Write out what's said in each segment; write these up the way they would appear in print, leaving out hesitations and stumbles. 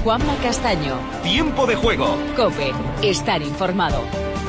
Juanma Castaño. Tiempo de juego. COPE. Estar informado.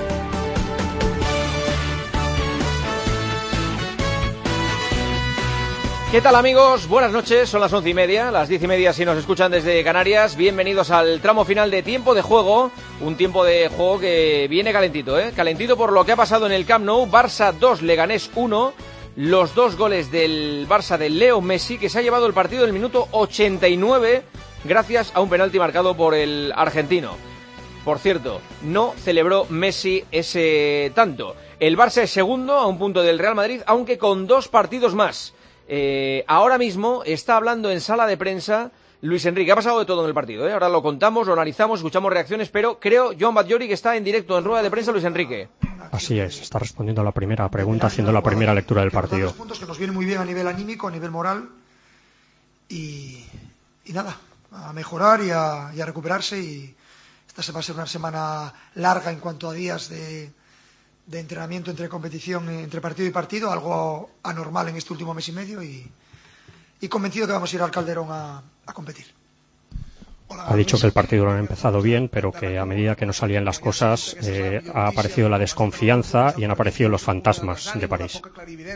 ¿Qué tal, amigos? Buenas noches, son las 11:30, las 10:30 si nos escuchan desde Canarias. Bienvenidos al tramo final de Tiempo de Juego, un tiempo de juego que viene calentito, calentito por lo que ha pasado en el Camp Nou. Barça 2, Leganés 1, los 2 goles del Barça de Leo Messi, que se ha llevado el partido en el minuto 89 gracias a un penalti marcado por el argentino. Por cierto, no celebró Messi ese tanto. El Barça es segundo a un punto del Real Madrid, aunque con 2 partidos más. Ahora mismo está hablando en sala de prensa Luis Enrique. Ha pasado de todo en el partido, Ahora lo contamos, lo analizamos, escuchamos reacciones, pero creo, Joan Batllori, que está en directo en rueda de prensa Luis Enrique. Así es, está respondiendo a la primera pregunta, haciendo la primera lectura del partido. 3 puntos que nos vienen muy bien a nivel anímico, a nivel moral, y nada, a mejorar y a recuperarse. Y esta va a ser una semana larga en cuanto a días de entrenamiento entre competición, entre partido y partido, algo anormal en este último mes y medio, y convencido que vamos a ir al Calderón a competir. Ha dicho que el partido lo han empezado bien, pero que a medida que no salían las cosas ha aparecido la desconfianza y han aparecido los fantasmas de París.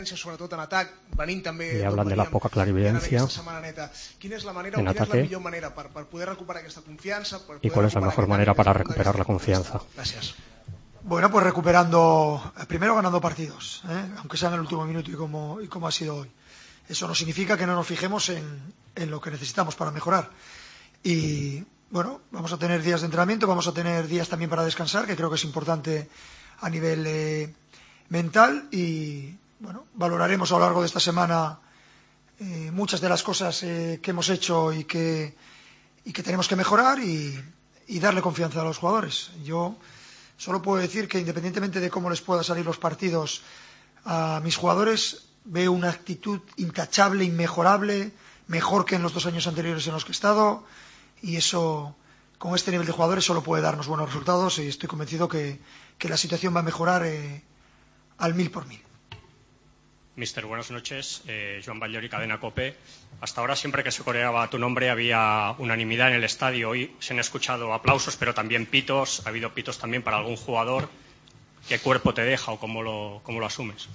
Y hablan de la poca clarividencia en ataque. ¿Y cuál es la mejor manera para recuperar la confianza? Bueno, pues recuperando, primero ganando partidos, aunque sea en el último minuto y como ha sido hoy. Eso no significa que no nos fijemos en lo que necesitamos para mejorar. Y bueno, vamos a tener días de entrenamiento, vamos a tener días también para descansar, que creo que es importante a nivel mental. Y bueno, valoraremos a lo largo de esta semana muchas de las cosas que hemos hecho y que tenemos que mejorar, y darle confianza a los jugadores. Yo solo puedo decir que, independientemente de cómo les puedan salir los partidos a mis jugadores, veo una actitud intachable, inmejorable, mejor que en los 2 años anteriores en los que he estado, y eso, con este nivel de jugadores, solo puede darnos buenos resultados, y estoy convencido que la situación va a mejorar al 1000%. Mister, buenas noches. Joan Batllori, Cadena COPE. Hasta ahora, siempre que se coreaba tu nombre, había unanimidad en el estadio. Hoy se han escuchado aplausos, pero también pitos. Ha habido pitos también para algún jugador. ¿Qué cuerpo te deja o cómo lo asumes?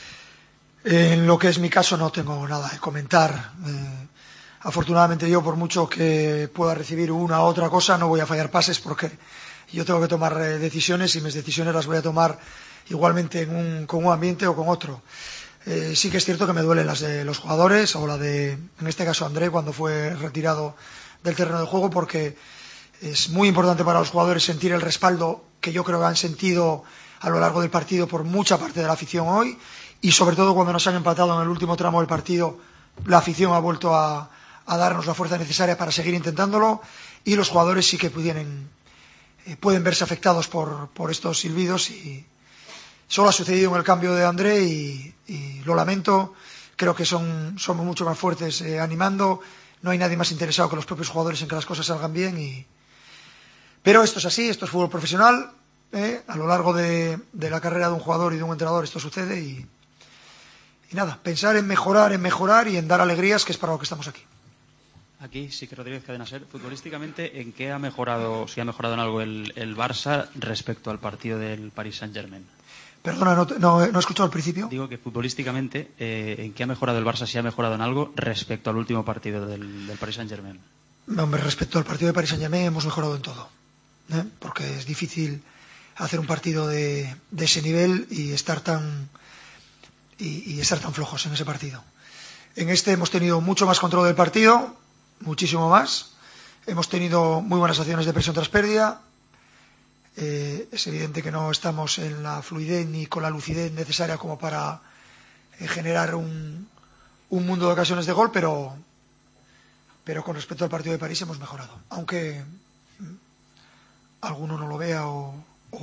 En lo que es mi caso, no tengo nada que comentar. Afortunadamente, yo, por mucho que pueda recibir una u otra cosa, no voy a fallar pases, porque yo tengo que tomar decisiones, y mis decisiones las voy a tomar igualmente con un ambiente o con otro. Sí que es cierto que me duelen las de los jugadores, o la de, en este caso, André, cuando fue retirado del terreno de juego, porque es muy importante para los jugadores sentir el respaldo que yo creo que han sentido a lo largo del partido por mucha parte de la afición hoy, y sobre todo cuando nos han empatado en el último tramo del partido, la afición ha vuelto a darnos la fuerza necesaria para seguir intentándolo, y los jugadores sí que pueden verse afectados por estos silbidos. Y solo ha sucedido en el cambio de André, y lo lamento. Creo que somos mucho más fuertes animando. No hay nadie más interesado que los propios jugadores en que las cosas salgan bien. Pero esto es así, esto es fútbol profesional. A lo largo de la carrera de un jugador y de un entrenador esto sucede. Y nada, pensar en mejorar y en dar alegrías, que es para lo que estamos aquí. Aquí sí que Rodríguez, Cadena SER. Futbolísticamente, ¿en qué ha mejorado, si ha mejorado en algo el Barça respecto al partido del Paris Saint-Germain? Perdona, no he escuchado al principio. Digo que futbolísticamente, ¿en qué ha mejorado el Barça, si ha mejorado en algo respecto al último partido del Paris Saint-Germain? Hombre, respecto al partido de Paris Saint-Germain hemos mejorado en todo, porque es difícil hacer un partido de ese nivel y estar tan flojos en ese partido. En este hemos tenido mucho más control del partido, muchísimo más. Hemos tenido muy buenas acciones de presión tras pérdida. Es evidente que no estamos en la fluidez ni con la lucidez necesaria como para generar un mundo de ocasiones de gol, pero con respecto al partido de París hemos mejorado, aunque alguno no lo vea o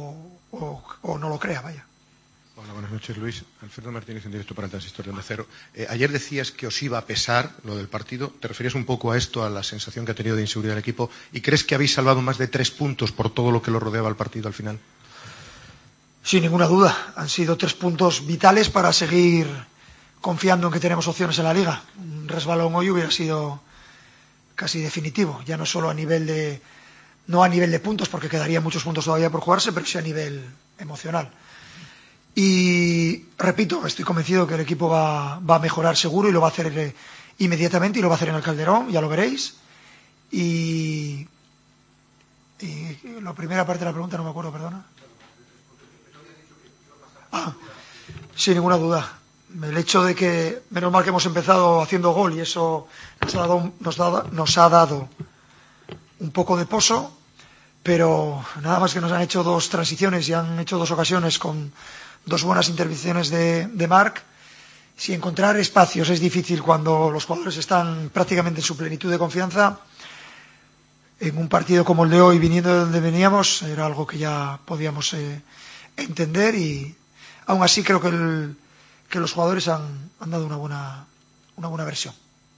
no lo crea, vaya. Hola, buenas noches, Luis. Alfredo Martínez, en directo para el Transistor de Onda Cero. Ayer decías que os iba a pesar lo del partido. ¿Te referías un poco a esto, a la sensación que ha tenido de inseguridad el equipo? ¿Y crees que habéis salvado más de 3 puntos por todo lo que lo rodeaba el partido al final? Sin ninguna duda. Han sido 3 puntos vitales para seguir confiando en que tenemos opciones en la Liga. Un resbalón hoy hubiera sido casi definitivo, ya no solo a nivel de puntos, porque quedarían muchos puntos todavía por jugarse, pero sí a nivel emocional. Y repito, estoy convencido que el equipo va a mejorar seguro, y lo va a hacer inmediatamente, y lo va a hacer en el Calderón, ya lo veréis. Y la primera parte de la pregunta no me acuerdo, perdona. Sin ninguna duda. El hecho de que, menos mal que hemos empezado haciendo gol, y eso nos ha dado un poco de pozo, pero nada más que nos han hecho 2 transiciones y han hecho 2 ocasiones con 2 buenas intervenciones de Marc. Si encontrar espacios es difícil cuando los jugadores están prácticamente en su plenitud de confianza, en un partido como el de hoy, viniendo de donde veníamos, era algo que ya podíamos entender, y aún así creo que los jugadores han dado una buena versión.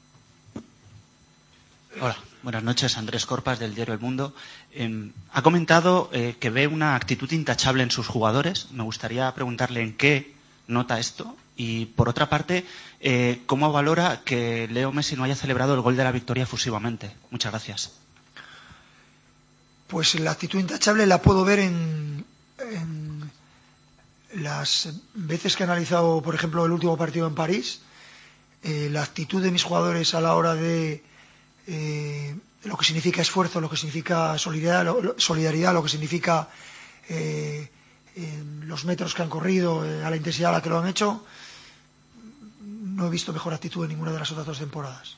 Hola, buenas noches. Andrés Corpas, del diario El Mundo. Ha comentado que ve una actitud intachable en sus jugadores. Me gustaría preguntarle en qué nota esto. Y, por otra parte, ¿cómo valora que Leo Messi no haya celebrado el gol de la victoria efusivamente? Muchas gracias. Pues la actitud intachable la puedo ver en las veces que he analizado, por ejemplo, el último partido en París. La actitud de mis jugadores a la hora de lo que significa esfuerzo, lo que significa solidaridad, lo que significa los metros que han corrido, a la intensidad a la que lo han hecho. No he visto mejor actitud en ninguna de las otras 2 temporadas.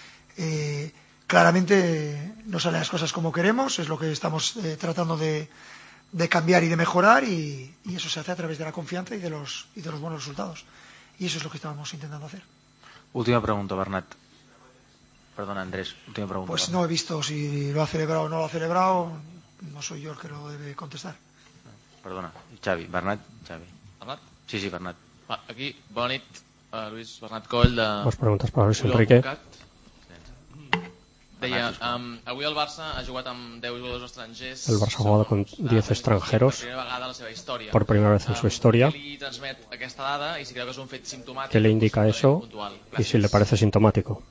Claramente no salen las cosas como queremos, es lo que estamos tratando de cambiar y de mejorar, y eso se hace a través de la confianza y de los buenos resultados. Y eso es lo que estábamos intentando hacer. Última pregunta, Bernat. Perdona, Andrés, última pregunta. Pues no he visto si lo ha celebrado o no lo ha celebrado, no soy yo el que lo debe contestar. Perdona, Xavi, Bernat, Xavi. Bernat? Sí, Bernat. Aquí, bona nit, Luis Bernat Coll de... Dos preguntas para Luis Enrique. Deia, avui el Barça ha jugat amb 10 jugadors estrangers. El Barça ha jugado con 10 extranjeros por primera vez en su historia. ¿Qué le indica eso y si le parece sintomático?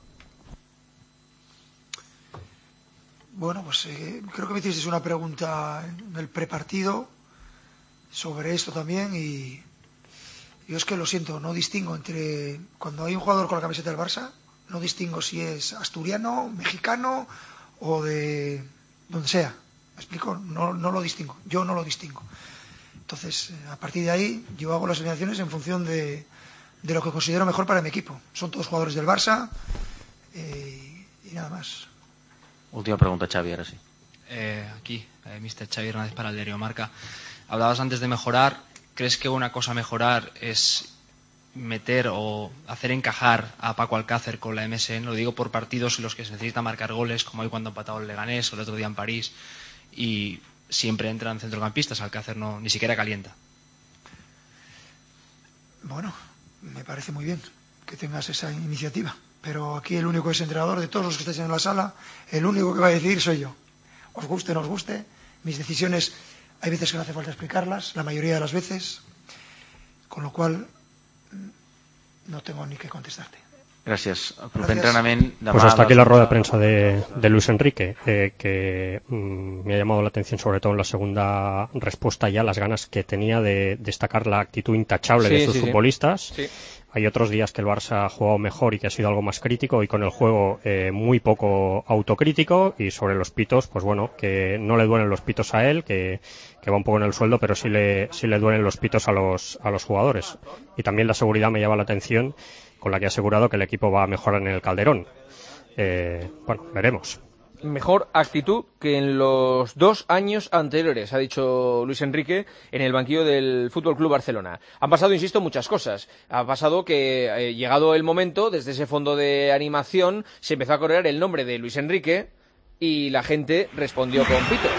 Bueno, pues creo que me hicisteis una pregunta en el prepartido sobre esto también, y yo es que lo siento, no distingo entre cuando hay un jugador con la camiseta del Barça. No distingo si es asturiano, mexicano o de donde sea. ¿Me explico? No lo distingo. Yo no lo distingo. Entonces, a partir de ahí, yo hago las alineaciones en función de lo que considero mejor para mi equipo. Son todos jugadores del Barça y nada más. Última pregunta, Xavi, ahora sí. Aquí, Mr. Xavi Hernández para el diario Marca. Hablabas antes de mejorar. ¿Crees que una cosa a mejorar es meter o hacer encajar a Paco Alcácer con la MSN? Lo digo por partidos en los que se necesita marcar goles, como hoy cuando ha empatado el Leganés o el otro día en París, y siempre entran centrocampistas. Alcácer ni siquiera calienta. Bueno, me parece muy bien que tengas esa iniciativa, pero aquí el único que es entrenador de todos los que estáis en la sala, el único que va a decidir soy yo. Os guste o no os guste, mis decisiones hay veces que no hace falta explicarlas, la mayoría de las veces, con lo cual no tengo ni que contestarte. Gracias. Pues hasta aquí la rueda de prensa de Luis Enrique, que me ha llamado la atención sobre todo en la segunda respuesta, ya las ganas que tenía de destacar la actitud intachable de sus futbolistas. Sí. Hay otros días que el Barça ha jugado mejor y que ha sido algo más crítico, y con el juego muy poco autocrítico, y sobre los pitos, pues bueno, que no le duelen los pitos a él, que va un poco en el sueldo, pero sí le duelen los pitos a los jugadores. Y también la seguridad me llama la atención, con la que ha asegurado que el equipo va a mejorar en el Calderón. Bueno, veremos. Mejor actitud que en los 2 años anteriores, ha dicho Luis Enrique en el banquillo del Fútbol Club Barcelona. Han pasado, insisto, muchas cosas. Ha pasado que, llegado el momento, desde ese fondo de animación, se empezó a correr el nombre de Luis Enrique y la gente respondió con pitos.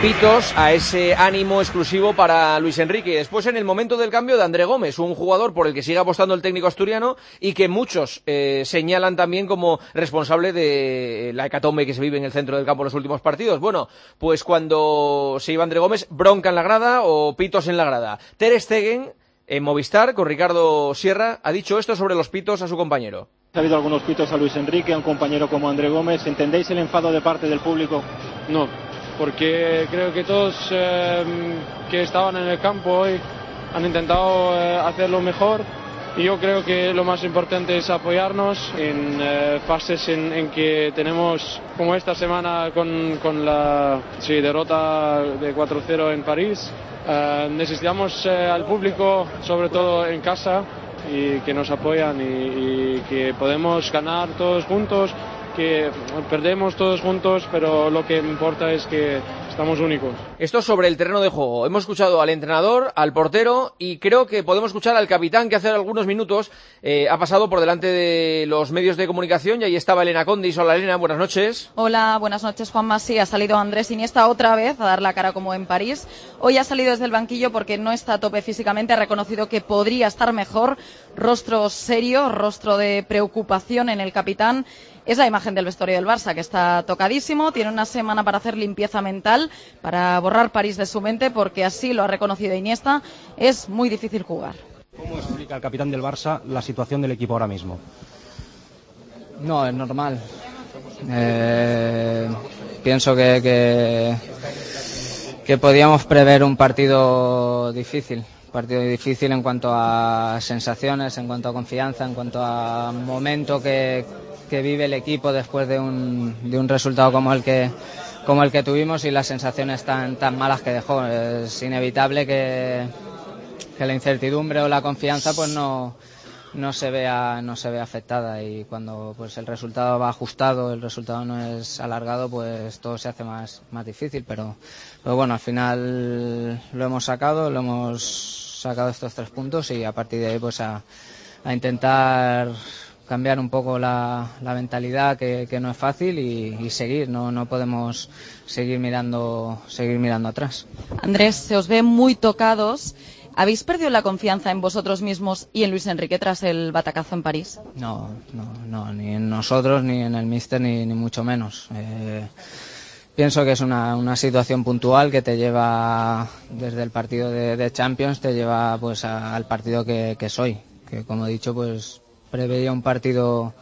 pitos, a ese ánimo exclusivo para Luis Enrique. Después, en el momento del cambio, de André Gómez, un jugador por el que sigue apostando el técnico asturiano y que muchos señalan también como responsable de la hecatombe que se vive en el centro del campo en los últimos partidos. Bueno, pues cuando se iba André Gómez, bronca en la grada o pitos en la grada. Ter Stegen, en Movistar, con Ricardo Sierra, ha dicho esto sobre los pitos a su compañero. Ha habido algunos pitos a Luis Enrique, a un compañero como André Gómez. ¿Entendéis el enfado de parte del público? No, porque creo que todos que estaban en el campo hoy han intentado hacerlo mejor, y yo creo que lo más importante es apoyarnos en fases en que tenemos, como esta semana con la derrota de 4-0 en París. Necesitamos al público, sobre todo en casa, y que nos apoyan y que podemos ganar todos juntos, que perdemos todos juntos, pero lo que importa es que estamos únicos. Esto sobre el terreno de juego. Hemos escuchado al entrenador, al portero, y creo que podemos escuchar al capitán, que hace algunos minutos ha pasado por delante de los medios de comunicación, y ahí estaba Elena Condis. Hola Elena, buenas noches. Hola, buenas noches Juanma. Sí, ha salido Andrés Iniesta otra vez a dar la cara como en París. Hoy ha salido desde el banquillo porque no está a tope físicamente, ha reconocido que podría estar mejor. Rostro serio, rostro de preocupación en el capitán. Es la imagen del vestuario del Barça, que está tocadísimo, tiene una semana para hacer limpieza mental, para borrar París de su mente, porque así lo ha reconocido Iniesta, es muy difícil jugar. ¿Cómo explica el capitán del Barça la situación del equipo ahora mismo? No, es normal. Pienso que podíamos prever un partido difícil. Partido difícil en cuanto a sensaciones, en cuanto a confianza, en cuanto a momento que vive el equipo después de un resultado como el que tuvimos y las sensaciones tan malas que dejó. Es inevitable que la incertidumbre o la confianza pues no se vea afectada, y cuando pues el resultado va ajustado, el resultado no es alargado, pues todo se hace más difícil, pero bueno, al final lo hemos sacado estos 3 puntos, y a partir de ahí pues a intentar cambiar un poco la mentalidad, que no es fácil, y seguir, no podemos seguir mirando atrás. Andrés, se os ve muy tocados. ¿Habéis perdido la confianza en vosotros mismos y en Luis Enrique tras el batacazo en París? No, ni en nosotros, ni en el míster, ni mucho menos. Pienso que es una situación puntual que te lleva desde el partido de Champions, te lleva pues al partido que es hoy, que como he dicho pues preveía un partido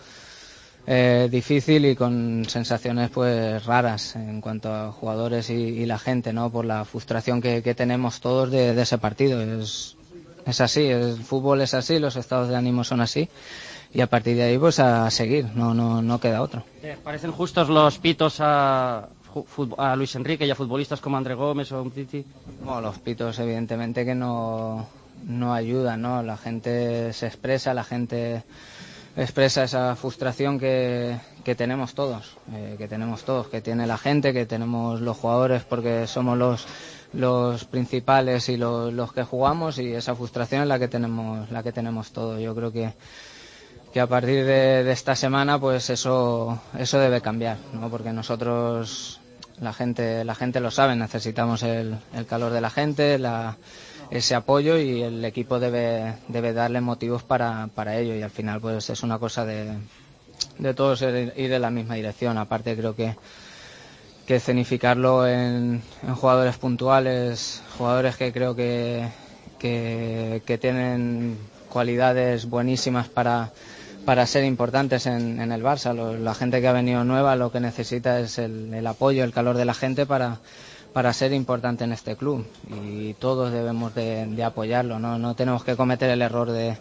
difícil y con sensaciones pues raras en cuanto a jugadores y la gente, ¿no? Por la frustración que tenemos todos de ese partido. Es así, el fútbol es así, los estados de ánimo son así, y a partir de ahí pues a seguir, no queda otro. ¿Parecen justos los pitos a Luis Enrique y a futbolistas como André Gómez o Umtiti? No, los pitos evidentemente que no ayudan, ¿no? La gente se expresa, la gente expresa esa frustración que tenemos todos, que tiene la gente, que tenemos los jugadores, porque somos los principales y los que jugamos, y esa frustración es la que tenemos todos. Yo creo que a partir de esta semana pues eso debe cambiar, ¿no? Porque nosotros, la gente lo sabe, necesitamos el calor de la gente, ese apoyo, y el equipo debe darle motivos para ello, y al final pues es una cosa de todos ir en la misma dirección. Aparte creo que escenificarlo en jugadores puntuales, jugadores que creo que tienen cualidades buenísimas para ser importantes en el Barça. La gente que ha venido nueva lo que necesita es el apoyo, el calor de la gente para ser importante en este club, y todos debemos de apoyarlo, no tenemos que cometer el error de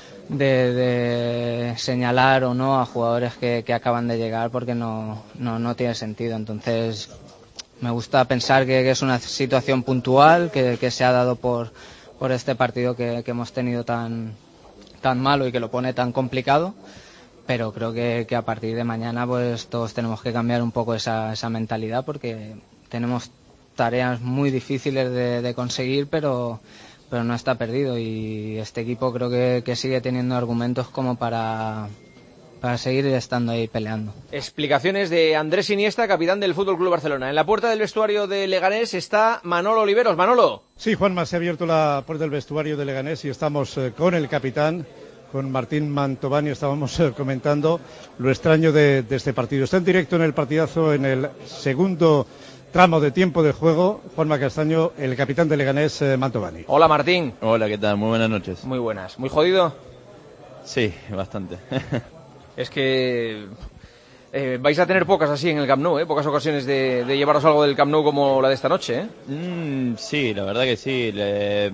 señalar o no a jugadores que acaban de llegar, porque no tiene sentido. Entonces me gusta pensar que es una situación puntual que se ha dado por este partido que hemos tenido tan malo y que lo pone tan complicado, pero creo que a partir de mañana pues todos tenemos que cambiar un poco esa mentalidad, porque tenemos tareas muy difíciles de conseguir, pero no está perdido, y este equipo creo que sigue teniendo argumentos como para seguir estando ahí peleando. Explicaciones de Andrés Iniesta, capitán del Fútbol Club Barcelona. En la puerta del vestuario de Leganés está Manolo Oliveros. Manolo. Sí, Juanma, se ha abierto la puerta del vestuario de Leganés y estamos con el capitán, con Martín Mantovani. Estábamos comentando lo extraño de este partido. Está en directo en el partidazo en el segundo tramo de tiempo de juego. Juanma Castaño, el capitán de Leganés, Mantovani. Hola, Martín. Hola, ¿qué tal? Muy buenas noches. Muy buenas. ¿Muy jodido? Sí, bastante. Es que vais a tener pocas así en el Camp Nou, pocas ocasiones de llevaros algo del Camp Nou como la de esta noche, Sí, la verdad que sí. Le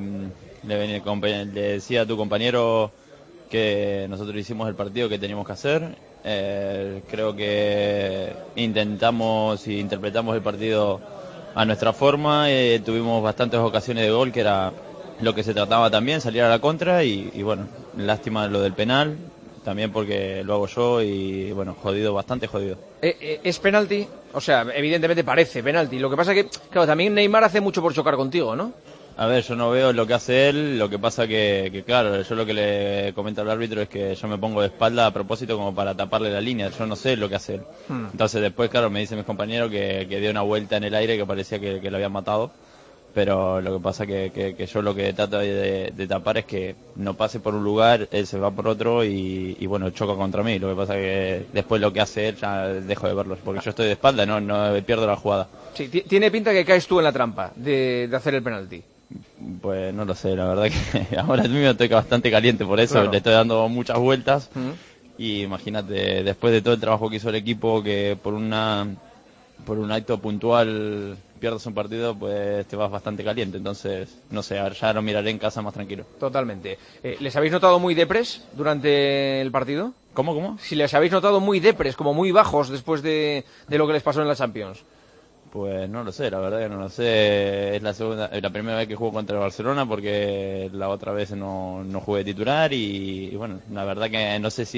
decía a tu compañero que nosotros hicimos el partido que teníamos que hacer. Creo que intentamos y interpretamos el partido a nuestra forma. Tuvimos bastantes ocasiones de gol, que era lo que se trataba también, salir a la contra y bueno, lástima lo del penal. También porque lo hago yo y, bueno, bastante jodido. ¿Es penalti? O sea, evidentemente parece penalti. Lo que pasa que, claro, también Neymar hace mucho por chocar contigo, ¿no? A ver, yo no veo lo que hace él, lo que pasa que claro, yo lo que le comento al árbitro es que yo me pongo de espalda a propósito como para taparle la línea, yo no sé lo que hace él. Entonces después, claro, me dicen mis compañeros que dio una vuelta en el aire que parecía que lo habían matado. Pero lo que pasa que yo lo que trato de tapar es que no pase por un lugar, él se va por otro y bueno, choca contra mí. Lo que pasa que después lo que hace él ya dejo de verlo, porque yo estoy de espalda, no pierdo la jugada. Sí, tiene pinta que caes tú en la trampa de hacer el penalti. Pues no lo sé, la verdad que ahora mismo estoy bastante caliente por eso, claro. Le estoy dando muchas vueltas y imagínate, después de todo el trabajo que hizo el equipo, que por un acto puntual pierdes un partido, pues te vas bastante caliente. Entonces, no sé, a ver, ya lo miraré en casa más tranquilo. Totalmente. ¿Les habéis notado muy depres durante el partido? ¿Cómo? Si les habéis notado muy depres, como muy bajos después de lo que les pasó en la Champions. Pues no lo sé, la verdad que no lo sé. Es la primera vez que juego contra el Barcelona, porque la otra vez no jugué titular y bueno, la verdad que no sé si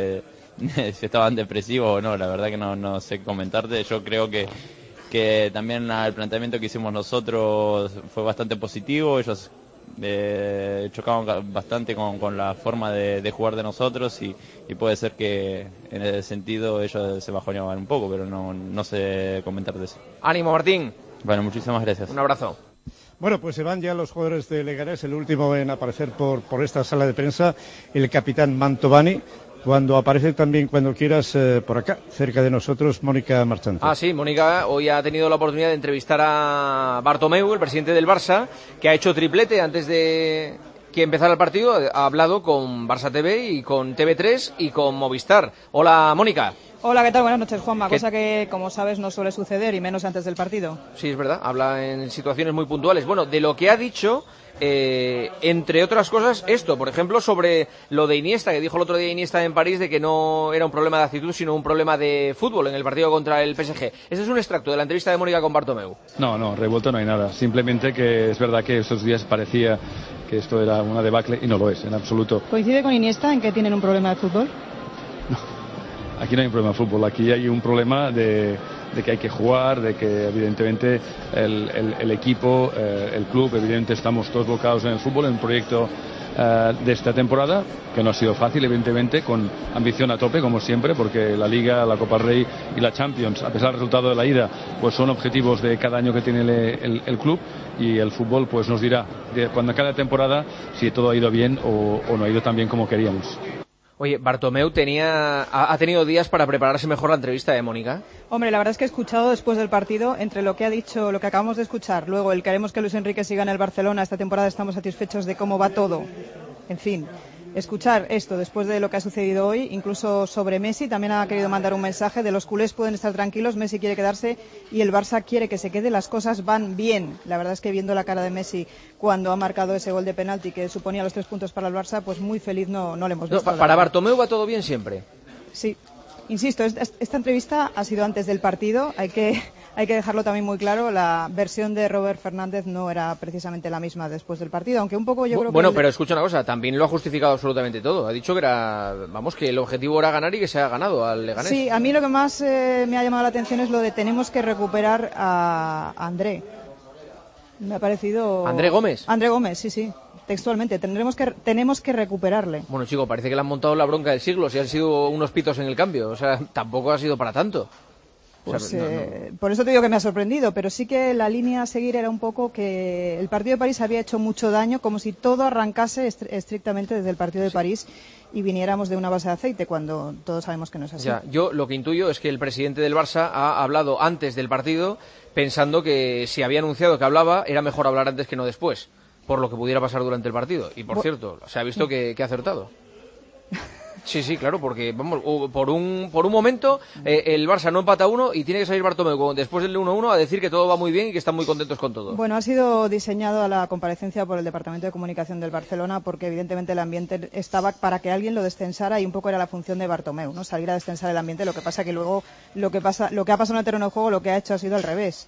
si estaban depresivos o no, la verdad que no sé comentarte. Yo creo que también el planteamiento que hicimos nosotros fue bastante positivo. Ellos chocaban bastante con la forma de jugar de nosotros y puede ser que en ese sentido ellos se bajoneaban un poco, pero no sé comentar de eso. Ánimo, Martín. Bueno, muchísimas gracias. Un abrazo. Bueno, pues se van ya los jugadores de Leganés. El último en aparecer por esta sala de prensa, el capitán Mantovani. Cuando aparece también, cuando quieras, por acá, cerca de nosotros, Mónica Marchante. Ah, sí, Mónica hoy ha tenido la oportunidad de entrevistar a Bartomeu, el presidente del Barça, que ha hecho triplete antes de que empezara el partido. Ha hablado con Barça TV y con TV3 y con Movistar. Hola, Mónica. Hola, ¿qué tal? Buenas noches, Juanma. Cosa que, como sabes, no suele suceder y menos antes del partido. Sí, es verdad. Habla en situaciones muy puntuales. Bueno, de lo que ha dicho, entre otras cosas, esto, por ejemplo, sobre lo de Iniesta, que dijo el otro día Iniesta en París de que no era un problema de actitud, sino un problema de fútbol en el partido contra el PSG. Este es un extracto de la entrevista de Mónica con Bartomeu. No, revuelto no hay nada. Simplemente que es verdad que estos días parecía que esto era una debacle y no lo es, en absoluto. ¿Coincide con Iniesta en que tienen un problema de fútbol? No. Aquí no hay un problema de fútbol, aquí hay un problema de que hay que jugar, de que evidentemente el equipo, el club, evidentemente estamos todos volcados en el fútbol, en un proyecto de esta temporada, que no ha sido fácil, evidentemente, con ambición a tope, como siempre, porque la Liga, la Copa Rey y la Champions, a pesar del resultado de la ida, pues son objetivos de cada año que tiene el club, y el fútbol pues nos dirá, cuando cada temporada, si todo ha ido bien o no ha ido tan bien como queríamos. Oye, Bartomeu ha tenido días para prepararse mejor la entrevista de Mónica. Hombre, la verdad es que he escuchado después del partido, entre lo que ha dicho, lo que acabamos de escuchar, luego el queremos que Luis Enrique siga en el Barcelona, esta temporada estamos satisfechos de cómo va todo, en fin. Escuchar esto después de lo que ha sucedido hoy, incluso sobre Messi, también ha querido mandar un mensaje de los culés pueden estar tranquilos, Messi quiere quedarse y el Barça quiere que se quede, las cosas van bien. La verdad es que viendo la cara de Messi cuando ha marcado ese gol de penalti que suponía los 3 puntos para el Barça, pues muy feliz no le hemos visto. Para Bartomeu va todo bien siempre. Sí, insisto, esta entrevista ha sido antes del partido, hay que dejarlo también muy claro, la versión de Robert Fernández no era precisamente la misma después del partido, aunque un poco yo creo que... Bueno, pero escucha una cosa, también lo ha justificado absolutamente todo, ha dicho que que el objetivo era ganar y que se ha ganado al Leganés. Sí, a mí lo que más me ha llamado la atención es lo de tenemos que recuperar a André. Me ha parecido... ¿André Gómez? André Gómez, sí. textualmente, tenemos que recuperarle. Bueno, chico, parece que le han montado la bronca del siglo, si han sido unos pitos en el cambio, o sea, tampoco ha sido para tanto. Pues, por eso te digo que me ha sorprendido, pero sí que la línea a seguir era un poco que el partido de París había hecho mucho daño, como si todo arrancase estrictamente desde el partido de París y viniéramos de una base de aceite, cuando todos sabemos que no es así. Ya, yo lo que intuyo es que el presidente del Barça ha hablado antes del partido pensando que si había anunciado que hablaba, era mejor hablar antes que no después, por lo que pudiera pasar durante el partido. Y por cierto, se ha visto que ha acertado. Sí, claro, porque vamos, por un momento el Barça no empata 1 y tiene que salir Bartomeu después del 1-1 a decir que todo va muy bien y que están muy contentos con todo. Bueno, ha sido diseñado a la comparecencia por el Departamento de Comunicación del Barcelona porque evidentemente el ambiente estaba para que alguien lo descensara y un poco era la función de Bartomeu, ¿no? Salir a descensar el ambiente, lo que pasa que luego lo que ha pasado en el terreno de juego lo que ha hecho ha sido al revés.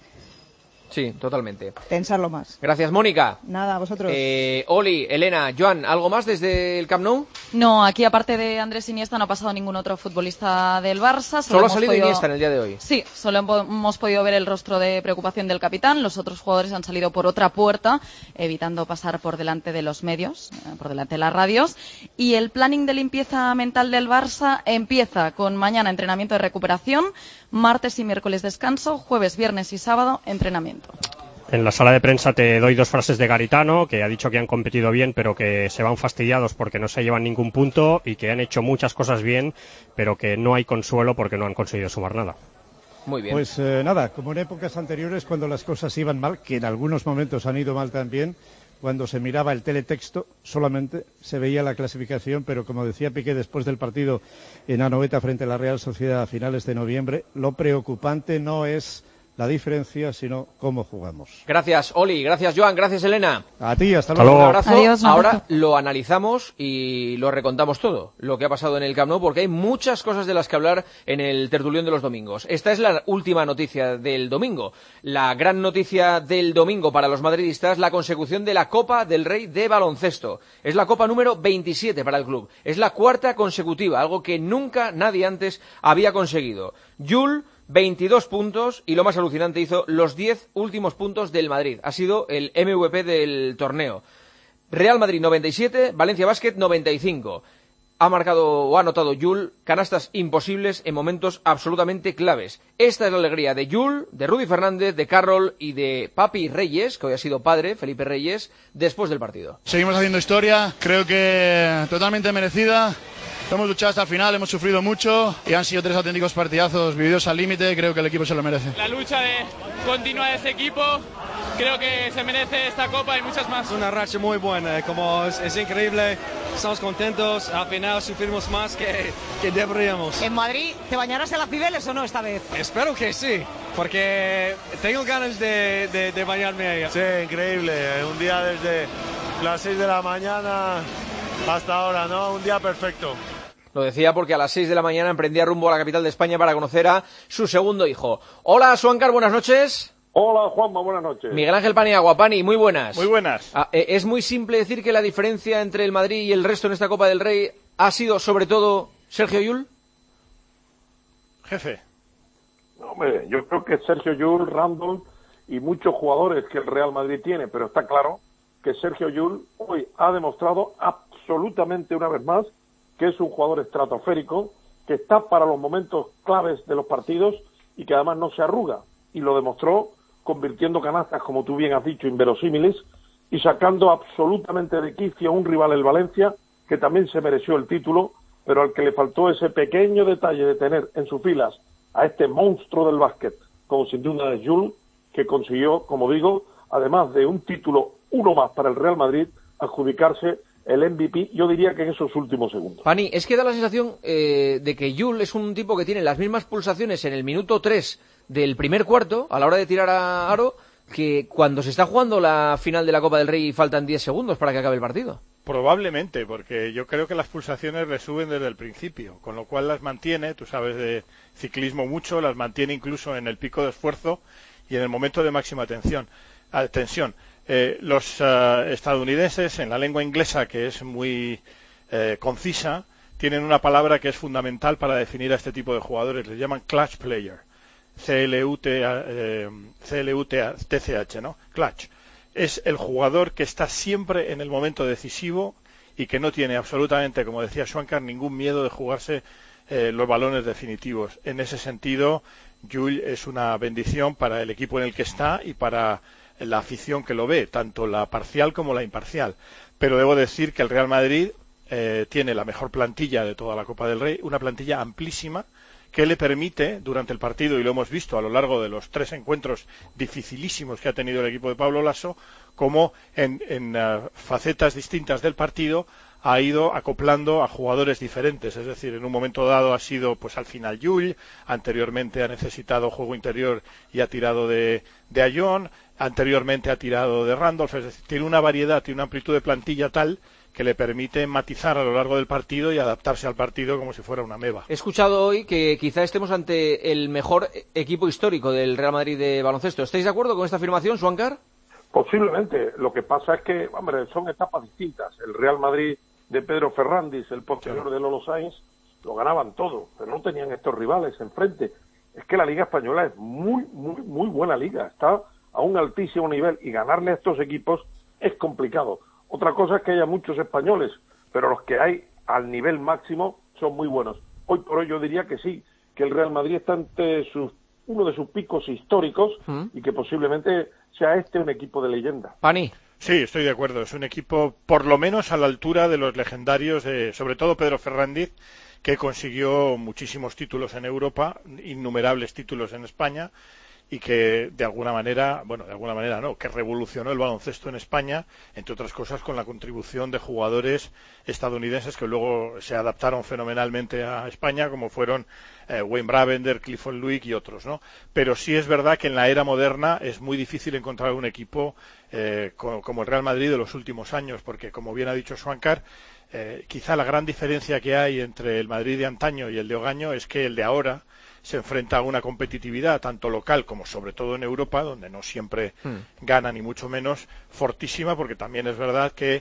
Sí, totalmente. Tensarlo más. Gracias, Mónica. Nada, a vosotros. Oli, Elena, Joan, ¿algo más desde el Camp Nou? No, aquí aparte de Andrés Iniesta no ha pasado ningún otro futbolista del Barça. Solo ha salido Iniesta en el día de hoy. Sí, solo hemos podido ver el rostro de preocupación del capitán. Los otros jugadores han salido por otra puerta, evitando pasar por delante de los medios, por delante de las radios. Y el planning de limpieza mental del Barça empieza con mañana entrenamiento de recuperación, martes y miércoles descanso, jueves, viernes y sábado entrenamiento. En la sala de prensa te doy dos frases de Garitano, que ha dicho que han competido bien, pero que se van fastidiados porque no se llevan ningún punto y que han hecho muchas cosas bien, pero que no hay consuelo porque no han conseguido sumar nada. Muy bien. Pues nada, como en épocas anteriores cuando las cosas iban mal, que en algunos momentos han ido mal también, cuando se miraba el teletexto solamente se veía la clasificación, pero como decía Piqué después del partido en Anoeta frente a la Real Sociedad a finales de noviembre, lo preocupante no es la diferencia, sino cómo jugamos. Gracias, Oli. Gracias, Joan. Gracias, Elena. A ti, hasta luego. Un abrazo. Adiós, ahora lo analizamos y lo recontamos todo, lo que ha pasado en el Camp Nou, porque hay muchas cosas de las que hablar en el tertulión de los domingos. Esta es la última noticia del domingo. La gran noticia del domingo para los madridistas, la consecución de la Copa del Rey de baloncesto. Es la Copa número 27 para el club. Es la cuarta consecutiva, algo que nunca nadie antes había conseguido. Jules, 22 puntos y lo más alucinante, hizo los 10 últimos puntos del Madrid. Ha sido el MVP del torneo. Real Madrid 97, Valencia Basket 95. Ha anotado Jules canastas imposibles en momentos absolutamente claves. Esta es la alegría de Jules, de Rudy Fernández, de Carroll y de Papi Reyes, que hoy ha sido padre, Felipe Reyes, después del partido. Seguimos haciendo historia, creo que totalmente merecida. Hemos luchado hasta el final, hemos sufrido mucho y han sido 3 auténticos partidazos vividos al límite. Creo que el equipo se lo merece. La lucha continua de este equipo, creo que se merece esta copa y muchas más. Una racha muy buena, como es increíble, estamos contentos, al final sufrimos más que deberíamos. ¿En Madrid te bañarás en las Cibeles o no esta vez? Espero que sí, porque tengo ganas de bañarme ahí. Sí, increíble, un día desde las 6 de la mañana hasta ahora, ¿no? Un día perfecto. Lo decía porque a las 6 de la mañana emprendía rumbo a la capital de España para conocer a su segundo hijo. Hola, Suancar, buenas noches. Hola, Juanma, buenas noches. Miguel Ángel Paniagua, Pani, muy buenas. Muy buenas. Es muy simple decir que la diferencia entre el Madrid y el resto en esta Copa del Rey ha sido, sobre todo, Sergio Llull. Jefe. Hombre, yo creo que Sergio Llull, Randall y muchos jugadores que el Real Madrid tiene, pero está claro que Sergio Llull hoy ha demostrado absolutamente una vez más que es un jugador estratosférico, que está para los momentos claves de los partidos y que además no se arruga. Y lo demostró convirtiendo canastas, como tú bien has dicho, inverosímiles y sacando absolutamente de quicio a un rival, el Valencia, que también se mereció el título, pero al que le faltó ese pequeño detalle de tener en sus filas a este monstruo del básquet, como sin duda es Jules, que consiguió, como digo, además de un título, uno más para el Real Madrid, adjudicarse el MVP, yo diría que en esos últimos segundos. Pani, es que da la sensación de que Jules es un tipo que tiene las mismas pulsaciones en el minuto 3 del primer cuarto, a la hora de tirar a aro, que cuando se está jugando la final de la Copa del Rey y faltan 10 segundos para que acabe el partido. Probablemente, porque yo creo que las pulsaciones le suben desde el principio, con lo cual las mantiene, tú sabes de ciclismo mucho, las mantiene incluso en el pico de esfuerzo y en el momento de máxima tensión. Los estadounidenses, en la lengua inglesa, que es muy concisa, tienen una palabra que es fundamental para definir a este tipo de jugadores. Les llaman clutch player, C-L-U-T-C-H, ¿no? Clutch. es el jugador que está siempre en el momento decisivo y que no tiene absolutamente, como decía Schwankar, ningún miedo de jugarse los balones definitivos. En ese sentido, Llull es una bendición para el equipo en el que está y para la afición que lo ve, tanto la parcial como la imparcial. Pero debo decir que el Real Madrid tiene la mejor plantilla de toda la Copa del Rey, una plantilla amplísima que le permite, durante el partido, y lo hemos visto a lo largo de los 3 encuentros dificilísimos que ha tenido el equipo de Pablo Lasso, como en facetas distintas del partido ha ido acoplando a jugadores diferentes. Es decir, en un momento dado ha sido pues al final Llull, anteriormente ha necesitado juego interior y ha tirado de Ayón, anteriormente ha tirado de Randolph. Es decir, tiene una variedad, tiene una amplitud de plantilla tal que le permite matizar a lo largo del partido y adaptarse al partido como si fuera una meba. He escuchado hoy que quizá estemos ante el mejor equipo histórico del Real Madrid de baloncesto. ¿Estáis de acuerdo con esta afirmación, Schwankar? Posiblemente. Lo que pasa es que, hombre, son etapas distintas. El Real Madrid de Pedro Ferrandis, el posterior de Lolo Sainz, lo ganaban todo, pero no tenían estos rivales enfrente. Es que la Liga Española es muy buena liga. Está a un altísimo nivel y ganarle a estos equipos es complicado. Otra cosa es que haya muchos españoles, pero los que hay al nivel máximo son muy buenos. Hoy por hoy yo diría que sí, que el Real Madrid está ante uno de sus picos históricos y que posiblemente sea un equipo de leyenda. Pani. Sí, estoy de acuerdo. Es un equipo por lo menos a la altura de los legendarios, sobre todo Pedro Ferrandis, que consiguió muchísimos títulos en Europa, innumerables títulos en España, y que de alguna manera no, que revolucionó el baloncesto en España, entre otras cosas con la contribución de jugadores estadounidenses que luego se adaptaron fenomenalmente a España, como fueron Wayne Bravender, Clifford Luick y otros, ¿no? Pero sí es verdad que en la era moderna es muy difícil encontrar un equipo como el Real Madrid de los últimos años, porque como bien ha dicho Schwankar, quizá la gran diferencia que hay entre el Madrid de antaño y el de Ogaño es que el de ahora se enfrenta a una competitividad tanto local como sobre todo en Europa, donde no siempre gana ni mucho menos, fortísima, porque también es verdad que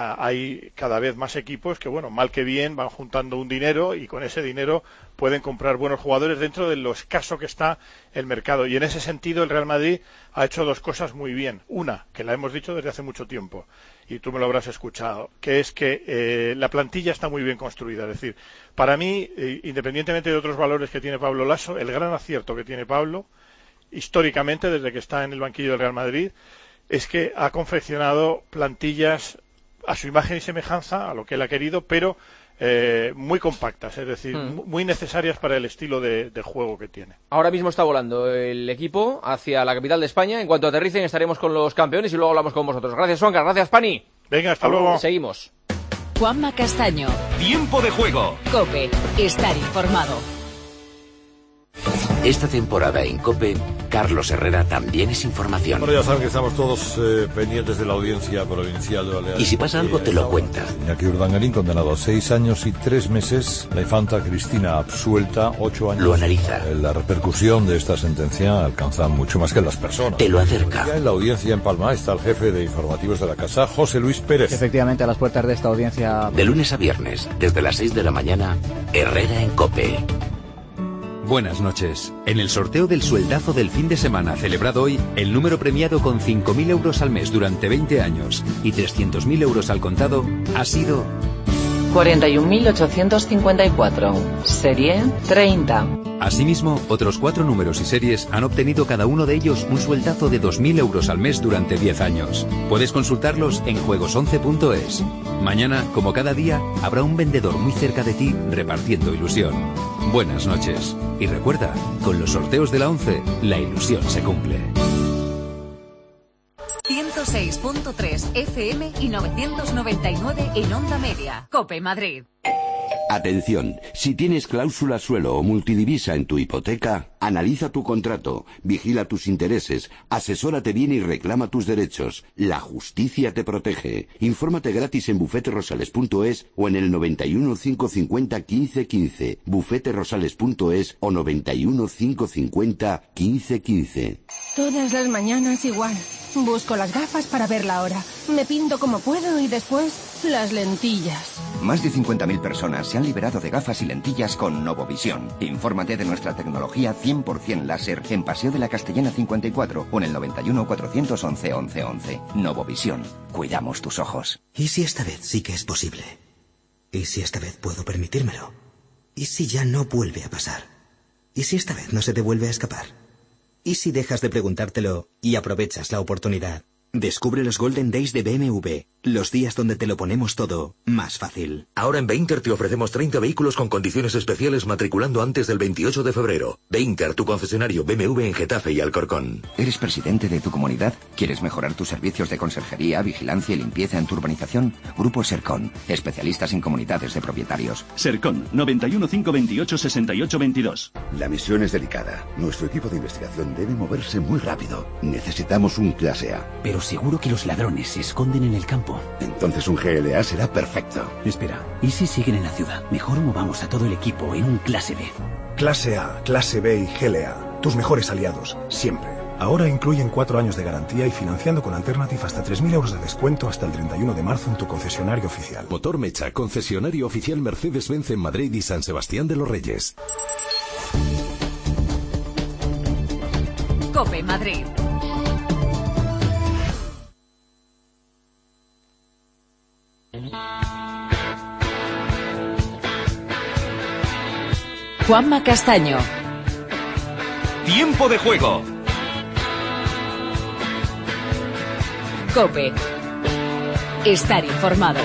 hay cada vez más equipos que, bueno, mal que bien van juntando un dinero y con ese dinero pueden comprar buenos jugadores dentro de lo escaso que está el mercado. Y en ese sentido el Real Madrid ha hecho 2 cosas muy bien. Una, que la hemos dicho desde hace mucho tiempo, y tú me lo habrás escuchado, que es que la plantilla está muy bien construida. Es decir, para mí, independientemente de otros valores que tiene Pablo Lasso, el gran acierto que tiene Pablo, históricamente, desde que está en el banquillo del Real Madrid, es que ha confeccionado plantillas a su imagen y semejanza, a lo que él ha querido, pero muy compactas, es decir, muy necesarias para el estilo de juego que tiene. Ahora mismo está volando el equipo hacia la capital de España. En cuanto aterricen estaremos con los campeones y luego hablamos con vosotros. Gracias, Schwankar. Gracias, Pani. Venga, hasta luego. Seguimos. Juanma Castaño. Tiempo de juego. COPE. Estar informado. Esta temporada en COPE, Carlos Herrera también es información. Bueno, ya saben que estamos todos pendientes de la audiencia provincial de Baleares. Y si pasa algo, te lo cuenta. Iñaki Urdangarín, condenado a 6 años y 3 meses. La infanta Cristina absuelta, 8 años. Lo analiza. La repercusión de esta sentencia alcanza mucho más que las personas. Te lo acerca. Ya en la audiencia en Palma está el jefe de informativos de la casa, José Luis Pérez. Efectivamente, a las puertas de esta audiencia... De lunes a viernes, desde las 6 de la mañana, Herrera en COPE. Buenas noches. En el sorteo del sueldazo del fin de semana celebrado hoy, el número premiado con 5.000 euros al mes durante 20 años y 300.000 euros al contado ha sido... 41.854. Serie 30. Asimismo, otros 4 números y series han obtenido cada uno de ellos un sueldazo de 2.000 euros al mes durante 10 años. Puedes consultarlos en juegos11.es. Mañana, como cada día, habrá un vendedor muy cerca de ti repartiendo ilusión. Buenas noches. Y recuerda, con los sorteos de la 11, la ilusión se cumple. 106.3 FM y 999 en Onda Media. COPE Madrid. Atención, si tienes cláusula suelo o multidivisa en tu hipoteca, analiza tu contrato, vigila tus intereses, asesórate bien y reclama tus derechos. La justicia te protege. Infórmate gratis en bufeterosales.es o en el 91 550 1515, bufeterosales.es o 91 550 1515. Todas las mañanas igual. Busco las gafas para ver la hora. Me pinto como puedo y después... Las lentillas. Más de 50.000 personas se han liberado de gafas y lentillas con Novovisión. Infórmate de nuestra tecnología 100% láser en Paseo de la Castellana 54 o en el 91 411 1111. Novovisión. Cuidamos tus ojos. ¿Y si esta vez sí que es posible? ¿Y si esta vez puedo permitírmelo? ¿Y si ya no vuelve a pasar? ¿Y si esta vez no se te vuelve a escapar? ¿Y si dejas de preguntártelo y aprovechas la oportunidad? Descubre los Golden Days de BMW, los días donde te lo ponemos todo más fácil. Ahora en Beinter te ofrecemos 30 vehículos con condiciones especiales matriculando antes del 28 de febrero. Beinter, tu concesionario BMW en Getafe y Alcorcón. ¿Eres presidente de tu comunidad? ¿Quieres mejorar tus servicios de conserjería, vigilancia y limpieza en tu urbanización? Grupo Sercon, especialistas en comunidades de propietarios. Sercon, 91 528 68 22. La misión es delicada. Nuestro equipo de investigación debe moverse muy rápido. Necesitamos un clase A. Pero seguro que los ladrones se esconden en el campo. Entonces un GLA será perfecto. Espera, ¿y si siguen en la ciudad? Mejor movamos a todo el equipo en un clase B. Clase A, clase B y GLA. Tus mejores aliados, siempre. Ahora incluyen 4 años de garantía y financiando con Alternative hasta 3.000 euros de descuento hasta el 31 de marzo en tu concesionario oficial. Motor Mecha, concesionario oficial Mercedes-Benz en Madrid y San Sebastián de los Reyes. COPE Madrid. Juanma Castaño. Tiempo de juego. COPE. Estar informado.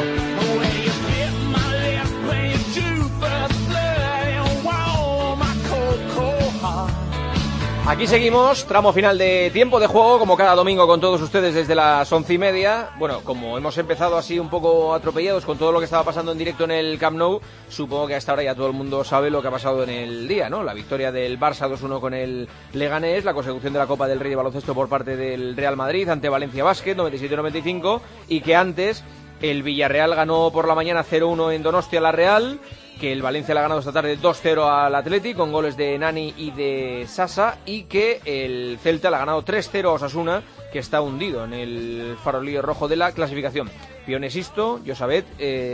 Aquí seguimos, tramo final de tiempo de juego, como cada domingo con todos ustedes desde las 11:30. Bueno, como hemos empezado así un poco atropellados con todo lo que estaba pasando en directo en el Camp Nou, supongo que hasta ahora ya todo el mundo sabe lo que ha pasado en el día, ¿no? La victoria del Barça 2-1 con el Leganés, la consecución de la Copa del Rey de baloncesto por parte del Real Madrid ante Valencia Basket, 97-95, y que antes el Villarreal ganó por la mañana 0-1 en Donostia a la Real, que el Valencia le ha ganado esta tarde 2-0 al Atleti con goles de Nani y de Sasa, y que el Celta le ha ganado 3-0 a Osasuna, que está hundido en el farolillo rojo de la clasificación. Pionesisto, Josabet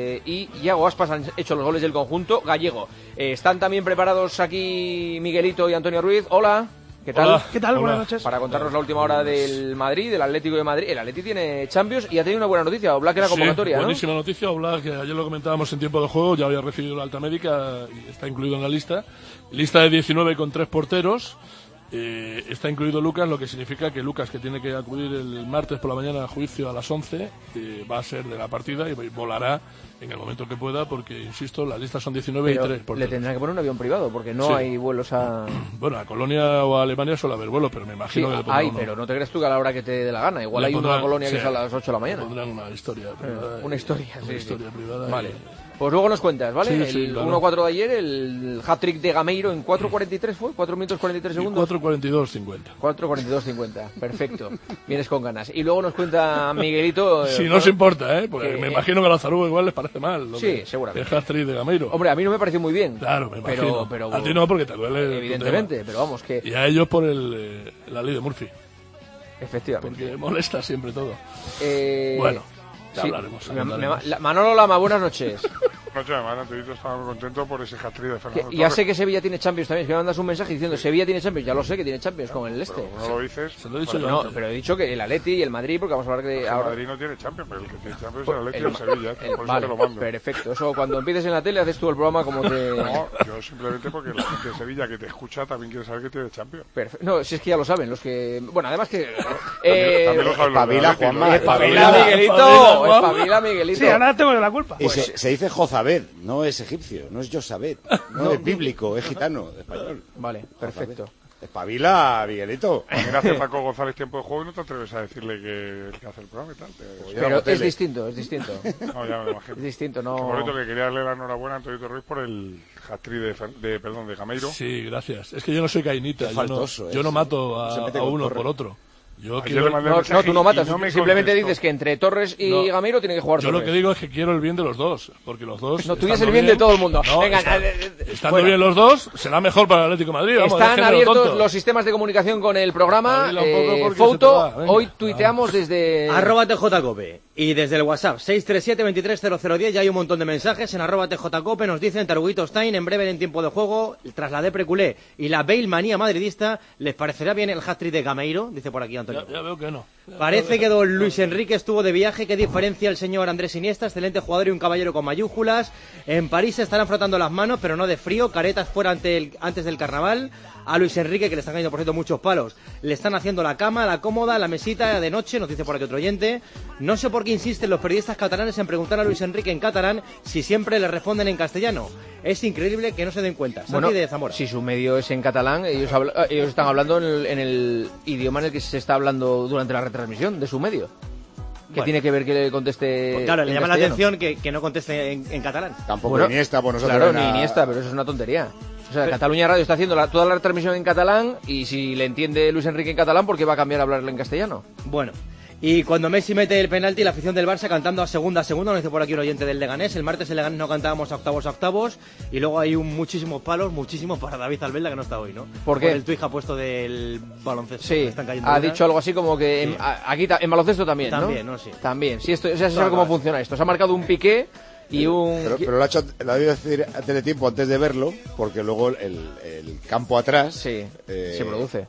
y Iago Aspas han hecho los goles del conjunto gallego. Están también preparados aquí Miguelito y Antonio Ruiz. Hola. ¿Qué tal? Hola. ¿Qué tal? Hola. Buenas noches. Para contarnos la última hora del Madrid, del Atlético de Madrid. El Atleti tiene Champions y ha tenido una buena noticia. Oblak en la convocatoria, ¿no? Buenísima noticia. Oblak, que ayer lo comentábamos en tiempo de juego, ya había recibido la alta médica y está incluido en la lista. Lista de 19 con 3 porteros. Está incluido Lucas, lo que significa que Lucas, que tiene que acudir el martes por la mañana a juicio a las 11, va a ser de la partida y volará en el momento que pueda, porque, insisto, las listas son 19 pero y 3 porteros. Le tendrán que poner un avión privado, porque no hay vuelos a... Bueno, a Colonia o a Alemania suele haber vuelos, pero me imagino que le pondrán uno. Pero no te crees tú que a la hora que te dé la gana. Igual hay uno a Colonia que es a las 8 de la mañana. Pondrán una historia privada. Una historia privada. Vale. Pues luego nos cuentas, ¿vale? Sí, el claro. 1-4 de ayer, el hat-trick de Gameiro en 4:43 fue, 4 minutos 43 segundos. 4:42:50. 4:42:50, perfecto. Vienes con ganas. Y luego nos cuenta Miguelito... Si no os importa, porque me imagino que a Lazarugo igual les parece mal. Sí, seguramente. El hat-trick de Gameiro. Hombre, a mí no me pareció muy bien. Claro, me imagino. Pero a ti no, porque te duele. Evidentemente, pero vamos, que... Y a ellos por la ley de Murphy. Efectivamente. Porque molesta siempre todo. Bueno, ya hablaremos. Manolo Lama, buenas noches. Noche de Mano, Antonito, estaba muy contento por ese hat-trick de Fernando Torres. Ya sé que Sevilla tiene Champions también, es que me mandas un mensaje diciendo Sevilla tiene Champions, ya lo sé que tiene Champions con el este. No lo dices. Se lo he dicho yo. No, pero he dicho que el Atleti y el Madrid, porque vamos a hablar de ahora. El Madrid no tiene Champions, pero el que tiene Champions es el Atleti y el Sevilla, por eso te lo mando. Perfecto, eso cuando empieces en la tele haces tú el programa como te... No, yo simplemente porque la gente de Sevilla que te escucha también quiere saber que tiene Champions. Perfecto. No, si es que ya lo saben, los que... Bueno, además que... también lo saben espabila, Juanma. Espabila, Miguelito. Espabila, Miguelito. Sí, ahora tengo yo la culpa. Y se dice Jozabed, no es egipcio, no es Josabed, no es bíblico, es gitano, español. Vale, perfecto. Espabila, Miguelito. También hace Paco González tiempo de juego y no te atreves a decirle que el que hace el programa y tal. Pero es distinto. No, ya me imagino. Es distinto, no... Qué bonito, que quería darle la enhorabuena a Antonio Ruiz por el hat-trick de Gameiro. Sí, gracias. Es que yo no soy cainita. Faltoso, yo no mato a uno por otro. Yo no, tú no matas, simplemente dices que entre Torres y Gameiro tiene que jugar Torres. Yo lo que digo es que quiero el bien de los dos, porque los dos... No, tú dices el bien de todo el mundo. No, venga, estando bien los dos, será mejor para el Atlético de Madrid. Vamos, están abiertos los sistemas de comunicación con el programa. Foto, hoy tuiteamos desde... @tjcope y desde el WhatsApp 637-230010 ya hay un montón de mensajes. En @tjcope nos dicen Taruguito Stein, en breve en tiempo de juego, tras la de preculé y la Bale manía madridista, ¿les parecerá bien el hat-trick de Gameiro? Dice por aquí Antonio. Ya veo que no. Parece que don Luis Enrique estuvo de viaje. ¿Qué diferencia el señor Andrés Iniesta? Excelente jugador y un caballero con mayúsculas. En París se estarán frotando las manos, pero no de frío. Caretas fuera antes del carnaval. A Luis Enrique, que le están cayendo por cierto muchos palos, le están haciendo la cama, la cómoda, la mesita de noche, nos dice por aquí otro oyente. No sé por qué insisten los periodistas catalanes en preguntar a Luis Enrique en catalán si siempre le responden en castellano. Es increíble que no se den cuenta. Santi de Zamora. Si su medio es en catalán, ellos están hablando en el idioma en el que se está hablando durante la retransmisión de su medio. ¿Qué tiene que ver que le conteste? Pues claro, le llama la atención que no conteste en catalán. Tampoco Iniesta, por nosotros. Claro, ni Iniesta, pero eso es una tontería. O sea, Cataluña Radio está haciendo toda la retransmisión en catalán y si le entiende Luis Enrique en catalán, ¿por qué va a cambiar a hablarle en castellano? Bueno, y cuando Messi mete el penalti, la afición del Barça cantando a segunda, nos dice por aquí un oyente del Leganés. El martes el Leganés no cantábamos a octavos y luego hay muchísimos palos para David Albelda, que no está hoy, ¿no? ¿Por qué? Por el tuit que ha puesto del baloncesto. Sí, están cayendo dicho algo así como que aquí en baloncesto también, ¿no? También, ¿no? Sí. También, sí, esto, se sabe cómo funciona esto. Se ha marcado un piqué y pero lo ha debido decir antes de tiempo, antes de verlo, porque luego el campo atrás se produce.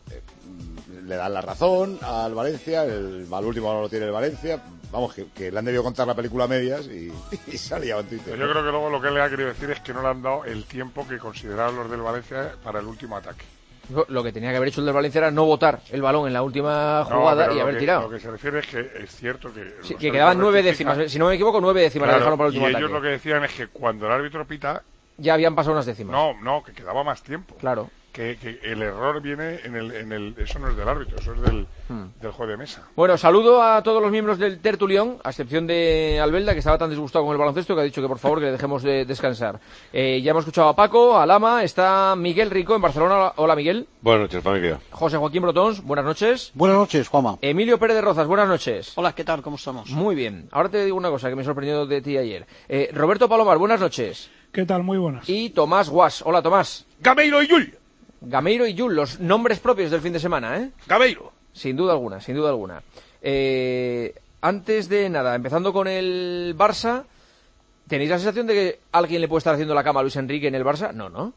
Le dan la razón al Valencia, al último no lo tiene el Valencia. Vamos, que le han debido contar la película a medias y salía en Twitter. Yo creo que luego lo que le ha querido decir es que no le han dado el tiempo que consideraban los del Valencia para el último ataque. Lo que tenía que haber hecho el del Valencia era no botar el balón en la última jugada y haber tirado. Lo que se refiere es que es cierto que... Sí, que quedaban 9 décimas, si no me equivoco, 9 décimas le dejaron para el último ataque. Y ellos lo que decían es que cuando el árbitro pita... Ya habían pasado unas décimas. No, que quedaba más tiempo. Claro. Que el error viene en el eso no es del árbitro, eso es del juez de mesa. Bueno, saludo a todos los miembros del tertulión, a excepción de Albelda, que estaba tan disgustado con el baloncesto que ha dicho que por favor que le dejemos de descansar. Ya hemos escuchado a Paco, a Lama, está Miguel Rico en Barcelona. Hola, Miguel. Buenas noches, familia. José Joaquín Brotons, buenas noches. Buenas noches, Juanma. Emilio Pérez de Rozas, buenas noches. Hola, ¿qué tal? ¿Cómo estamos? Muy bien. Ahora te digo una cosa que me sorprendió de ti ayer. Roberto Palomar, buenas noches. ¿Qué tal? Muy buenas. Y Tomás Guas. Hola, Tomás. Gameiro y Yul. Gameiro y Yul, los nombres propios del fin de semana, ¿eh? Gameiro. Sin duda alguna, sin duda alguna. Antes de nada, empezando con el Barça, ¿tenéis la sensación de que alguien le puede estar haciendo la cama a Luis Enrique en el Barça? No. No.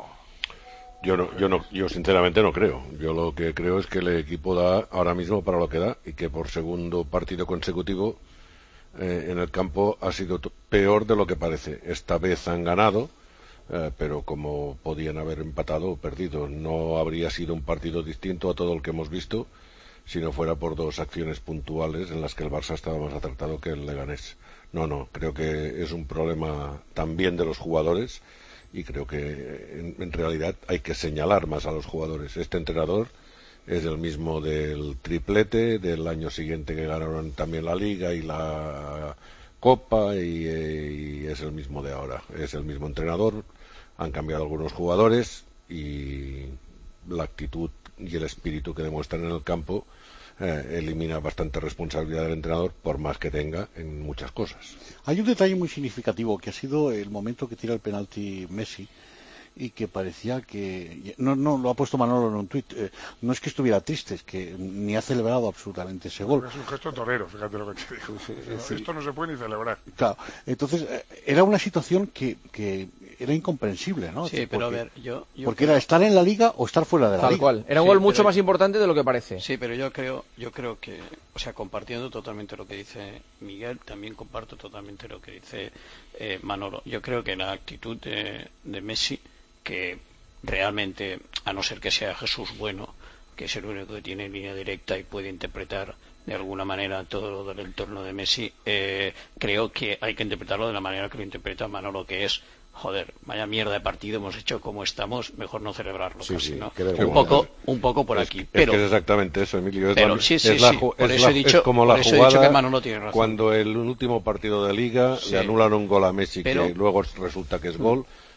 Yo sinceramente no creo. Yo lo que creo es que el equipo da ahora mismo para lo que da y que por segundo partido consecutivo en el campo ha sido peor de lo que parece. Esta vez han ganado, pero como podían haber empatado o perdido. No habría sido un partido distinto a todo el que hemos visto si no fuera por dos acciones puntuales en las que el Barça estaba más acertado que el Leganés. No, creo que es un problema también de los jugadores y creo que en realidad hay que señalar más a los jugadores. Este entrenador es el mismo del triplete, del año siguiente que ganaron también la Liga y la Copa y es el mismo de ahora. Es el mismo entrenador, han cambiado algunos jugadores y la actitud y el espíritu que demuestran en el campo elimina bastante responsabilidad del entrenador, por más que tenga en muchas cosas. Hay un detalle muy significativo que ha sido el momento que tira el penalti Messi y que parecía que no lo ha puesto Manolo en un tuit, no es que estuviera triste, es que ni ha celebrado absolutamente ese gol. Es un gesto torero, fíjate lo que te digo. Sí. Esto no se puede ni celebrar. Claro, entonces era una situación que era incomprensible, ¿no? Sí, pero a ver, yo porque era estar en la Liga o estar fuera de la Liga. Tal cual, era un gol mucho más importante de lo que parece. Sí, pero yo creo que, o sea, compartiendo totalmente lo que dice Miguel, también comparto totalmente lo que dice Manolo. Yo creo que la actitud de Messi, que realmente, a no ser que sea Jesús Bueno, que es el único que tiene línea directa y puede interpretar de alguna manera todo lo del entorno de Messi, creo que hay que interpretarlo de la manera que lo interpreta Manolo, que es: joder, vaya mierda de partido hemos hecho, como estamos, mejor no celebrarlo. Sí, ¿no? Un poco por aquí. Pero es exactamente eso, Emilio. Es como la he jugada dicho que Manolo tiene razón. Cuando el último partido de Liga le anulan un gol a Messi, que luego resulta que es gol.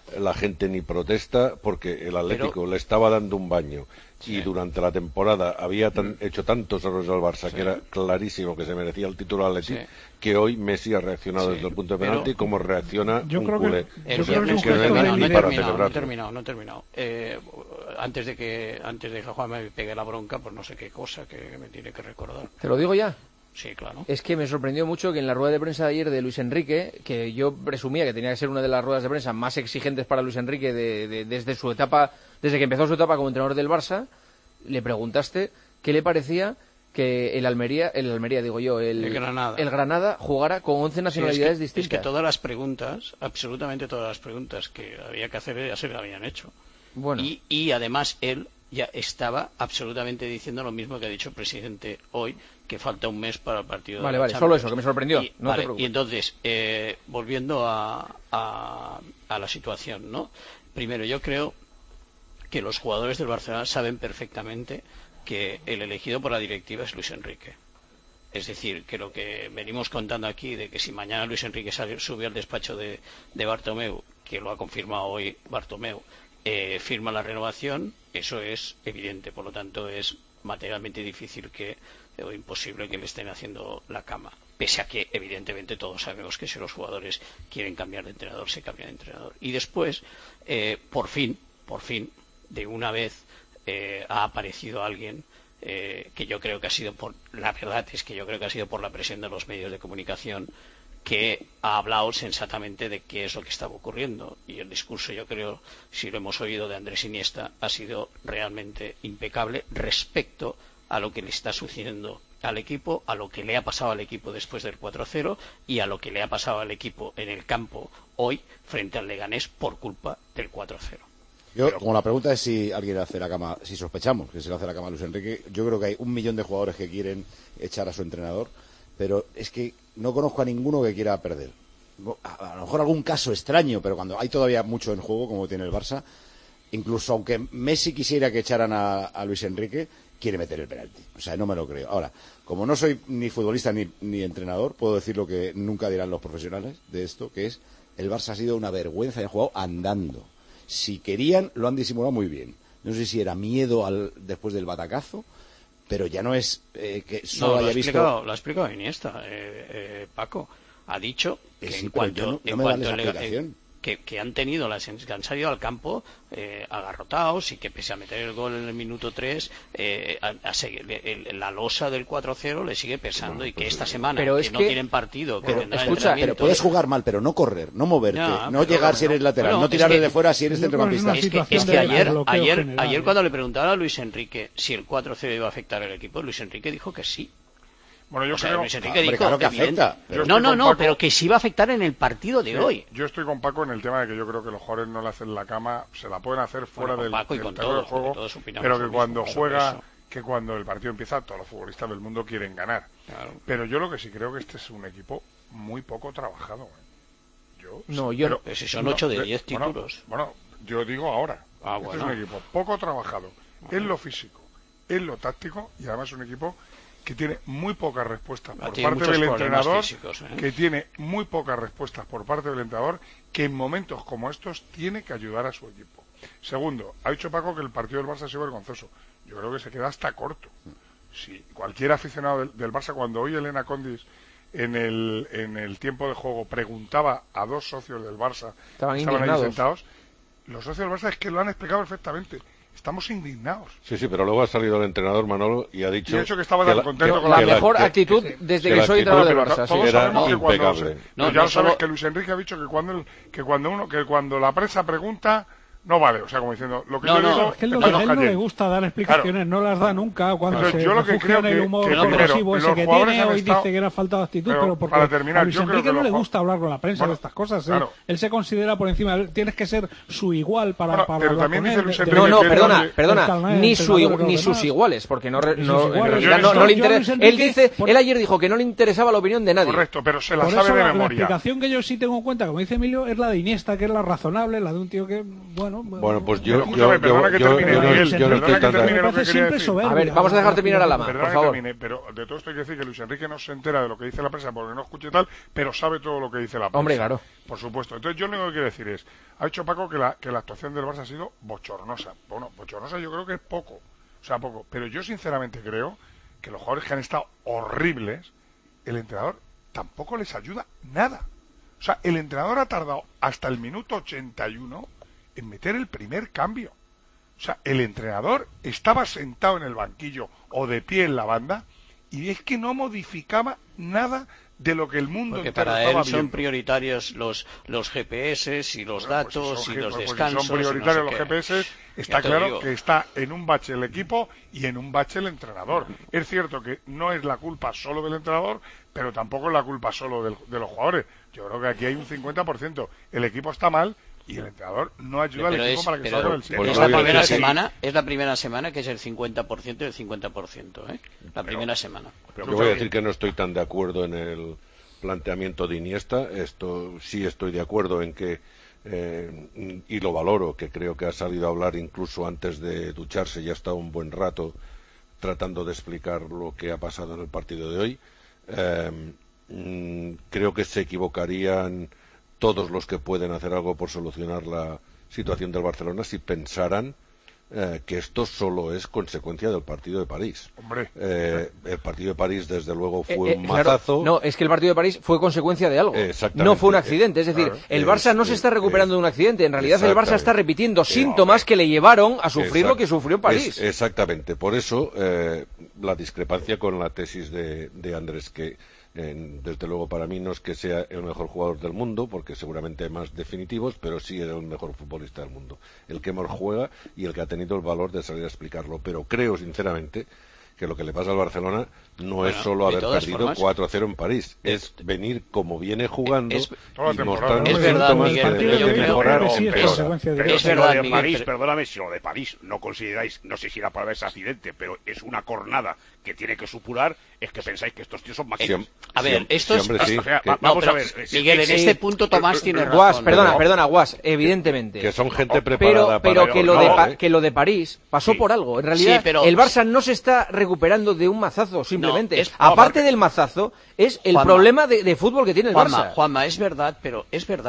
la gente ni protesta porque el Atlético le estaba dando un baño y durante la temporada había hecho tantos errores al Barça que era clarísimo que se merecía el título al Atlético, que hoy Messi ha reaccionado desde el punto de penalti como reacciona un culé. No he terminado. Antes de que Juan me pegue la bronca, pues no sé qué cosa que me tiene que recordar. ¿Te lo digo ya? Sí, claro. Es que me sorprendió mucho que en la rueda de prensa de ayer de Luis Enrique, que yo presumía que tenía que ser una de las ruedas de prensa más exigentes para Luis Enrique desde su etapa, desde que empezó su etapa como entrenador del Barça, le preguntaste qué le parecía que el Granada jugara con 11 nacionalidades distintas. Es que todas las preguntas, absolutamente todas las preguntas que había que hacer ya se le habían hecho. Bueno. Y además él ya estaba absolutamente diciendo lo mismo que ha dicho el presidente hoy, que falta un mes para el partido de la Champions. Solo eso, que me sorprendió. Y entonces, volviendo a la situación, ¿no? Primero, yo creo que los jugadores del Barcelona saben perfectamente que el elegido por la directiva es Luis Enrique. Es decir, que lo que venimos contando aquí, de que si mañana Luis Enrique sube al despacho de Bartomeu, que lo ha confirmado hoy Bartomeu, firma la renovación, eso es evidente. Por lo tanto, es materialmente difícil o imposible que le estén haciendo la cama. Pese a que, evidentemente, todos sabemos que si los jugadores quieren cambiar de entrenador, se cambian de entrenador. Y después, por fin, de una vez, ha aparecido alguien que yo creo que ha sido la verdad es que yo creo que ha sido por la presión de los medios de comunicación, que ha hablado sensatamente de qué es lo que estaba ocurriendo. Y el discurso, yo creo, si lo hemos oído, de Andrés Iniesta, ha sido realmente impecable respecto a lo que le está sucediendo al equipo, a lo que le ha pasado al equipo después del 4-0 y a lo que le ha pasado al equipo en el campo hoy frente al Leganés por culpa del 4-0. Como la pregunta es si alguien hace la cama, si sospechamos que se le hace la cama a Luis Enrique, yo creo que hay 1 millón de jugadores que quieren echar a su entrenador, pero es que no conozco a ninguno que quiera perder. A lo mejor algún caso extraño, pero cuando hay todavía mucho en juego, como tiene el Barça, incluso aunque Messi quisiera que echaran a Luis Enrique, quiere meter el penalti. O sea, no me lo creo. Ahora, como no soy ni futbolista ni entrenador, puedo decir lo que nunca dirán los profesionales de esto, que es el Barça ha sido una vergüenza, y ha jugado andando. Si querían, lo han disimulado muy bien. No sé si era miedo después del batacazo, pero ya no es que solo haya visto... Lo ha explicado Iniesta, Paco. Ha dicho que sí, en cuanto que han tenido que han salido al campo agarrotados y que pese a meter el gol en el minuto 3 la losa del 4-0 le sigue pesando y que esta semana no tienen partido pero puedes jugar mal pero no correr, no moverte, no llegar si eres lateral, no tirar desde fuera si eres centrocampista. Es que ayer cuando le preguntaban a Luis Enrique si el 4-0 iba a afectar al equipo, Luis Enrique dijo que sí. Bueno, yo creo Luis Enrique dijo, claro que afecta. Pero que sí va a afectar en el partido de hoy. Yo estoy con Paco en el tema de que yo creo que los jugadores no le hacen la cama, se la pueden hacer fuera del terreno de juego, pero que cuando juega, que cuando el partido empieza, todos los futbolistas del mundo quieren ganar. Claro. Pero yo lo que sí creo que este es un equipo muy poco trabajado. Si son 8 de 10 títulos. Bueno, yo digo ahora. Este es un equipo poco trabajado en lo físico, en lo táctico y además un equipo que tiene muy pocas respuestas por parte del entrenador, que tiene muy pocas respuestas por parte del entrenador, que en momentos como estos tiene que ayudar a su equipo. Segundo, ha dicho Paco que el partido del Barça ha sido vergonzoso. Yo creo que se queda hasta corto. Si cualquier aficionado del Barça, cuando hoy Elena Condis en el tiempo de juego preguntaba a 2 socios del Barça, estaban ahí sentados, los socios del Barça es que lo han explicado perfectamente. Estamos indignados. Sí, pero luego ha salido el entrenador Manolo y ha dicho que estaba tan contento con la mejor actitud desde que soy entrenador del Barça. Todos sabemos que impecable. Ya lo sabes que Luis Enrique ha dicho que cuando la prensa pregunta no vale, o sea, como diciendo lo que yo digo, es que a él no le gusta dar explicaciones, no las da nunca cuando se refugia en el humor progresivo ese que tiene. Hoy dice que era falta de actitud, pero porque a Luis Enrique no le gusta hablar con la prensa de estas cosas. Él se considera por encima, tienes que ser su igual para hablar con él. Perdona, ni sus iguales, porque en realidad no le interesa. Él ayer dijo que no le interesaba la opinión de nadie. Correcto, pero se la sabe de memoria. La explicación que yo sí tengo en cuenta, como dice Emilio, es la de Iniesta, que es la razonable, la de un tío que, bueno, Bueno, pues yo no estoy tan de... A ver, vamos a dejar terminar a Lama, por favor. Pero de todo esto hay que decir que Luis Enrique no se entera de lo que dice la prensa porque no escuche tal, pero sabe todo lo que dice la prensa. Hombre, claro. Por supuesto. Entonces yo lo único que quiero decir es, ha dicho Paco que la actuación del Barça ha sido bochornosa. Bueno, bochornosa yo creo que es poco. O sea, poco. Pero yo sinceramente creo que los jugadores que han estado horribles, el entrenador tampoco les ayuda nada. O sea, el entrenador ha tardado hasta el minuto 81 en meter el primer cambio. O sea, el entrenador estaba sentado en el banquillo o de pie en la banda y es que no modificaba nada de lo que el mundo porque entero para estaba él son viendo. Prioritarios los GPS y los datos y los descansos. Si son prioritarios los GPS, está claro digo. que está en un bache el equipo y en un bache el entrenador. Es cierto que no es la culpa solo del entrenador, pero tampoco es la culpa solo de los jugadores. Yo creo que aquí hay un 50%. El equipo está mal y el entrenador no ayuda al equipo para que salga del sitio. Es la primera semana que es el 50% del 50%, ¿eh? Primera semana. Yo voy a decir que no estoy tan de acuerdo en el planteamiento de Iniesta. Esto sí estoy de acuerdo en que y lo valoro, que creo que ha salido a hablar incluso antes de ducharse y ha estado un buen rato tratando de explicar lo que ha pasado en el partido de hoy. Creo que se equivocarían todos los que pueden hacer algo por solucionar la situación del Barcelona si pensaran que esto solo es consecuencia del partido de París. Hombre, el partido de París desde luego fue un mazazo. Claro, no, es que el partido de París fue consecuencia de algo. No fue un accidente, es decir, el Barça no se está recuperando de un accidente, en realidad el Barça está repitiendo síntomas que le llevaron a sufrir lo que sufrió en París. Exactamente, por eso la discrepancia con la tesis de Andrés, que desde luego para mí no es que sea el mejor jugador del mundo, porque seguramente hay más definitivos, pero sí era el mejor futbolista del mundo, el que mejor juega y el que ha tenido el valor de salir a explicarlo. Pero creo sinceramente que lo que le pasa al Barcelona no es solo haber perdido 4-0 en París, es venir como viene jugando y mostrando síntomas de mejorar. Es verdad, París, perdóname, si lo de París no consideráis, no sé si la palabra es accidente, pero es una cornada que tiene que supurar, es que pensáis que estos tíos son máquinas. A ver, esto es... Vamos a ver. Miguel, en este punto Tomás tiene razón. Perdona, Guas, evidentemente. Que son gente preparada pero que lo de París pasó por algo. En realidad, el Barça no se está recuperando de un mazazo, simplemente. Aparte del mazazo, es el problema de fútbol que tiene el Barça. Juanma, es verdad, pero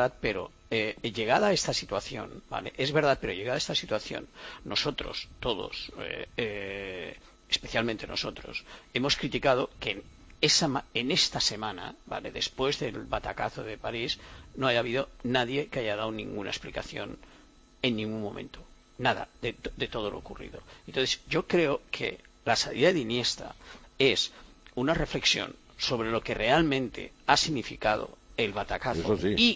llegada a esta situación, ¿vale? Es verdad, pero llegada a esta situación, nosotros, todos, especialmente nosotros, hemos criticado que en esta semana, ¿vale? Después del batacazo de París, no haya habido nadie que haya dado ninguna explicación en ningún momento. Nada de todo lo ocurrido. Entonces, yo creo que la salida de Iniesta es una reflexión sobre lo que realmente ha significado el batacazo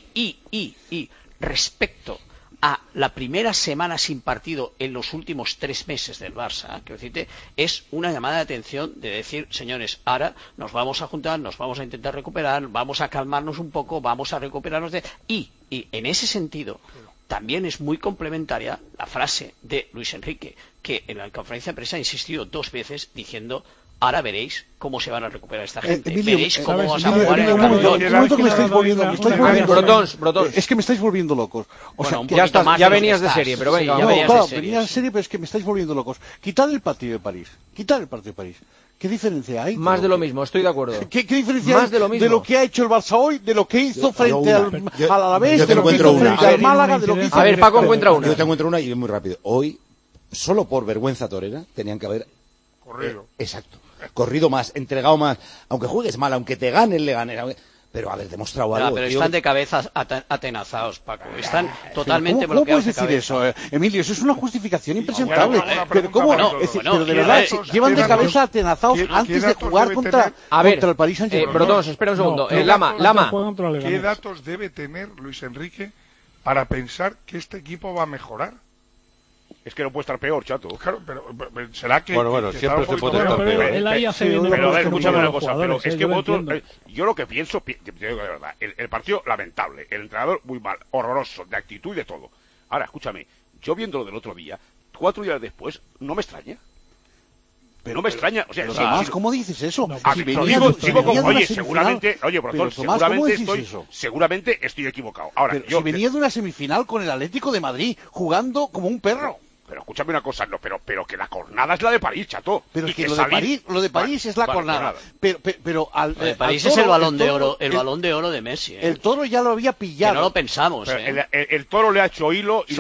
y respecto a la primera semana sin partido en los últimos 3 meses del Barça, quiero decirte, es una llamada de atención de decir, señores, ahora nos vamos a juntar, nos vamos a intentar recuperar, vamos a calmarnos un poco, vamos a recuperarnos y en ese sentido también es muy complementaria la frase de Luis Enrique, que en la conferencia de prensa ha insistido 2 veces diciendo: ahora veréis cómo se van a recuperar esta gente. Veréis cómo vamos a jugar en el campeón. Un momento que me estáis volviendo Brotons. Es que me estáis volviendo locos. O sea, ya venías de serie, pero venga. Venía de serie, pero es que me estáis volviendo locos. Quitad el partido de París. ¿Qué diferencia hay? Más de lo mismo, estoy de acuerdo. ¿Qué diferencia hay de lo que ha hecho el Barça hoy, de lo que hizo frente al Alavés, de lo que hizo frente al Málaga, de lo que hizo... A ver, Paco encuentra una. Yo te encuentro una y es muy rápido. Hoy, solo por vergüenza torera, tenían que haber... corrido. Exacto. Corrido más, entregado más. Aunque juegues mal, aunque te ganen, le ganen. Pero haber demostrado algo. Pero están de cabeza atenazados, Paco. Están totalmente bloqueados. ¿Cómo puedes decir eso, Emilio? Eso es una justificación impresentable. Pero ¿cómo? Pero de verdad, llevan de cabeza atenazados antes de jugar contra el Paris Saint-Germain. Brotons, espera un segundo. Lama. ¿Qué datos debe tener Luis Enrique para pensar que este equipo va a mejorar? Es que no puede estar peor, chato. Claro, pero será que... Bueno, siempre se puede estar peor. Pero a ver, escúchame una cosa. Pero es que vosotros... Yo lo que pienso, de verdad, el partido lamentable, el entrenador muy mal, horroroso, de actitud y de todo. Ahora, escúchame, yo viéndolo del otro día, 4 días después, no me extraña. no me extraña. O sea, Tomás, ¿cómo dices eso? Seguramente estoy equivocado. Ahora, pero si venía de una semifinal con el Atlético de Madrid, jugando como un perro. Pero escúchame una cosa, no, pero que la cornada es la de París, chato. Pero es que lo de París es la cornada. Pero de París es el balón de oro, el balón de oro de Messi. El Toro ya lo había pillado. Que no lo pensamos. El Toro le ha hecho hilo y lo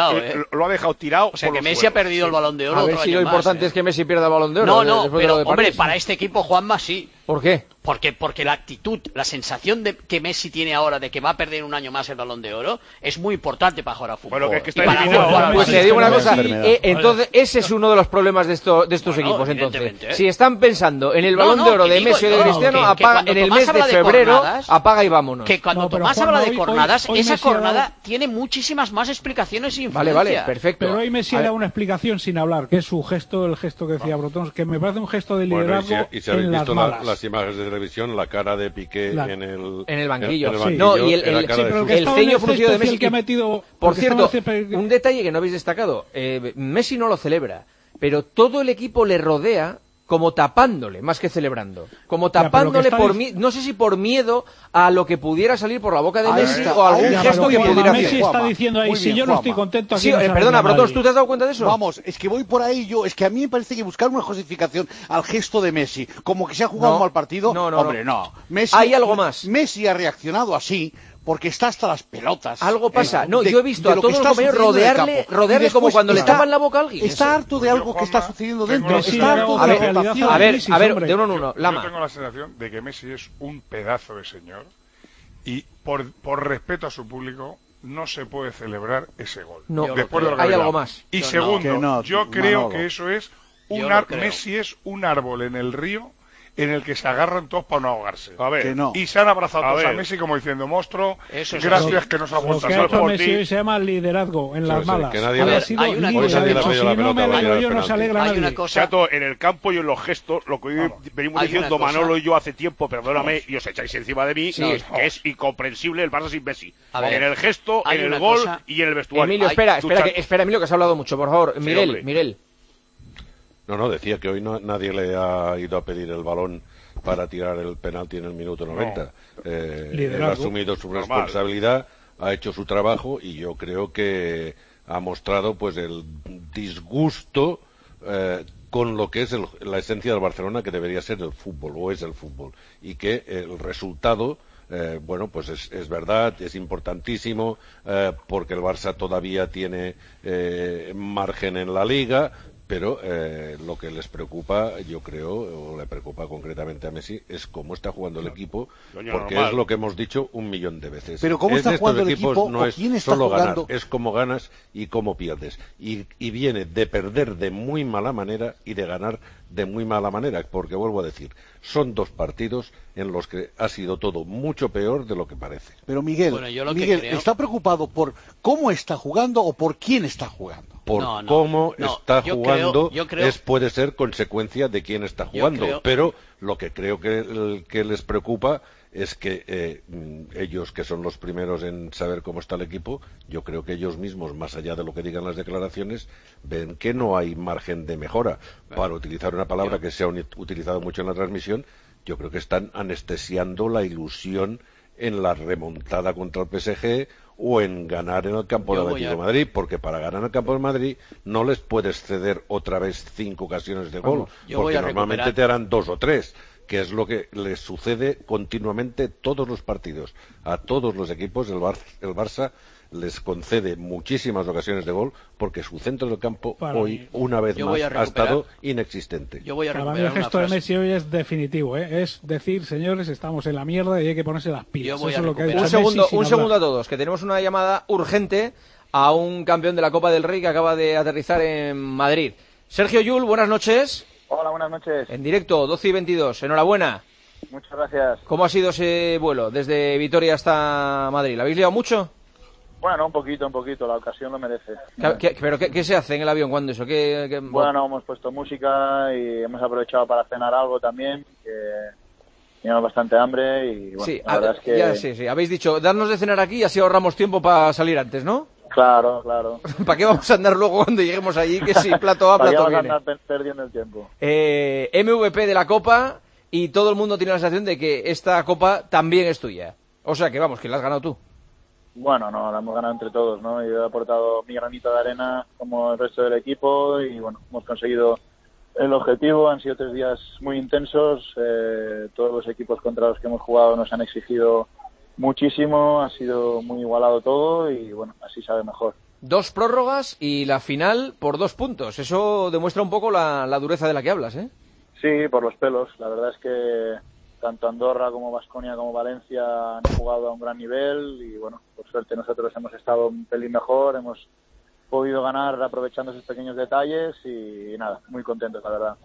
ha dejado tirado. O sea que Messi ha perdido el balón de oro. A ver si lo importante es que Messi pierda el balón de oro. No, pero hombre, para este equipo Juanma sí. ¿Por qué? Porque la actitud, la sensación de que Messi tiene ahora de que va a perder un año más el Balón de Oro es muy importante para jugar a fútbol. Bueno, que está pues te digo una cosa, entonces ese es uno de los problemas de estos equipos. Entonces, si están pensando en el Balón de Oro de Messi o de Cristiano, apaga en el mes de febrero, apaga y vámonos. Que cuando Tomás habla de cornadas, esa cornada tiene muchísimas más explicaciones e influencia. Vale, perfecto. Pero hoy Messi da una explicación sin hablar, que es su gesto, el gesto que decía Brotons, que me parece un gesto de liderazgo en las malas. Las imágenes de televisión, la cara de Piqué en el banquillo. No, y el ceño fruncido de Messi. Por cierto, un detalle que no habéis destacado, Messi no lo celebra, pero todo el equipo le rodea como tapándole, más que celebrando. Como tapándole no sé si por miedo a lo que pudiera salir por la boca de Messi o algún gesto que pudiera hacer. Messi está diciendo ahí, si yo no estoy contento aquí. Sí, perdona, Brotos, ¿tú te has dado cuenta de eso? Vamos, es que voy por ahí es que a mí me parece que buscar una justificación al gesto de Messi, como que se ha jugado un mal partido. No. Messi, hay algo más. Messi ha reaccionado así porque está hasta las pelotas. Algo pasa. Yo he visto a todos los compañeros rodearle como cuando le tapan la boca a alguien. Está harto de algo que está sucediendo dentro. Está harto de la relación. A ver, de uno en uno. Lama. Yo tengo la sensación de que Messi es un pedazo de señor y por respeto a su público no se puede celebrar ese gol. Después de lo que hay algo más. Y segundo, yo creo que eso es Messi es un árbol en el río en el que se agarran todos para no ahogarse. Y se han abrazado todos a Messi como diciendo, monstruo, gracias que nos ha vuelto a salvar por ti. Messi se llama liderazgo en las malas. Hay una cosa. Chato, en el campo y en los gestos, lo que venimos diciendo Manolo y yo hace tiempo, perdóname, y os echáis encima de mí, que es incomprensible el Barça sin Messi. En el gesto, en el gol y en el vestuario. Emilio, espera, Emilio, que has hablado mucho, por favor. Miguel. No, decía que hoy nadie le ha ido a pedir el balón para tirar el penalti en el minuto 90. Él ha asumido su responsabilidad, ha hecho su trabajo y yo creo que ha mostrado pues el disgusto con lo que es la esencia del Barcelona, que debería ser el fútbol, o es el fútbol, y que el resultado pues es verdad, es importantísimo porque el Barça todavía tiene margen en la Liga, pero lo que les preocupa, yo creo, o le preocupa concretamente a Messi, es cómo está jugando el equipo, porque es lo que hemos dicho 1.000.000 de veces. Pero cómo está jugando el equipo, no es quién está solo jugando. Ganar, es cómo ganas y cómo pierdes. Y viene de perder de muy mala manera y de ganar de muy mala manera, porque vuelvo a decir, son dos partidos en los que ha sido todo mucho peor de lo que parece. Pero Miguel, ¿está preocupado por cómo está jugando o por quién está jugando? Cómo está jugando puede ser consecuencia de quién está jugando, pero lo que creo que les preocupa es que ellos, que son los primeros en saber cómo está el equipo, yo creo que ellos mismos, más allá de lo que digan las declaraciones, ven que no hay margen de mejora. Para utilizar una palabra que se ha utilizado mucho en la transmisión, yo creo que están anestesiando la ilusión en la remontada contra el PSG o en ganar en el campo del Atlético de Madrid, porque para ganar en el campo de Madrid no les puedes ceder otra vez 5 ocasiones de gol, porque normalmente te harán 2 o 3, que es lo que les sucede continuamente todos los partidos. A todos los equipos el Barça les concede muchísimas ocasiones de gol porque su centro del campo hoy, una vez más, ha estado inexistente. Para mí el gesto de Messi hoy es definitivo, es decir, señores, estamos en la mierda y hay que ponerse las pilas. Eso es lo que ha dicho un segundo a todos, que tenemos una llamada urgente a un campeón de la Copa del Rey que acaba de aterrizar en Madrid. Sergio Llull, buenas noches. Hola, buenas noches. En directo, 12:22, enhorabuena. Muchas gracias. ¿Cómo ha sido ese vuelo desde Vitoria hasta Madrid? ¿La habéis liado mucho? Bueno, un poquito, la ocasión lo merece. ¿Pero qué se hace en el avión cuando eso? Bueno, hemos puesto música y hemos aprovechado para cenar algo también, que teníamos bastante hambre y bueno, sí, la verdad es que... Sí, habéis dicho, darnos de cenar aquí y así ahorramos tiempo para salir antes, ¿no? Claro, claro. ¿Para qué vamos a andar luego cuando lleguemos allí? Que sí, plato A, plato B. ¿Para qué vamos a andar perdiendo el tiempo? MVP de la Copa y todo el mundo tiene la sensación de que esta Copa también es tuya. O sea que vamos, que la has ganado tú. Bueno, no, la hemos ganado entre todos, ¿no? Yo he aportado mi granito de arena como el resto del equipo y bueno, hemos conseguido el objetivo. Han sido 3 días muy intensos, todos los equipos contra los que hemos jugado nos han exigido muchísimo, ha sido muy igualado todo y bueno, así sabe mejor. 2 prórrogas y la final por 2 puntos, eso demuestra un poco la dureza de la que hablas, ¿eh? Sí, por los pelos, la verdad es que tanto Andorra como Baskonia como Valencia han jugado a un gran nivel y bueno, por suerte nosotros hemos estado un pelín mejor, hemos podido ganar aprovechando esos pequeños detalles y nada, muy contentos la verdad.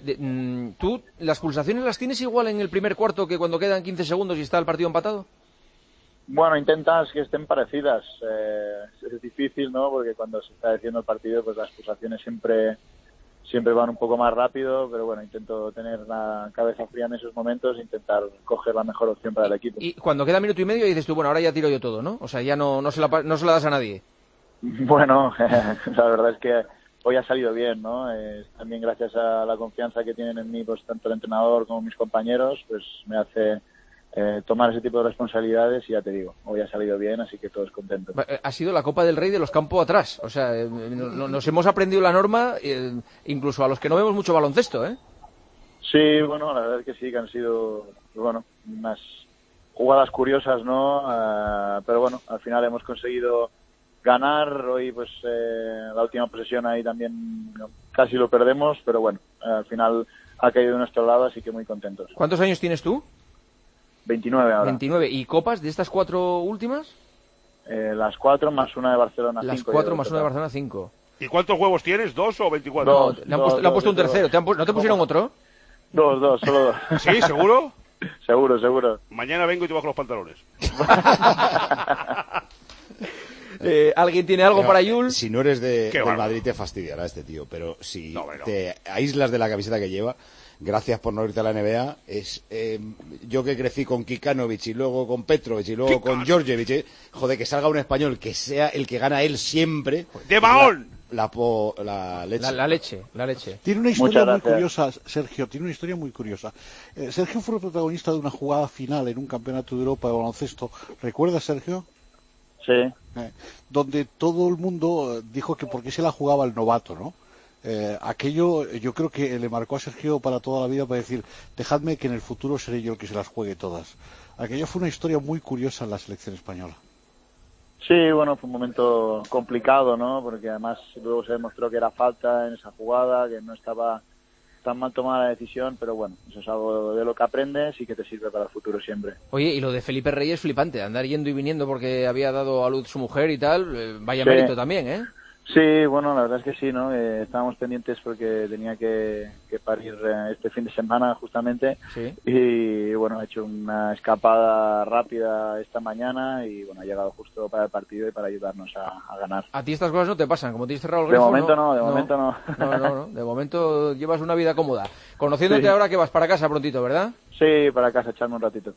¿Tú las pulsaciones las tienes igual en el primer cuarto que cuando quedan 15 segundos y está el partido empatado? Bueno, intentas que estén parecidas, es difícil, ¿no? Porque cuando se está decidiendo el partido pues las pulsaciones siempre van un poco más rápido, pero bueno, intento tener la cabeza fría en esos momentos, intentar coger la mejor opción para el equipo. Y cuando queda minuto y medio dices tú, bueno, ahora ya tiro yo todo, ¿no? O sea, ya no se la das a nadie. Bueno, la verdad es que hoy ha salido bien, ¿no? También gracias a la confianza que tienen en mí, pues tanto el entrenador como mis compañeros, pues me hace tomar ese tipo de responsabilidades y ya te digo, hoy ha salido bien, así que todos contentos. Ha sido la Copa del Rey de los campos atrás, o sea, nos hemos aprendido la norma, incluso a los que no vemos mucho baloncesto, ¿eh? Sí, bueno, la verdad es que sí, que han sido, bueno, unas jugadas curiosas, ¿no? Pero bueno, al final hemos conseguido ganar, hoy pues la última posesión ahí también casi lo perdemos, pero bueno, al final ha caído de nuestro lado, así que muy contentos. ¿Cuántos años tienes tú? 29 ahora. 29. ¿Y copas de estas 4 últimas? Las 4 más una de Barcelona 5. Las 4 más una de Barcelona 5. ¿Y cuántos huevos tienes? ¿2 o 24? No, le han puesto un tercero. ¿No te pusieron otro? 2, solo 2. ¿Sí? ¿Seguro? Seguro. Mañana vengo y te bajo los pantalones. ¿Alguien tiene algo para Yul? Si no eres del Madrid te fastidiará este tío, pero si te aíslas de la camiseta que lleva, gracias por no irte a la NBA. Yo que crecí con Kikanovic y luego con Petrovic y luego con Djordjevic, joder, que salga un español que sea el que gana él siempre. ¡De Mahón! La leche. La leche. Tiene una historia muy curiosa, Sergio, Sergio fue el protagonista de una jugada final en un campeonato de Europa de baloncesto. ¿Recuerdas, Sergio? Sí. Donde todo el mundo dijo que por qué se la jugaba el novato, ¿no? Aquello yo creo que le marcó a Sergio para toda la vida, para decir, dejadme que en el futuro seré yo el que se las juegue todas. Aquello fue una historia muy curiosa en la selección española. Sí, bueno, fue un momento complicado, ¿no? Porque además luego se demostró que era falta en esa jugada, que no estaba tan mal tomada la decisión, pero bueno, eso es algo de lo que aprendes y que te sirve para el futuro siempre. Oye, y lo de Felipe Reyes flipante, andar yendo y viniendo porque había dado a luz su mujer y tal, vaya mérito también, ¿eh? Sí, bueno, la verdad es que sí, ¿no? Estábamos pendientes porque tenía que parir este fin de semana justamente. Sí. Y bueno, ha hecho una escapada rápida esta mañana y bueno, ha llegado justo para el partido y para ayudarnos a ganar. A ti estas cosas no te pasan, como tienes cerrado el grifo. De momento no. No, de momento llevas una vida cómoda. Conociéndote ahora que vas para casa prontito, ¿verdad? Sí, para casa, echarme un ratito.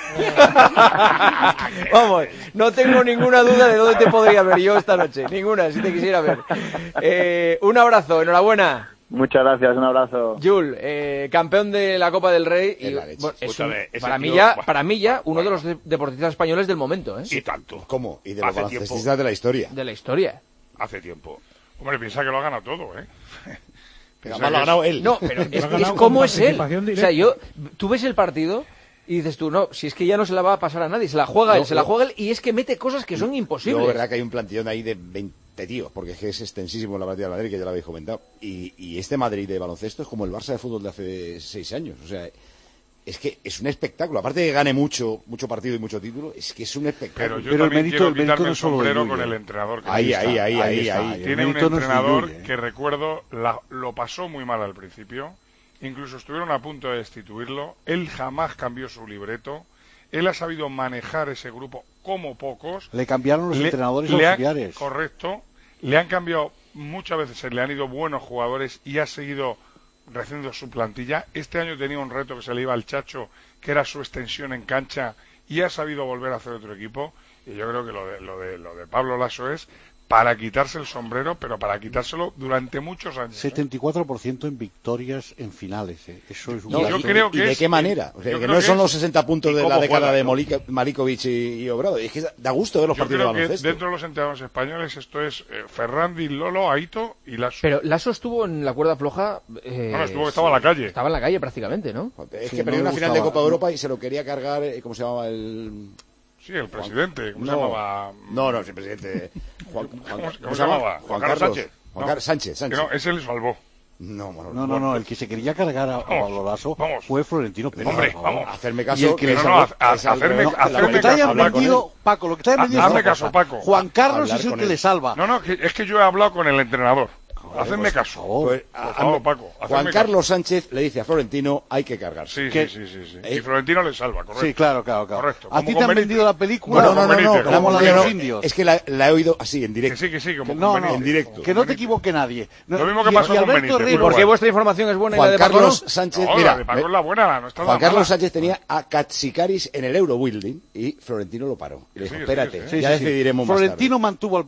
Vamos, no tengo ninguna duda de dónde te podría ver yo esta noche. Ninguna, si te quisiera ver. Un abrazo, enhorabuena. Muchas gracias, un abrazo. Jul, campeón de la Copa del Rey. Y, bueno, para mí ya uno de los deportistas españoles del momento, ¿eh? Y tanto. ¿Cómo? Y de los baloncestistas de la historia. De la historia. Hace tiempo. Hombre, piensa que lo ha ganado todo, ¿eh? Pero además lo ha ganado él. No, pero es como es él. O sea, tú ves el partido y dices tú, no, si es que ya no se la va a pasar a nadie, se la juega él y es que mete cosas que son imposibles. Luego, verdad que hay un plantillón ahí de 20 tíos, porque es extensísimo la partida del Madrid, que ya lo habéis comentado. Y este Madrid de baloncesto es como el Barça de fútbol de hace 6 años. O sea, es que es un espectáculo. Aparte de que gane mucho partido y mucho título, es que es un espectáculo. Pero yo también quiero quitarme el sombrero con el entrenador. Ahí. Tiene un entrenador que recuerdo lo pasó muy mal al principio. Incluso estuvieron a punto de destituirlo. Él jamás cambió su libreto. Él ha sabido manejar ese grupo como pocos. Le cambiaron los entrenadores auxiliares. Correcto. Le han cambiado muchas veces, se le han ido buenos jugadores y ha seguido recibiendo su plantilla. Este año tenía un reto que se le iba al Chacho, que era su extensión en cancha, y ha sabido volver a hacer otro equipo. Y yo creo que lo de Pablo Lasso es para quitarse el sombrero, pero para quitárselo durante muchos años. 74% en victorias en finales. Eso es un yo creo que ¿y de qué manera? O sea, que no son los 60 puntos de la década de Malikovic y Obrado. Es que da gusto ver los partidos de baloncesto. Dentro de los entrenadores españoles esto es Ferrandi, Lolo, Aito y Lasso. Pero Lasso estuvo en la cuerda floja. Estaba en la calle. Estaba en la calle prácticamente, ¿no? Es que perdió una final de Copa Europa y se lo quería cargar, ¿cómo se llamaba el...? Sí, el presidente, ¿cómo se llamaba? No, el presidente. ¿Cómo se llamaba? Juan Carlos Sánchez. Sánchez. Que no, ese le salvó. No, el que se quería cargar a Pablo Lasso fue Florentino Pérez. Hombre, vamos. Hacerme caso. Lo que te hayan vendido, Paco, lo que te hayan vendido. Hazme caso, Paco. Juan Carlos es el que le salva. No, es que yo he hablado con el entrenador. Hacedme caso. Por favor, Paco. Juan Carlos Sánchez le dice a Florentino, hay que cargarse. Sí. Y Florentino le salva, correcto. Sí, claro. Correcto. ¿A ti te han vendido la película? No, como la de los indios. Es que la he oído así, en directo. Que sí, en directo. Que no te equivoque nadie. Lo mismo que pasó con Benítez. ¿Y por qué vuestra información es buena y Juan la de Paco Carlos no? Sánchez, la de Paco es la buena, no está Juan Carlos Sánchez tenía a Katsikaris en el Eurobuilding y Florentino lo paró. Y le dijo, espérate, ya decidiremos más tarde. Florentino mantuvo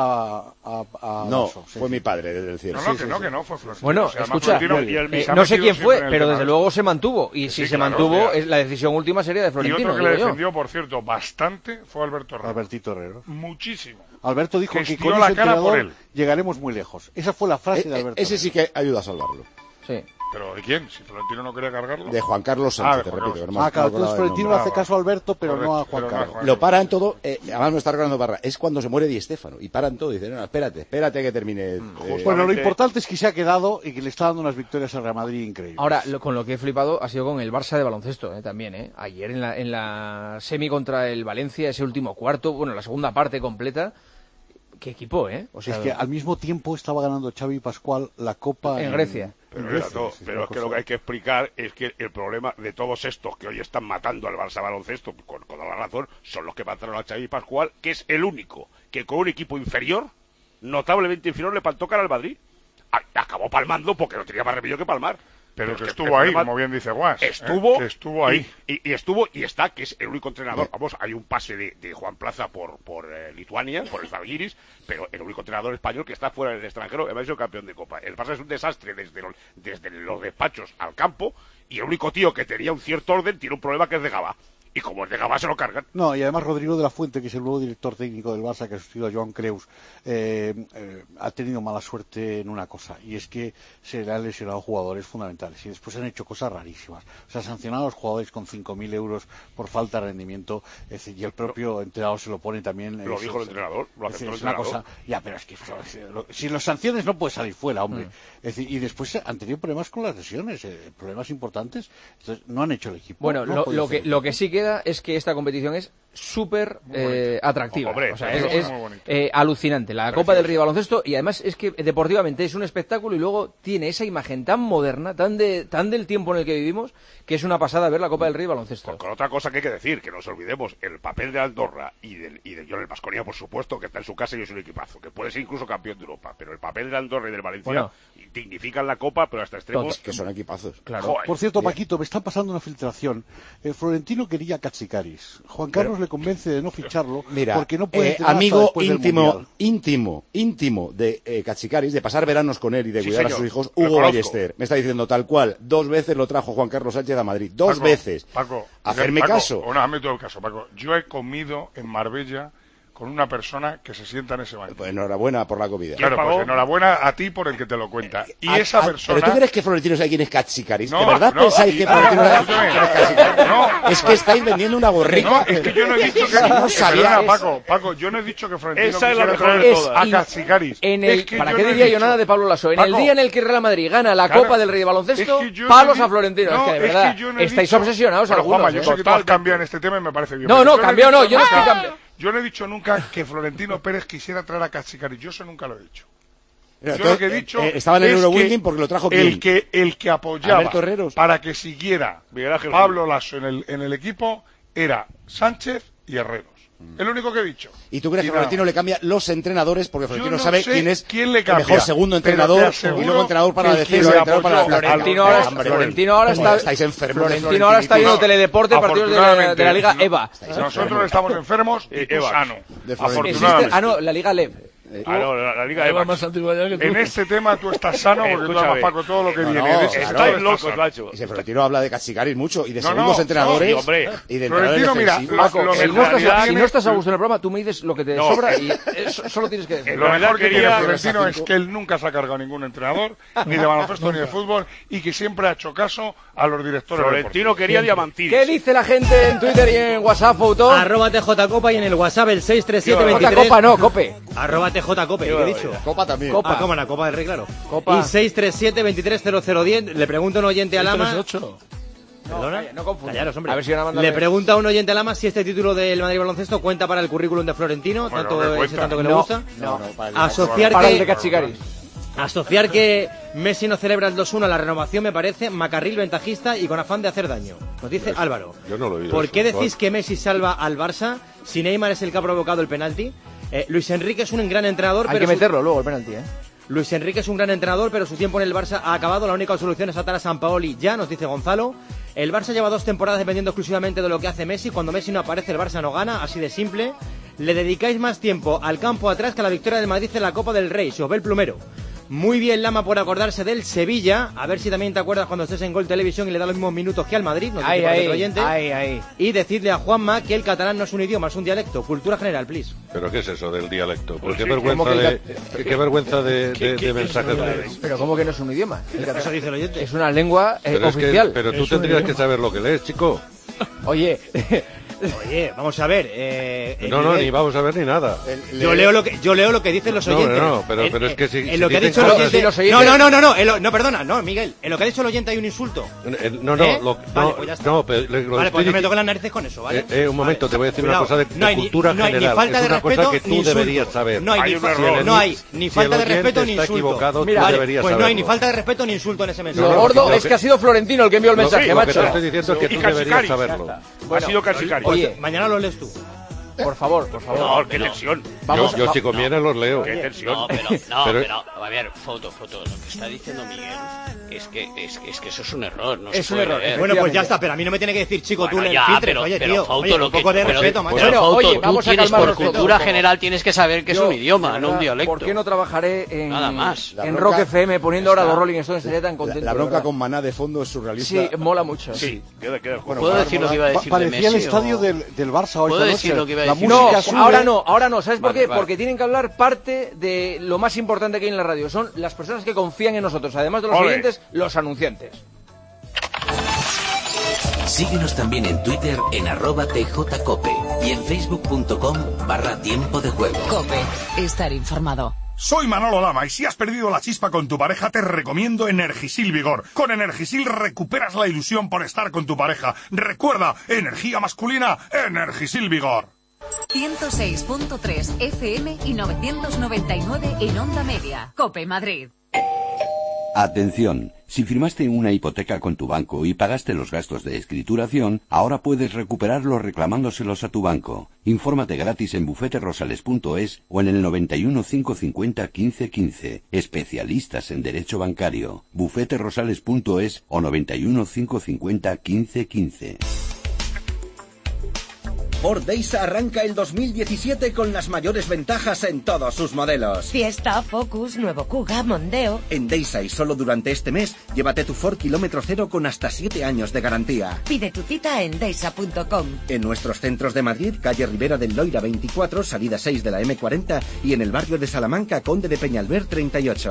a No, fue mi padre desde el cielo. No fue Florentino. Bueno, escucha, no sé quién fue, pero desde luego se mantuvo. Y si se mantuvo, la decisión última sería de Florentino. Y otro que le defendió, por cierto, bastante, fue Alberto Herrero. Albertito Herrero. Muchísimo. Alberto dijo que con ese entrenador llegaremos muy lejos. Esa fue la frase de Alberto. Ese sí que ayuda a salvarlo. Sí. ¿Pero de quién? Si Florentino no quería cargarlo. De Juan Carlos Sánchez, te repito. Claro, entonces Florentino hace caso a Alberto, pero no a Juan Carlos. Lo paran todo, además me está recordando Parra, es cuando se muere Di Stéfano, y paran todo, y dicen, no, espérate que termine. Bueno, lo importante es que se ha quedado y que le está dando unas victorias al Real Madrid increíbles. Ahora, con lo que he flipado ha sido con el Barça de baloncesto, también, Ayer en la semi contra el Valencia, ese último cuarto, bueno, la segunda parte completa. Qué equipo, O sea, es que al mismo tiempo estaba ganando Xavi Pascual la Copa en Grecia. Pero es que lo que hay que explicar es que el problema de todos estos que hoy están matando al Barça baloncesto, con toda la razón, son los que mataron a Xavi Pascual, que es el único que con un equipo inferior, notablemente inferior, le plantó cara al Madrid. Acabó palmando porque no tenía más remedio que palmar. Pero que estuvo ahí, como bien dice Guas. Que estuvo ahí. Y estuvo y está, que es el único entrenador. Vamos, hay un pase de Juan Plaza por Lituania, por el Zalgiris, pero el único entrenador español que está fuera del extranjero, además es el campeón de Copa. El Barça es un desastre desde los despachos al campo, y el único tío que tenía un cierto orden tiene un problema que es de Gabá. Y como es de Gabá, se lo cargan. No, y además Rodrigo de la Fuente, que es el nuevo director técnico del Barça, que ha sustituido a Joan Creus, ha tenido mala suerte en una cosa, y es que se le han lesionado jugadores fundamentales, y después han hecho cosas rarísimas. O sea, sancionado a los jugadores con 5.000 euros por falta de rendimiento, y el propio entrenador se lo pone también. Lo dijo el entrenador, lo aceptó el entrenador. Una cosa, ya, pero es que sin las sanciones no puede salir fuera, hombre. Es decir, y después han tenido problemas con las lesiones, problemas importantes. Entonces, no han hecho el equipo. Bueno, lo que sí queda es que esta competición es súper atractiva. Hombre, o sea, es alucinante. La Copa del Rey de baloncesto, y además es que deportivamente es un espectáculo, y luego tiene esa imagen tan moderna, tan del tiempo en el que vivimos, que es una pasada ver la Copa del Rey de baloncesto. Con otra cosa que hay que decir, que no nos olvidemos, el papel de Andorra y del John el Baskonia, por supuesto, que está en su casa y es un equipazo, que puede ser incluso campeón de Europa, pero el papel de Andorra y del Valencia dignifican la Copa, pero hasta extremos. Que son equipazos. Claro. Joder. Por cierto, Paquito, me está pasando una filtración. Florentino quería a Katsikaris. Juan Carlos le convence de no ficharlo, porque no puede amigo íntimo de Katsikaris, de pasar veranos con él y de cuidar a sus hijos, Hugo Ballester. Me está diciendo tal cual, 2 veces lo trajo Juan Carlos Sánchez a Madrid, 2 veces. Paco, hacerme caso. No, hazme todo el caso, Paco. Yo he comido en Marbella con una persona que se sienta en ese baño. Pues enhorabuena por la comida. Claro, pues enhorabuena a ti por el que te lo cuenta. Y esa persona... ¿Pero tú crees que Florentino sabe quién es Katsikaris? ¿De verdad pensáis que Florentino sabe quién es Katsikaris? No. Es que estáis vendiendo una borrica. No, es que yo no he dicho que... no sabía. Paco, yo no he dicho que Florentino esa es la mejor de todas. A Katsikaris. ¿Para qué diría yo nada de Pablo Lasso? En el día en el que Real Madrid gana la Copa del Rey de baloncesto, palos a Florentino. Es que de verdad, estáis obsesionados algunos. Juanma, yo sé que tú has cambiado en este tema y me parece bien. No, cambiado no, yo no estoy cambiando. Yo no he dicho nunca que Florentino Pérez quisiera traer a Katsikaris. Yo eso nunca lo he dicho. Yo lo que he dicho estaba en el Eurowinning porque lo trajo el que apoyaba para que siguiera Pablo Lasso en el equipo era Sánchez y Herreros. Es lo único que he dicho. ¿Y tú crees que Florentino le cambia los entrenadores? Porque Florentino sabe quién es el mejor segundo entrenador y luego entrenador para la defensa y entrenador para la ataque. Florentino ahora está... Estáis enfermos. Florentino ahora está viendo teledeporte partidos de la Liga EVA. Nosotros estamos enfermos y Eva. Afortunadamente. La Liga LEV. la Liga de más antigua ya que tú. En este tema tú estás sano porque tú amas, Paco, todo lo que viene. Estáis locos, macho. Y Florentino habla de cachicaris mucho y de segundos entrenadores. Y de Florentino, mira, Paco, si no estás a gusto en el programa, tú me dices lo que te sobra y solo tienes que decir. Lo mejor que tiene Florentino es que él nunca se ha cargado ningún entrenador, ni de baloncesto ni de fútbol, y que siempre ha hecho caso a los directores. Florentino quería Diamantidis. ¿Qué dice la gente en Twitter y en WhatsApp, Fouto? @TJCopa y en el WhatsApp el 63723. Copa no, Cope. @TJCope, ¿qué he dicho? Copa también. Copa, ¿cómo la Copa del Rey, claro? Copa. Y 637230010. Le pregunta un oyente al ama. 638. ¿Perdona? No confundas. Callaros, hombre. A ver si le pregunta a un oyente al ama si este título del Madrid Baloncesto cuenta para el currículum de Florentino, tanto que le gusta. No. Asociar el de Cachicaris. Asociar que Messi no celebra el 2-1 a la renovación me parece macarril ventajista y con afán de hacer daño. Nos dice Álvaro. Yo no lo he oído. ¿Por qué decís que Messi salva al Barça si Neymar es el que ha provocado el penalti? Luis Enrique es un gran entrenador, Hay que meterlo luego el penalti, Luis Enrique es un gran entrenador, pero su tiempo en el Barça ha acabado. La única solución es atar a Sampaoli ya, nos dice Gonzalo. El Barça lleva 2 temporadas dependiendo exclusivamente de lo que hace Messi. Cuando Messi no aparece, el Barça no gana, así de simple. Le dedicáis más tiempo al campo atrás que a la victoria del Madrid en la Copa del Rey. Se os ve el plumero. Muy bien, Lama, por acordarse del Sevilla. A ver si también te acuerdas cuando estés en Gol Televisión y le da los mismos minutos que al Madrid. Nos dice otro oyente. Y decidle a Juanma que el catalán no es un idioma, es un dialecto. Cultura general, please. ¿Pero qué es eso del dialecto? Pues qué vergüenza de mensajes lees. Pero ¿cómo que no es un idioma? Eso dice el oyente. Es una lengua oficial. Pero tú tendrías que saber lo que lees, chico. Oye, vamos a ver. Ni vamos a ver ni nada. Yo leo lo que dicen los oyentes. Pero es que si en lo que ha dicho el oyente. No, perdona, no, Miguel. En lo que ha dicho el oyente hay un insulto. Vale, pues no me toques las narices con eso, ¿vale? Un momento, te voy a decir una cosa de cultura general. Ni falta de respeto que tú deberías saber. No hay ni falta de respeto ni insulto. Pues no hay ni falta de respeto ni insulto en ese mensaje. Lo gordo es que ha sido Florentino el que envió el mensaje, macho. Lo que te estoy diciendo es que tú deberías saberlo. Ha sido Cachicaris. Oye, mañana lo lees tú. Por favor. No, qué tensión. Yo si conviene los leo. Qué tensión. Pero, a ver, foto. Lo que está diciendo Miguel es que eso es un error. No es un error. Bueno, pues ya está, pero a mí no me tiene que decir, chico, tú le filtres. Oye, tío, un poco de respeto, macho. Bueno, oye, vamos a calmar. Por cultura general tienes que saber que es un idioma, no un dialecto. ¿Por qué no trabajaré nada más en Rock FM poniendo ahora los Rolling Stones? Estaría tan contento. La bronca con Maná de fondo es surrealista. Sí, mola mucho. Sí, queda. ¿Puedo decir lo que iba a decir de Messi? Parecía el estadio del Barça hoy. ¿Puedo decir lo que iba a decir? Ahora no. ¿Sabes por qué? Porque tienen que hablar parte de lo más importante que hay en la radio. Son las personas que confían en nosotros. Además de los oyentes, los anunciantes. Síguenos también en Twitter en @tjcope y en facebook.com/tiempo de juego. Cope, estar informado. Soy Manolo Lama y si has perdido la chispa con tu pareja te recomiendo Energisil Vigor. Con Energisil recuperas la ilusión por estar con tu pareja. Recuerda, energía masculina, Energisil Vigor. 106.3 FM y 999 en Onda Media. Cope Madrid. Atención, si firmaste una hipoteca con tu banco y pagaste los gastos de escrituración, ahora puedes recuperarlos reclamándoselos a tu banco. Infórmate gratis en bufeterosales.es o en el 91 550 1515. Especialistas en Derecho Bancario. bufeterosales.es o 91 550 1515. Ford Deisa arranca el 2017 con las mayores ventajas en todos sus modelos. Fiesta, Focus, nuevo Kuga, Mondeo. En Deisa y solo durante este mes, llévate tu Ford kilómetro cero con hasta 7 años de garantía. Pide tu cita en deisa.com. En nuestros centros de Madrid, calle Ribera del Loira 24, salida 6 de la M40 y en el barrio de Salamanca, Conde de Peñalver 38.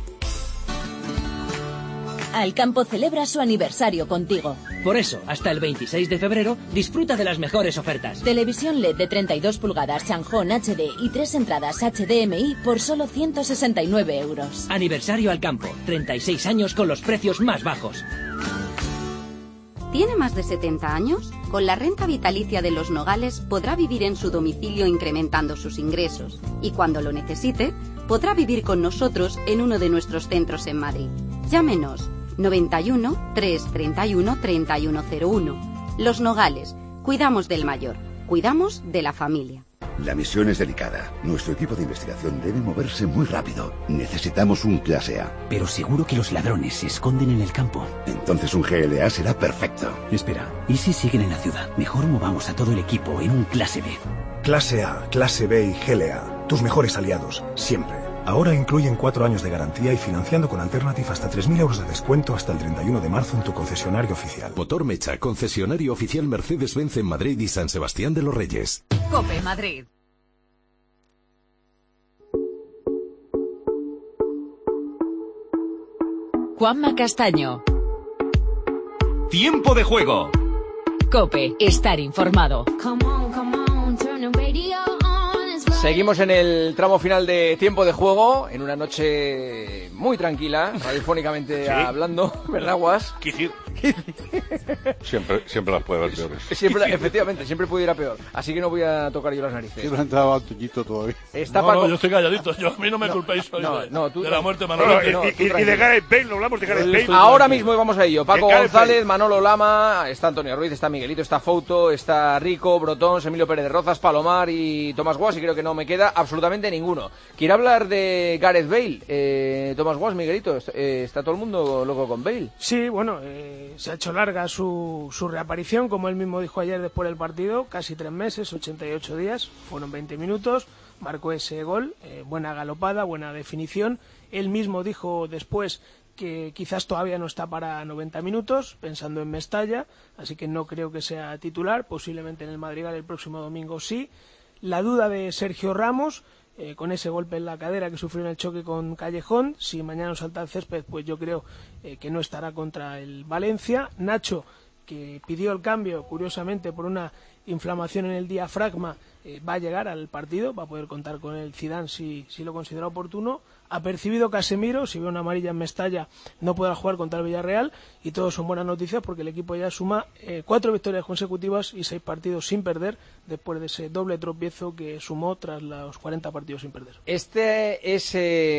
Alcampo celebra su aniversario contigo. Por eso, hasta el 26 de febrero, disfruta de las mejores ofertas. Televisión LED de 32 pulgadas Chanjón HD y 3 entradas HDMI por solo 169 euros. Aniversario Alcampo, 36 años con los precios más bajos. ¿Tiene más de 70 años? Con la renta vitalicia de Los Nogales podrá vivir en su domicilio incrementando sus ingresos y cuando lo necesite, podrá vivir con nosotros en uno de nuestros centros en Madrid. Llámenos 91 331 3101. Los Nogales. Cuidamos del mayor. Cuidamos de la familia. La misión es delicada. Nuestro equipo de investigación debe moverse muy rápido. Necesitamos un clase A. Pero seguro que los ladrones se esconden en el campo. Entonces un GLA será perfecto. Espera, ¿y si siguen en la ciudad? Mejor movamos a todo el equipo en un clase B. Clase A, clase B y GLA. tus mejores aliados, siempre. Ahora incluyen 4 años de garantía y financiando con Alternative hasta 3.000 euros de descuento hasta el 31 de marzo en tu concesionario oficial. Motor Mecha, concesionario oficial Mercedes-Benz en Madrid y San Sebastián de los Reyes. COPE Madrid. Juanma Castaño. Tiempo de juego. COPE, estar informado. Seguimos en el tramo final de tiempo de juego, en una noche muy tranquila, radiofónicamente hablando, ¿verdad, Guas? Siempre las puede haber peores. Efectivamente, siempre puede ir a peor. Así que no voy a tocar yo las narices. Siempre ha entrado al tuñito todavía. No, yo estoy calladito. A mí no me culpéis hoy de la muerte de Manolo. Y de Gareth Bale, no hablamos de Gareth Bale. Ahora mismo vamos a ello. Paco González, Manolo Lama, está Antonio Ruiz, está Miguelito, está Fouto, está Rico, Brotón, Emilio Pérez de Rozas, Palomar y Tomás Guas, y creo que no me queda absolutamente ninguno. ¿Quiere hablar de Gareth Bale? Tomás Guas, Miguelito, ¿está todo el mundo loco con Bale? Sí, bueno, se ha hecho larga su reaparición, como él mismo dijo ayer después del partido, casi 3 meses, 88 días, fueron 20 minutos, marcó ese gol, buena galopada, buena definición. Él mismo dijo después que quizás todavía no está para 90 minutos, pensando en Mestalla, así que no creo que sea titular, posiblemente en el Madrigal el próximo domingo sí. La duda de Sergio Ramos, con ese golpe en la cadera que sufrió en el choque con Callejón, si mañana no salta el césped, pues yo creo que no estará contra el Valencia. Nacho, que pidió el cambio, curiosamente, por una inflamación en el diafragma, va a llegar al partido, va a poder contar con el Zidane si lo considera oportuno. Ha percibido Casemiro, si ve una amarilla en Mestalla no podrá jugar contra el Villarreal, y todo son buenas noticias porque el equipo ya suma 4 victorias consecutivas y 6 partidos sin perder después de ese doble tropiezo que sumó tras los 40 partidos sin perder. Esta es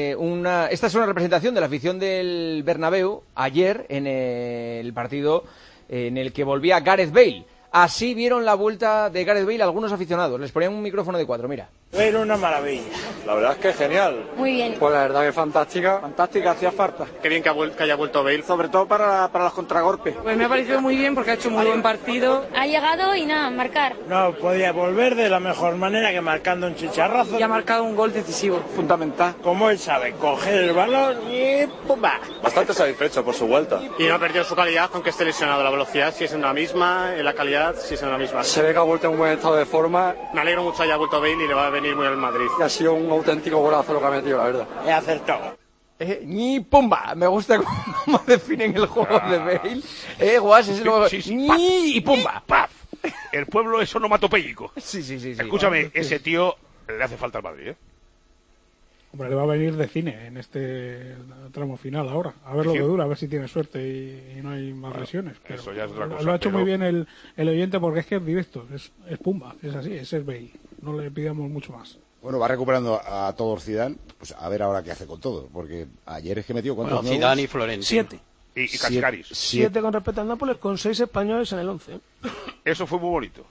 una representación de la afición del Bernabéu ayer en el partido en el que volvía Gareth Bale. Así vieron la vuelta de Gareth Bale algunos aficionados. Les ponían un micrófono de 4, mira. Era una maravilla. La verdad es que es genial. Muy bien. Pues la verdad que es fantástica. Fantástica, hacía falta. Qué bien que haya vuelto Bale. Sobre todo para los contragolpes. Pues me ha parecido muy bien porque ha hecho muy buen partido. Ha llegado y nada, marcar. No podía volver de la mejor manera que marcando un chicharrazo. Y ha marcado un gol decisivo. Fundamental. Como él sabe, coger el balón y ¡pumba! Bastante satisfecho por su vuelta. Y no ha perdido su calidad aunque esté lesionado. La velocidad sí es en la misma, la calidad sí es en la misma. Se ve que ha vuelto en un buen estado de forma. Me alegro mucho que haya vuelto Bale y le va a venir muy al Madrid. Ha sido un auténtico golazo lo que ha metido, la verdad. He acertado. Ni pumba, me gusta cómo definen el juego de Bale. Guas, es luego ni y pumba. ¡Paf! El pueblo es onomatopéyico. Sí. Escúchame, ese tío le hace falta al Madrid, ¿eh? Hombre, le va a venir de cine en este tramo final ahora. A ver lo que dura, a ver si tiene suerte y no hay más lesiones. Pero eso ya es otra cosa, lo ha hecho muy bien el oyente porque es que es directo, es pumba, es así, ese es Bale. No le pidamos mucho más. Bueno, va recuperando a todos Zidane, pues a ver ahora qué hace con todo, porque ayer es que metió ¿cuántos nuevos? Zidane y Florentino. 7. Y Cascaris. 7 con respecto al Nápoles, con 6 españoles en el 11. Eso fue muy bonito.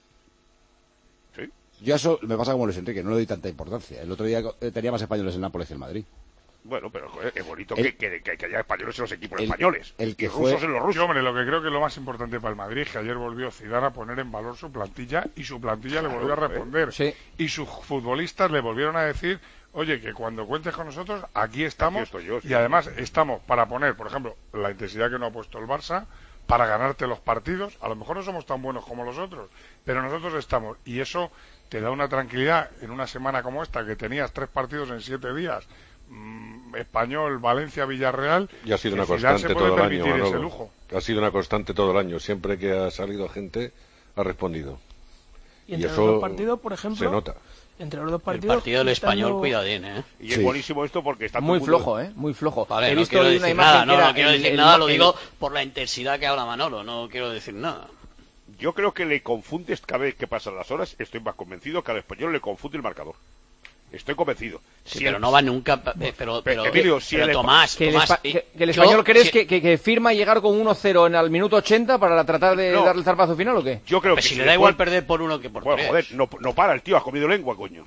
Sí. Yo eso me pasa como Luis Enrique, no le doy tanta importancia. El otro día tenía más españoles en Nápoles que en Madrid. Bueno, pero es bonito que haya españoles en los equipos españoles. El que rusos en los rusos. Sí, hombre, lo que creo que es lo más importante para el Madrid es que ayer volvió Zidane a poner en valor su plantilla y su plantilla le volvió a responder. Sí. Y sus futbolistas le volvieron a decir, oye, que cuando cuentes con nosotros, aquí estamos. Aquí estoy yo, sí. Y además estamos para poner, por ejemplo, la intensidad que no ha puesto el Barça, para ganarte los partidos. A lo mejor no somos tan buenos como los otros, pero nosotros estamos. Y eso te da una tranquilidad en una semana como esta, que tenías 3 partidos en 7 días. Español, Valencia, Villarreal, y ha sido una constante todo el año, Manolo. Ha sido una constante todo el año, siempre que ha salido gente ha respondido. Y entre los dos partidos, por ejemplo, se nota. Entre los dos partidos, el partido del Español, cuidadín, Y es buenísimo esto porque está muy flojo, muy flojo. Vale, he visto una imagen no quiero decir nada, lo digo por la intensidad que habla Manolo, no quiero decir nada. Yo creo que le confundes cada vez que pasan las horas, estoy más convencido que al Español le confunde el marcador. Estoy convencido. Sí, pero no va nunca. Pero Emilio, Tomás, que el Español crees que firma llegar con 1-0 al minuto 80 para tratar de darle el zarpazo final o qué? Yo creo que si le da igual perder por 1 que por 3. Joder, no para el tío, ha comido lengua, coño.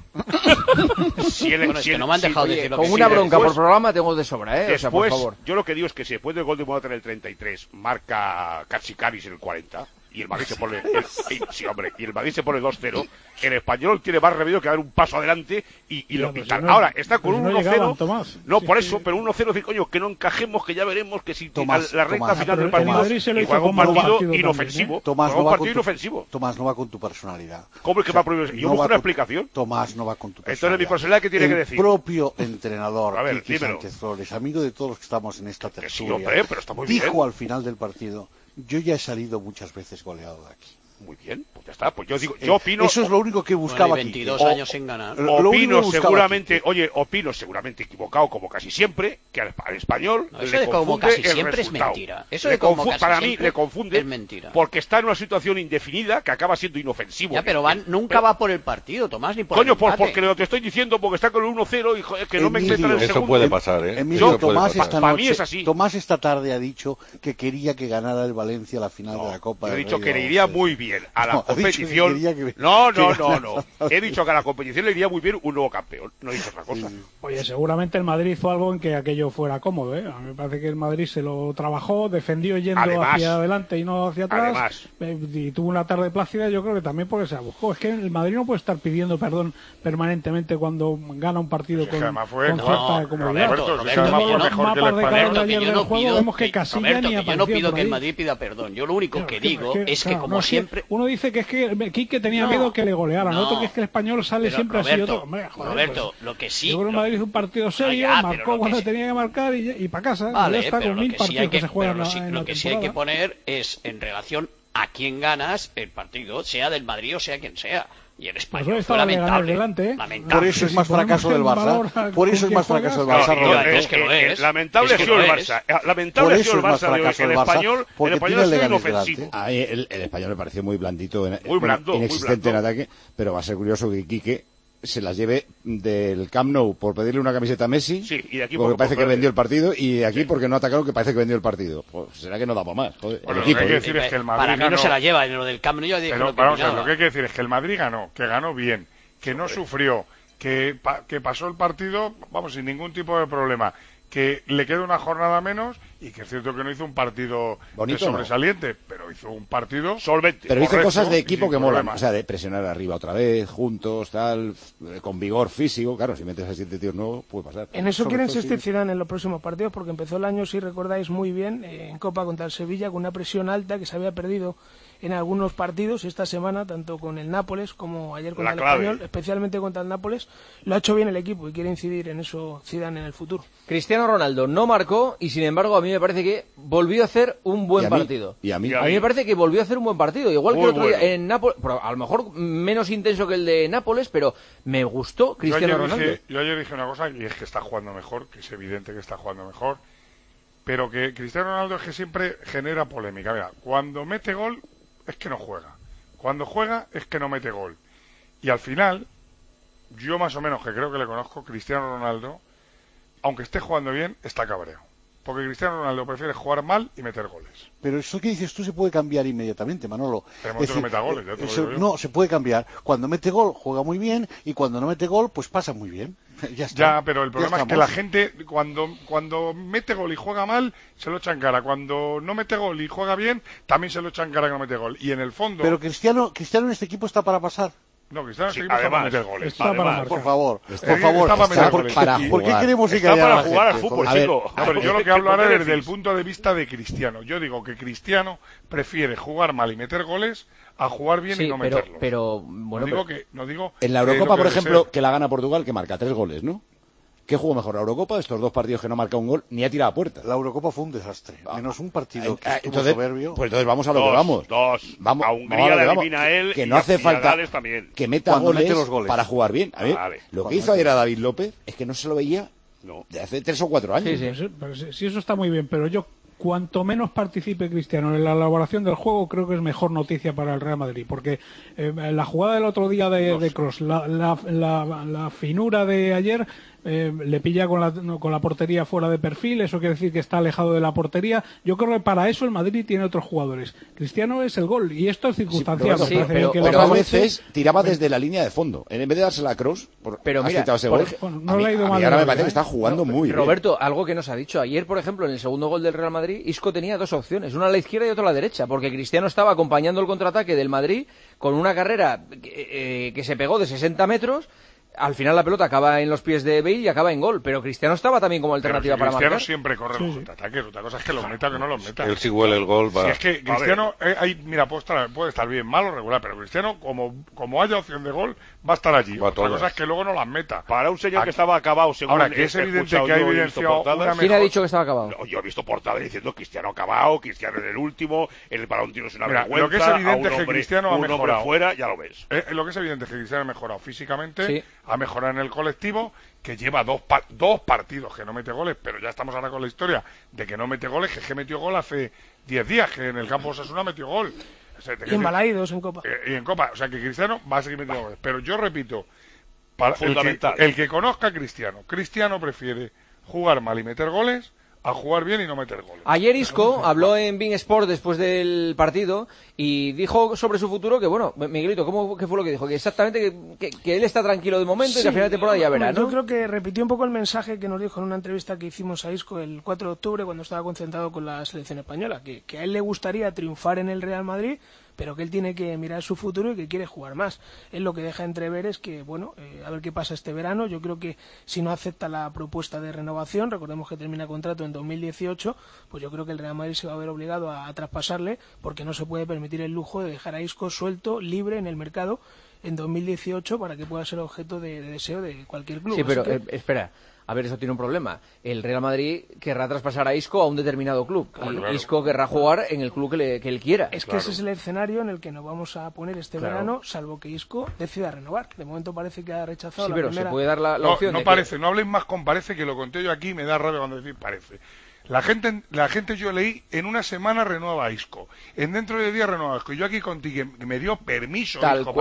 Que no me han dejado decirlo. Con una bronca por programa tengo de sobra, Después, o sea, por favor. Yo lo que digo es que si después del gol de Morata en el 33 marca Katsikaris en el 40, y el Madrid se pone sí, hombre, y el Madrid se pone 2-0, el Español tiene más remedio que dar un paso adelante y lo quitar. Ahora está con un 1-0. No, por eso, pero un 1-0 decir, coño, que no encajemos, que ya veremos que si la recta final del partido y juega un partido inofensivo. Tomás, no va con tu personalidad. ¿Cómo es que va a prohibir? Yo busco una explicación. Tomás no va con tu personalidad. Entonces mi personalidad, ¿qué tiene que decir? El propio entrenador, Quique Sánchez Flores, amigo de todos los que estamos en esta tertulia, dijo al final del partido: yo ya he salido muchas veces goleado de aquí. Muy bien, pues ya está. Pues yo digo, yo opino. Eso es lo único que buscaba aquí. 22 años sin ganar. Opino seguramente equivocado, como casi siempre, que al español eso de como casi siempre es mentira. Eso de como casi para mí le confunde es mentira. Porque está en una situación indefinida que acaba siendo inofensivo. Ya, pero nunca va por el partido, Tomás, ni por el empate. Porque lo te estoy diciendo, porque está con el 1-0 y que no me metan el segundo. Eso puede pasar, ¿eh? Emilio, para mí es así. Tomás esta tarde ha dicho que quería que ganara el Valencia la final de la Copa del Rey. He dicho que le iría muy bien a la competición. No. He dicho que a la competición le iría muy bien un nuevo campeón. No he dicho otra cosa. Oye, seguramente el Madrid hizo algo en que aquello fuera cómodo, ¿eh? A mí me parece que el Madrid se lo trabajó, defendió yendo hacia adelante y no hacia atrás. Y tuvo una tarde plácida, yo creo que también porque se la buscó. Es que el Madrid no puede estar pidiendo perdón permanentemente cuando gana un partido con cierta comodidad. Yo no pido que el Madrid pida perdón. Yo lo único que digo es que, como siempre... Uno dice que es que Quique tenía miedo que le golearan, otro que es que el español sale siempre así. Roberto, lo que sí... Yo creo que el Madrid hizo un partido serio, marcó cuando tenía que marcar y para casa. Vale, ya está con 1000 partidos que se juegan en la temporada. Lo que sí hay que poner es en relación a quién ganas el partido, sea del Madrid o sea quien sea. Y el español fue lamentable. Por eso es más fracaso del Barça. Por eso es más fracaso del Barça. Es que lo es. Lamentable ha sido el Barça. Lamentable ha sido el Barça de hoy. El español ha sido inofensivo. El español me pareció muy blandito, inexistente en ataque, pero va a ser curioso que Quique se las lleve del Camp Nou por pedirle una camiseta a Messi, y de aquí porque parece que vendió el partido, y de aquí porque no atacaron, que parece que vendió el partido. Pues será que no da para más. Joder, bueno, lo que hay que decir es que el Madrid para mí no se la lleva en lo del Camp Nou. Yo dije pero vamos a ver, lo que hay que decir es que el Madrid que ganó bien, que no sufrió, que pasó el partido, vamos, sin ningún tipo de problema, que le queda una jornada menos y que es cierto que no hizo un partido bonito, sobresaliente, pero hizo un partido solvente. Pero hizo cosas de equipo que molan, o sea, de presionar arriba otra vez, juntos, tal, con vigor físico. Claro, si metes a 7 tíos nuevos, puede pasar. En eso quiere insistir Zidane en los próximos partidos, porque empezó el año, si recordáis muy bien, en Copa contra el Sevilla, con una presión alta que se había perdido en algunos partidos esta semana, tanto con el Nápoles como ayer con el Español, especialmente contra el Nápoles. Lo ha hecho bien el equipo y quiere incidir en eso Zidane en el futuro. Cristiano Ronaldo no marcó y, sin embargo, a mí me parece que volvió a hacer un buen partido. A mí me parece que volvió a hacer un buen partido, igual que el otro día en Nápoles, a lo mejor menos intenso que el de Nápoles, pero me gustó Cristiano Ronaldo. Yo ayer dije una cosa, y es que está jugando mejor, que es evidente que está jugando mejor, pero que Cristiano Ronaldo es que siempre genera polémica. Mira, cuando mete gol es que no juega. Cuando juega es que no mete gol. Y al final, yo más o menos que creo que le conozco, Cristiano Ronaldo, aunque esté jugando bien, está cabreado. Porque Cristiano Ronaldo prefiere jugar mal y meter goles. Pero eso que dices tú se puede cambiar inmediatamente, Manolo. Pero es decir, que meta goles, ya te lo digo yo. No, se puede cambiar. Cuando mete gol juega muy bien y cuando no mete gol pues pasa muy bien. Ya está. Ya, pero el problema es que la gente cuando mete gol y juega mal se lo echa en cara. Cuando no mete gol y juega bien también se lo echa en cara que no mete gol. Y en el fondo... Pero Cristiano en este equipo está para pasar. No, Cristiano está para meter goles. Por favor. ¿Por qué queremos ir para jugar al fútbol, chico? Pero yo lo que hablo ahora es desde el punto de vista de Cristiano. Yo digo que Cristiano prefiere jugar mal y meter goles a jugar bien y no meterlos. Pero bueno, no digo en la Eurocopa, por ejemplo, que la gana Portugal, que marca 3 goles, ¿no? ¿Qué jugó mejor, la Eurocopa? Estos 2 partidos que no marca un gol ni ha tirado a puerta. La Eurocopa fue un desastre. Menos un partido que estuvo soberbio. Pues entonces vamos a lo que vamos. Vamos a Hungría le elimina él, que no hace falta que meta goles para jugar bien. A ver, lo que hizo ayer a David López es que no se lo veía de hace 3 o 4 años. Sí, eso está muy bien, pero yo cuanto menos participe Cristiano en la elaboración del juego, creo que es mejor noticia para el Real Madrid, porque la jugada del otro día de Kroos, la finura de ayer, le pilla con la portería fuera de perfil, eso quiere decir que está alejado de la portería. Yo creo que para eso el Madrid tiene otros jugadores. Cristiano es el gol, y esto es circunstancial. Sí, pero a veces tiraba desde la línea de fondo, en vez de dársela a Kroos, pero mira, no le ha ido mal. Ahora me parece que está jugando muy bien. Roberto, algo que nos ha dicho ayer, por ejemplo, en el segundo gol del Real Madrid, Isco tenía dos opciones, una a la izquierda y otra a la derecha, porque Cristiano estaba acompañando el contraataque del Madrid con una carrera que se pegó de 60 metros. Al final la pelota acaba en los pies de Bale y acaba en gol, pero Cristiano estaba también como alternativa para marcar. Cristiano siempre corre los contraataques, otra cosa es que los meta o que no los meta. Él si huele el gol va. Si es que Cristiano, mira, puede estar bien, mal o regular, pero Cristiano, como haya opción de gol, va a estar allí. Otra cosa es que luego no las meta. Para un señor que estaba acabado, según ahora que es evidente que ha evidenciado una ¿Quién ha dicho que estaba acabado? No, yo he visto portadas diciendo Cristiano acabado, Cristiano en el último, el balón tiro es una vergüenza. Lo que es evidente es que Cristiano ha mejorado. Fuera, ya lo ves. Lo que es evidente es que Cristiano ha mejorado físicamente, sí. Ha mejorado en el colectivo, que lleva dos partidos que no mete goles, pero ya estamos ahora con la historia de que no mete goles, que metió gol hace 10 días, que en el campo Osasuna metió gol. O sea, y en Balaidos, en Copa. Y en Copa, o sea que Cristiano va a seguir metiendo goles. Pero yo repito, el que conozca a Cristiano prefiere jugar mal y meter goles a jugar bien y no meter goles. Ayer Isco habló en Bein Sport después del partido y dijo sobre su futuro que, bueno, Miguelito, ¿qué fue lo que dijo? Que exactamente que él está tranquilo de momento y que al final de temporada ya verá, ¿no? Yo creo que repitió un poco el mensaje que nos dijo en una entrevista que hicimos a Isco el 4 de octubre cuando estaba concentrado con la selección española, que a él le gustaría triunfar en el Real Madrid, pero que él tiene que mirar su futuro y que quiere jugar más. Él lo que deja entrever es que, bueno, a ver qué pasa este verano. Yo creo que si no acepta la propuesta de renovación, recordemos que termina contrato en 2018, pues yo creo que el Real Madrid se va a ver obligado a traspasarle, porque no se puede permitir el lujo de dejar a Isco suelto, libre en el mercado en 2018 para que pueda ser objeto de deseo de cualquier club. Sí, pero espera. A ver, eso tiene un problema. El Real Madrid querrá traspasar a Isco a un determinado club. Claro. Isco querrá jugar en el club que él quiera. Es que ese es el escenario en el que nos vamos a poner este verano, salvo que Isco decida renovar. De momento parece que ha rechazado la primera. Sí, pero se puede dar la opción. No parece, no habléis más con parece, que lo conté yo aquí y me da rabia cuando decís parece. La gente yo leí, en una semana renueva a Isco. En dentro de 10 renueva a Isco. Yo aquí contigo que me dio permiso Isco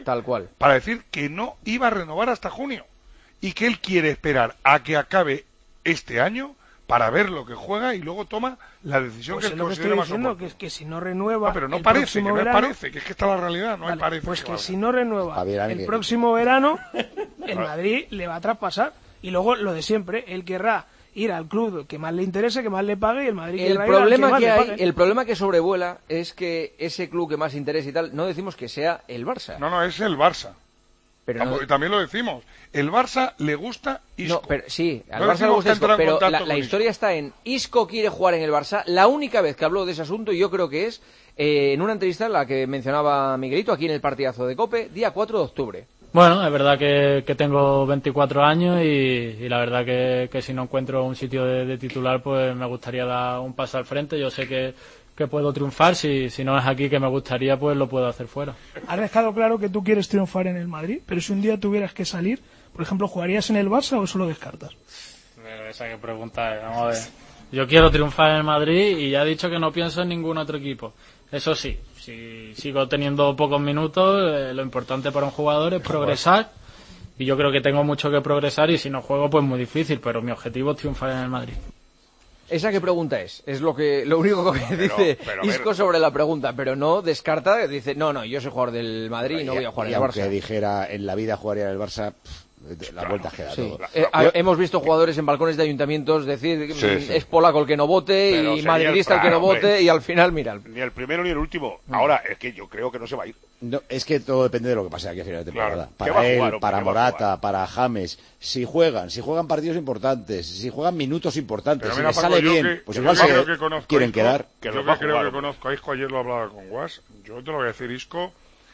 para decir que no iba a renovar hasta junio. Y que él quiere esperar a que acabe este año para ver lo que juega y luego toma la decisión pues que él considere más oportuna. Que es que si no renueva pero no parece, que verano, no parece, que es que está la realidad, no vale, parece. Pues que si no renueva el próximo verano, el Madrid le va a traspasar. Y luego lo de siempre, él querrá ir al club que más le interese, que más le pague, y el Madrid el problema que sobrevuela es que ese club que más interesa y tal, no decimos que sea el Barça. No, es el Barça. Pero también lo decimos. El Barça le gusta Isco. No, pero sí, al Barça le gusta Isco, pero la historia está en Isco quiere jugar en el Barça. La única vez que habló de ese asunto, yo creo que es en una entrevista en la que mencionaba Miguelito, aquí en el partidazo de COPE, día 4 de octubre. Bueno, es verdad que tengo 24 años y la verdad que si no encuentro un sitio de titular, pues me gustaría dar un paso al frente. Yo sé que puedo triunfar, si no es aquí que me gustaría, pues lo puedo hacer fuera. Has dejado claro que tú quieres triunfar en el Madrid, pero si un día tuvieras que salir, por ejemplo, ¿jugarías en el Barça o eso lo descartas? Esa que pregunta es, vamos a ver. Yo quiero triunfar en el Madrid y ya he dicho que no pienso en ningún otro equipo. Eso sí, si sigo teniendo pocos minutos, lo importante para un jugador es progresar, y yo creo que tengo mucho que progresar, y si no juego, pues muy difícil, pero mi objetivo es triunfar en el Madrid. ¿Esa qué pregunta es? Es lo único que dice Isco sobre la pregunta, pero no descarta, dice, no, yo soy jugador del Madrid y no voy a jugar en el Barça. Y aunque dijera en la vida jugaría en el Barça, la vuelta queda todo. Hemos visto jugadores en balcones de ayuntamientos decir es polaco el que no vote, pero y madridista el que no vote, y al final, mira. Ni el primero ni el último. Ahora, es que yo creo que no se va a ir. No, es que todo depende de lo que pase aquí a final de temporada. Para él, para Morata, para James. Si juegan partidos importantes, si juegan minutos importantes, si les sale bien, pues igual quieren quedar. Yo creo que conozco a Isco, ayer lo hablaba con Guas. Yo te lo voy a decir, Isco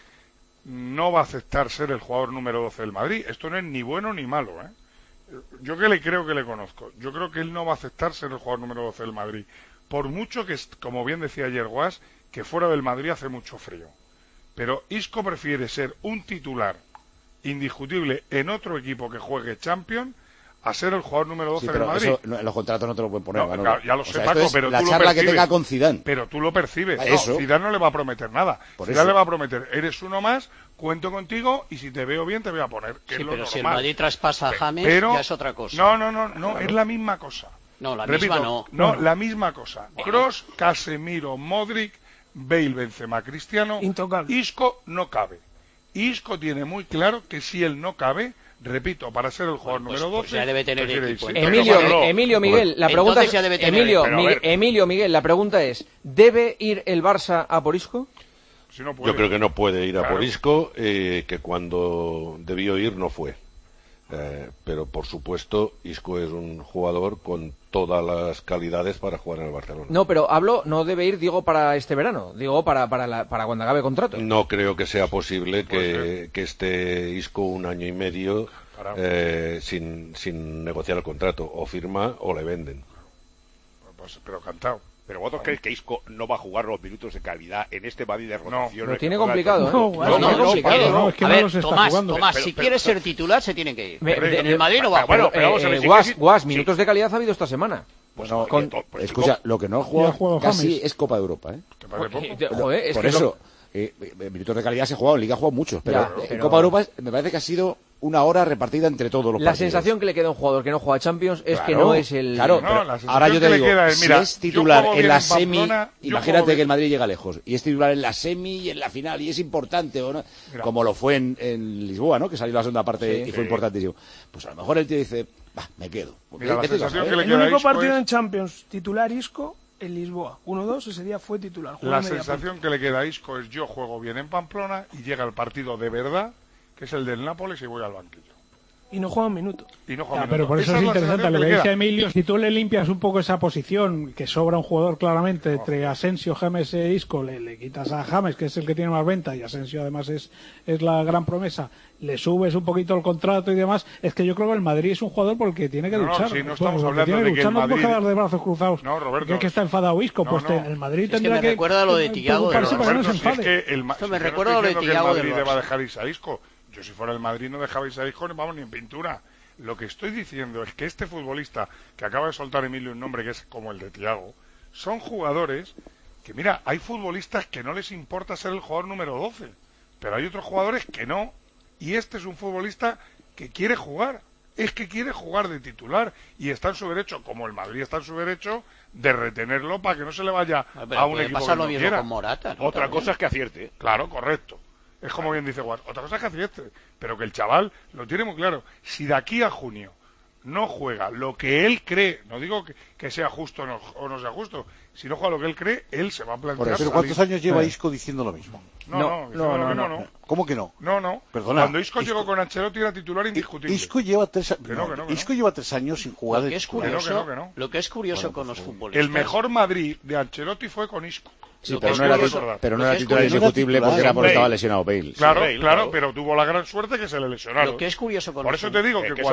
no va a aceptar ser el jugador número 12 del Madrid. Esto no es ni bueno ni malo, Yo creo que le conozco. Yo creo que él no va a aceptar ser el jugador número 12 del Madrid. Por mucho que, como bien decía ayer Guas, que fuera del Madrid hace mucho frío. Pero Isco prefiere ser un titular indiscutible en otro equipo que juegue Champions a ser el jugador número 12 del Madrid. Eso, en los contratos no te lo pueden poner. No, claro, ya lo sé, Paco, pero la tú charla lo percibes, que tenga con Zidane. Pero tú lo percibes. Eso. No, Zidane no le va a prometer nada. Zidane le va a prometer, eres uno más, cuento contigo y si te veo bien te voy a poner. Que sí, es lo pero normal. si el Madrid traspasa a James, ya es otra cosa. No, es la misma cosa. No, la Repito, misma no. No, la misma cosa. Kroos, Casemiro, Modric, Bale, Benzema, Cristiano, Isco no cabe. Isco tiene muy claro que si él no cabe, repito, para ser el jugador número 12, ya debe tener equipo. Emilio Miguel, la pregunta es, Emilio Miguel, la pregunta es, ¿debe ir el Barça a por Isco? Si no puede. Yo creo que no puede ir a por Isco, que cuando debió ir no fue. Pero por supuesto Isco es un jugador con todas las calidades para jugar en el Barcelona. No, pero no debe ir, digo, para este verano, digo, para cuando acabe contrato. No creo que sea posible que esté Isco un año y medio sin negociar el contrato, o firma o le venden. Pues, pero cantado. Pero vosotros creéis que Isco no va a jugar los minutos de calidad en este Madrid de rotación. Lo tiene complicado, No, es que no los está jugando. Tomás, si quiere ser titular se tiene que ir. En el Madrid no va a jugar. Guas, minutos de calidad ha habido esta semana. Bueno, escucha, lo que no ha jugado casi es Copa de Europa, ¿eh? Por eso, minutos de calidad se ha jugado, en Liga ha jugado muchos, pero en Copa de Europa me parece que ha sido una hora repartida entre todos los partidos. La sensación que le queda a un jugador que no juega Champions es que no es el... Claro, ahora yo te digo, si es titular en la semi, imagínate que el Madrid llega lejos, y es titular en la semi y en la final, y es importante, ¿o no? Como lo fue en Lisboa, ¿no? Que salió la segunda parte y fue importantísimo. Pues a lo mejor el tío dice, la quedo. El único partido en Champions titular Isco en Lisboa, 1-2, ese día fue titular. La sensación que le queda a Isco es yo juego bien en Pamplona y llega el partido de verdad, que es el del Nápoles, y voy al banquillo. Y no juega un minuto. Pero por eso es interesante lo que dice Emilio. Si tú le limpias un poco esa posición, que sobra un jugador claramente entre Asensio, James e Isco, le quitas a James, que es el que tiene más venta, y Asensio además es la gran promesa, le subes un poquito el contrato y demás, es que yo creo que el Madrid es un jugador por el que tiene que luchar. No estamos hablando de que el Madrid... No puede quedar de brazos cruzados. No, Roberto. Que es que está enfadado Isco. El Madrid tendrá que... me recuerda lo de Thiago de Esto me recuerda lo de Thiago de Madrid deba dejar irse a Isco. Yo si fuera el Madrid no dejaba irse a Isco, vamos, ni en pintura. Lo que estoy diciendo es que este futbolista que acaba de soltar Emilio un nombre que es como el de Thiago, son jugadores que, mira, hay futbolistas que no les importa ser el jugador número 12, pero hay otros jugadores que no, y este es un futbolista que quiere jugar, es que quiere jugar de titular, y está en su derecho, como el Madrid está en su derecho, de retenerlo para que no se le vaya a un equipo que no quiera. Con Morata, ¿no? Otra cosa es que acierte. Claro, correcto. Es como bien dice Guas. Otra cosa es que acierte, pero que el chaval lo tiene muy claro. Si de aquí a junio no juega lo que él cree, no digo que sea justo o no sea justo, si no juega lo que él cree, él se va a plantear. Pero ¿cuántos años lleva Isco diciendo lo mismo? No. ¿Cómo que no? No. Perdona. Cuando Isco llegó con Ancelotti era titular indiscutible. Isco lleva 3 años sin jugar de titular. Lo que es curioso con los futbolistas... El mejor Madrid de Ancelotti fue con Isco. Sí, pero no era titular indiscutible porque estaba lesionado Bale. Claro, pero tuvo la gran suerte que se le lesionaron. Lo que es curioso con Por eso te digo que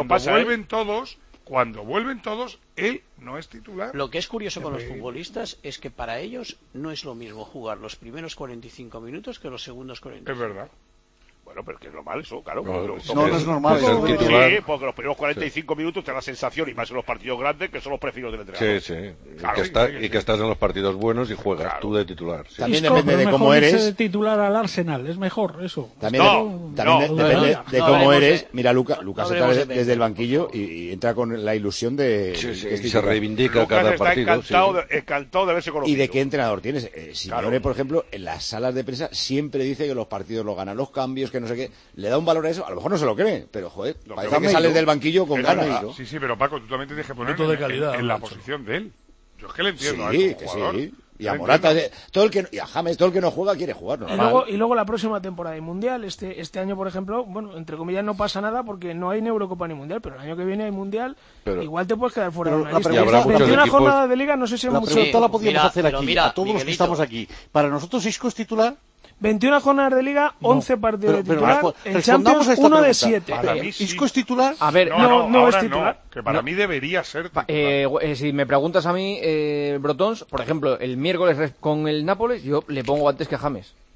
cuando vuelven todos, él no es titular. Lo que es curioso con los futbolistas es que para ellos no es lo mismo jugar los primeros 45 minutos que los segundos 45. Es verdad. Bueno, pero que es normal eso, claro. No es normal. Sí, porque los primeros 45 minutos te da la sensación, y más en los partidos grandes, que son los preferidos del entrenador. Sí. Claro, y que estás en los partidos buenos y juegas tú de titular. Sí. También depende de cómo eres. De titular al Arsenal, es mejor eso. También depende de cómo eres. Mira, Lucas entra desde el banquillo y entra con la ilusión de... y se reivindica cada partido. Encantado de verse conocido. ¿Y de qué entrenador tienes? Simeone, por ejemplo, en las salas de prensa siempre dice que los partidos los ganan los cambios, que no sé qué, le da un valor a eso, a lo mejor no se lo cree, pero joder, parece que sales del banquillo con ganas. Sí, pero Paco, tú también tienes que poner en la posición de él. Yo es que le entiendo a él como jugador. Sí. Y a Morata, y a James, todo el que no juega quiere jugar, normal. Y luego la próxima temporada de Mundial, este año, por ejemplo, bueno, entre comillas no pasa nada porque no hay ni Eurocopa ni Mundial, pero el año que viene hay Mundial, igual te puedes quedar fuera de una lista. 21 jornadas de Liga, no sé si es mucho. La pregunta la podíamos hacer aquí, a todos los que estamos aquí. Para nosotros, Isco es titular. 21 jornadas de Liga, 11 partidos de titular, en Champions 1 de 7. ¿Isco es titular? A ver, no es titular. Que para mí debería ser titular. Si me preguntas a mí, Brotons, por ejemplo, el miércoles con el Nápoles, yo le pongo antes que a James.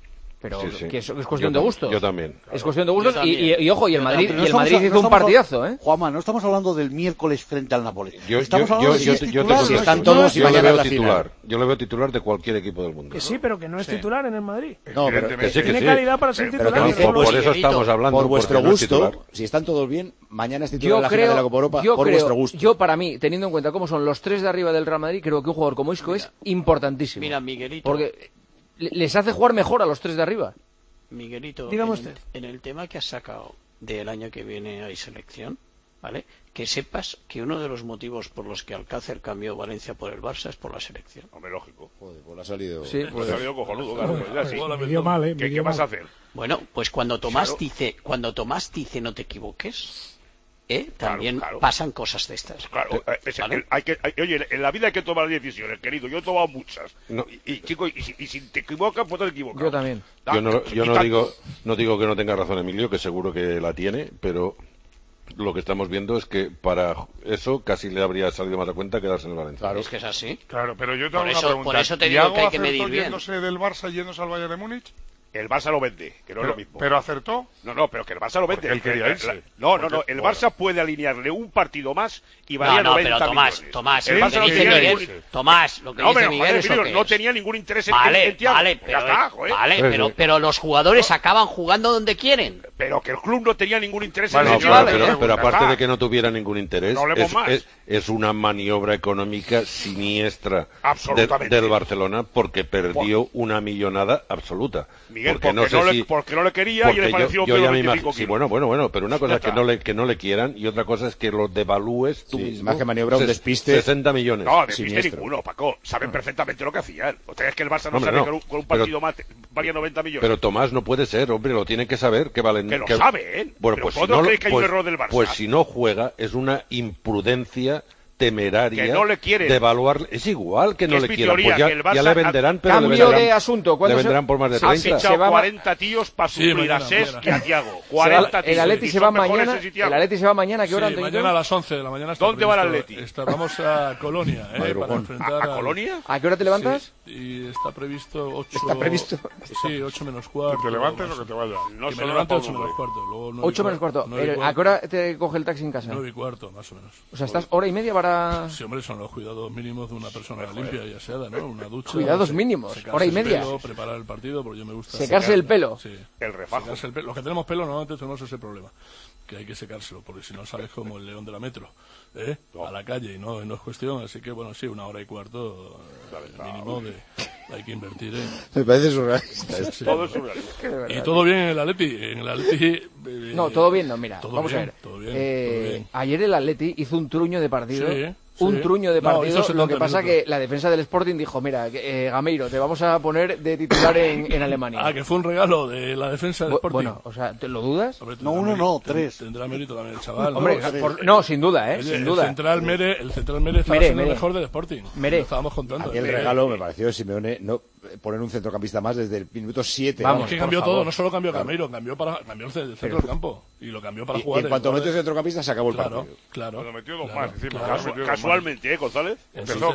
pero sí. que es cuestión de gustos. Yo también. Es cuestión de gustos y ojo, y el Madrid hizo un partidazo, ¿eh? Juanma, no estamos hablando del miércoles frente al Napoli. Estamos hablando de si es titular, si están todos y mañana la final. Yo le veo titular de cualquier equipo del mundo. Que sí, pero que no es titular en el Madrid. No, pero que sí, tiene calidad para ser titular. Por eso estamos hablando. Por vuestro gusto, si están todos bien, mañana es titular en la final de la Copa Europa. Por vuestro gusto. Yo, para mí, teniendo en cuenta cómo son los tres de arriba del Real Madrid, creo que un jugador como Isco es importantísimo. Mira, Miguelito. Porque les hace jugar mejor a los tres de arriba. Miguelito, dígame usted. En el tema que has sacado del año que viene hay selección, ¿vale? Que sepas que uno de los motivos por los que Alcácer cambió Valencia por el Barça es por la selección. Hombre, lógico. Joder, pues le ha salido... Sí, pues ha salido cojonudo, claro. Me dio mal, ¿Qué vas a hacer? Bueno, pues cuando Tomás dice no te equivoques, también claro. pasan cosas de estas. Claro, ¿vale? Oye, en la vida hay que tomar decisiones, querido. Yo he tomado muchas. No. Y chico, y si te equivocas, pues te equivocas. Yo también. Yo no digo que no tenga razón Emilio, que seguro que la tiene, pero lo que estamos viendo es que para eso casi le habría salido más a cuenta quedarse en el Valencia. Claro, es que es así. Claro, pero yo tengo una pregunta. Por eso te digo que hay que medir bien. ¿Yéndose del Barça yéndose al Bayern de Múnich? El Barça lo vende, que no es lo mismo. ¿Pero acertó? No, pero que el Barça lo vende. Él quería irse. No, el Barça puede alinearle un partido más y valía 90 pero millones. Tomás, el Barça lo que dice Miguel es que no tenía ningún interés en Thiago. Pero los jugadores acaban jugando donde quieren. Pero que el club no tenía ningún interés en Thiago. Pero aparte de que no tuviera ningún interés, es una maniobra económica siniestra del Barcelona porque perdió una millonada absoluta. Miguel, porque no le quería y le pareció bueno, pero una cosa es que no le quieran y otra cosa es que lo devalúes tú mismo. Más que maniobra, un despiste. 60 millones. No, despiste ninguno, Paco. Saben perfectamente lo que hacían. O sea, es que el Barça no sabe que con un partido más valía 90 millones. Pero Tomás no puede ser, hombre, lo tiene que saber que valen. Que lo saben. Bueno, pues si no creéis que hay un error del Barça. Pues si no juega, es una imprudencia temeraria que no le quieren. De evaluar. Es igual que no le quieran. Pues ya le venderán, pero cambio de asunto. Le venderán por más de 30. Has echado 40 tíos para suplir a Cesc y a Thiago. 40 tíos. El Atleti se va mañana. ¿A qué hora? Mañana a las 11 de la mañana. ¿Dónde va el Atleti? Vamos a Colonia. Para enfrentar ¿A Colonia? ¿A qué hora te levantas? Y está previsto 8. ¿Está previsto? Sí, 8 menos cuarto. ¿Que te levantes o que te vayas? No, me levanto 8 menos cuarto. 8 menos cuarto. ¿A qué hora te coge el taxi en casa? 9 y cuarto, más o menos. O sea, estás hora y media para... Sí, hombre, son los cuidados mínimos de una persona limpia y aseada, ¿no? Una ducha. Cuidados mínimos, hora y media. Preparar el partido, porque yo me gusta... Secarse el pelo. Sí. El refajo. Los que tenemos pelo normalmente tenemos ese problema, que hay que secárselo, porque si no sales como el león de la metro, a la calle, y no es cuestión, así que bueno, sí, 1 hora y cuarto mínimo hay que invertir Me parece surrealista. Sí. Todo es surrealista. Y todo bien en el Atleti. No, todo bien, no, mira, vamos a ver. Todo bien. Ayer el Atleti hizo un truño de partido. Truño de partido, lo que pasa que la defensa del Sporting dijo, mira, Gameiro, te vamos a poner de titular en Alemania. Que fue un regalo de la defensa del Sporting. Bueno, o sea, ¿te lo dudas? Hombre, no, 1 no, 3. Tendrá mérito también el chaval. Hombre, no, sin duda, sin duda. El central Mere estaba siendo el mejor del Sporting. Lo estábamos contando. Aquel regalo me pareció, Simeone, poner un centrocampista más desde el minuto 7. Vamos, que cambió todo, no solo cambió Gameiro, cambió el centro del campo y lo cambió para jugar. Y en cuanto metió el centrocampista se acabó el partido. Claro. Cuando metió 2 más encima. Casualmente, González. Empezó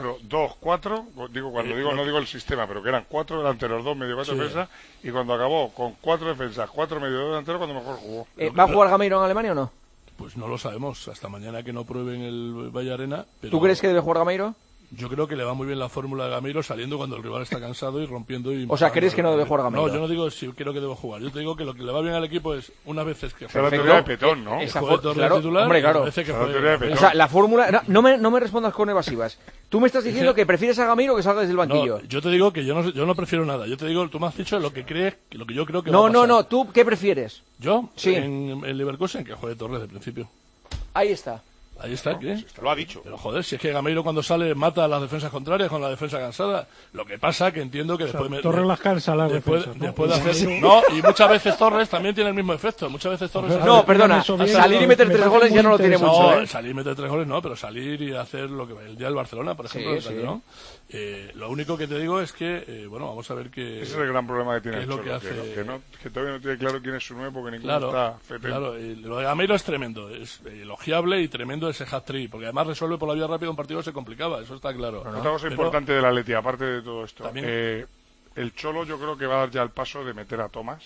4-2-4, no digo el sistema, pero que eran 4 delanteros, 2 mediocentros defensa, y cuando acabó con 4 defensas, 4 medios delanteros, cuando mejor jugó. ¿Va a jugar Gameiro en Alemania o no? Pues no lo sabemos, hasta mañana que no prueben el Valle Arena. Pero... ¿Tú crees que debe jugar Gameiro? Yo creo que le va muy bien la fórmula de Gameiro saliendo cuando el rival está cansado y rompiendo. O sea, ¿crees que no debe jugar Gameiro? No, yo no digo si creo que debe jugar. Yo te digo que lo que le va bien al equipo es unas veces que juega. La teoría de Petón, ¿no? Titular, hombre, claro. O sea, la fórmula... No me respondas con evasivas. Tú me estás diciendo que prefieres a Gameiro que salga desde el banquillo. No, yo te digo que yo no prefiero nada. Yo te digo, tú me has dicho lo que yo creo que va a pasar. No, ¿tú qué prefieres? ¿Yo? Sí. En Leverkusen, que juegue Torres de principio. Ahí está. Ahí está, ¿qué? Te lo ha dicho. Pero joder, si es que Gameiro cuando sale mata a las defensas contrarias con la defensa cansada. Lo que pasa que entiendo que después... Torres las cansa las defensas, ¿no? Después de hacer... No, y muchas veces Torres también tiene el mismo efecto. Muchas veces Torres... No, perdona, salir y meter 3 goles ya no lo tiene mucho, No, salir y meter 3 goles no, pero salir y hacer lo que... El día del Barcelona, por ejemplo, sí. ¿no? Lo único que te digo es que, vamos a ver qué... Ese es el gran problema que tiene el Cholo, que todavía no tiene claro quién es su 9 porque ninguno está... Claro, y lo de Gameiro es tremendo, es elogiable y tremendo ese hat-trick, porque además resuelve por la vía rápida un partido que se complicaba, eso está claro. Otra cosa importante del Atleti, aparte de todo esto, el Cholo yo creo que va a dar ya el paso de meter a Tomás.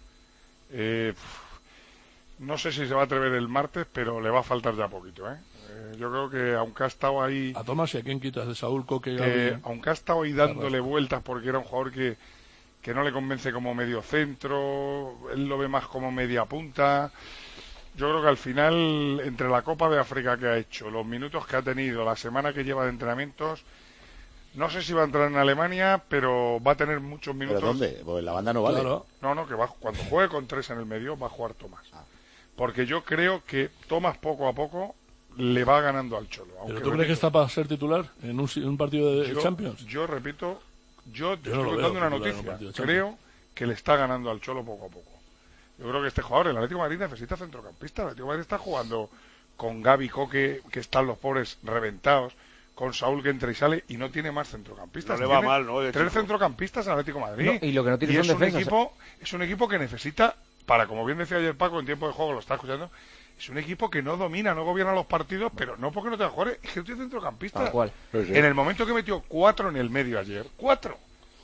No sé si se va a atrever el martes, pero le va a faltar ya poquito, yo creo que aunque ha estado ahí... ¿A Tomás y a quién quitas? ¿De Saúl, Coque? Aunque ha estado ahí dándole vueltas porque era un jugador que no le convence como medio centro, él lo ve más como media punta. Yo creo que al final, entre la Copa de África que ha hecho, los minutos que ha tenido, la semana que lleva de entrenamientos, no sé si va a entrar en Alemania, pero va a tener muchos minutos. ¿Pero dónde? Pues la banda no vale. Claro. No, que cuando juegue con 3 en el medio va a jugar Tomás. Porque yo creo que Tomás poco a poco le va ganando al Cholo. ¿Pero tú crees que está para ser titular en un partido de Champions? Yo repito, yo te estoy contando una noticia. Creo que le está ganando al Cholo poco a poco. Yo creo que este jugador, el Atlético de Madrid, necesita centrocampista. El Atlético de Madrid está jugando con Gavi, Coque, que están los pobres reventados, con Saúl que entra y sale, y no tiene más centrocampistas. No le va mal, ¿no? 3 centrocampistas al Atlético de Madrid. No, y lo que no tiene son defensas. Es un equipo que necesita, como bien decía ayer Paco en tiempo de juego, lo está escuchando, es un equipo que no domina, no gobierna los partidos, pero no porque no tenga jugadores, es que no tiene centrocampistas. En el momento que metió 4 en el medio ayer, 4.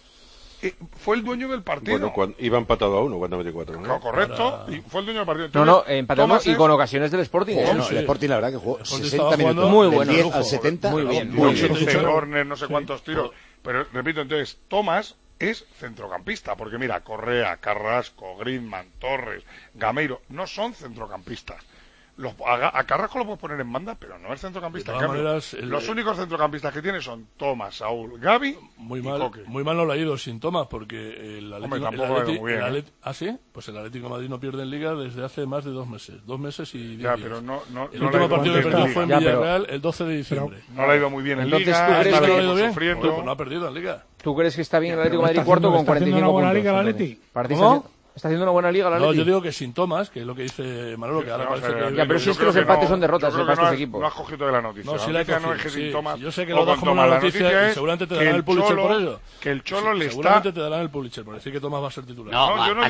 Fue el dueño del partido. Bueno, iba empatado a 1 cuando metió 4. ¿no? Correcto, y fue el dueño del partido. Entonces, empatamos y con ocasiones del Sporting. El Sporting, la verdad, que jugó 60 minutos. Muy bueno. 10 al 70. Muy bien. Córner, no sé cuántos tiros. Pero, repito, entonces, Tomás es centrocampista, porque mira, Correa, Carrasco, Griezmann, Torres, Gameiro, no son centrocampistas. A Carrasco lo puedes poner en banda, pero no es centrocampista. Los únicos centrocampistas que tiene son Tomás, Saúl, Gavi y Coque. Muy mal no le ha ido sin Tomás, porque el Atlético... ¿Ah, sí? Pues el Atlético de Madrid no pierde en Liga desde hace más de 2 meses. 2 meses y 10 días. Pero el último partido que perdió fue en Villarreal el 12 de diciembre. No le ha ido muy bien en Liga. ¿Tú crees que no le ha ido bien? Pues no ha perdido en Liga. ¿Tú crees que está bien el Atlético de Madrid cuarto con 45 puntos? ¿Cómo? ¿Está haciendo una buena liga el Atlético? No, yo digo que sin Tomás, que es lo que dice Manolo, que ahora parece que... Ya, pero si es que los empates son derrotas para estos equipos. No has cogido de la noticia. No, si la noticia no es que sin Tomás... Yo sé que lo das como una noticia y seguramente te darán el Pulitzer por ello. Que el Cholo le está... Seguramente te darán el Pulitzer por decir que Tomás va a ser titular. No,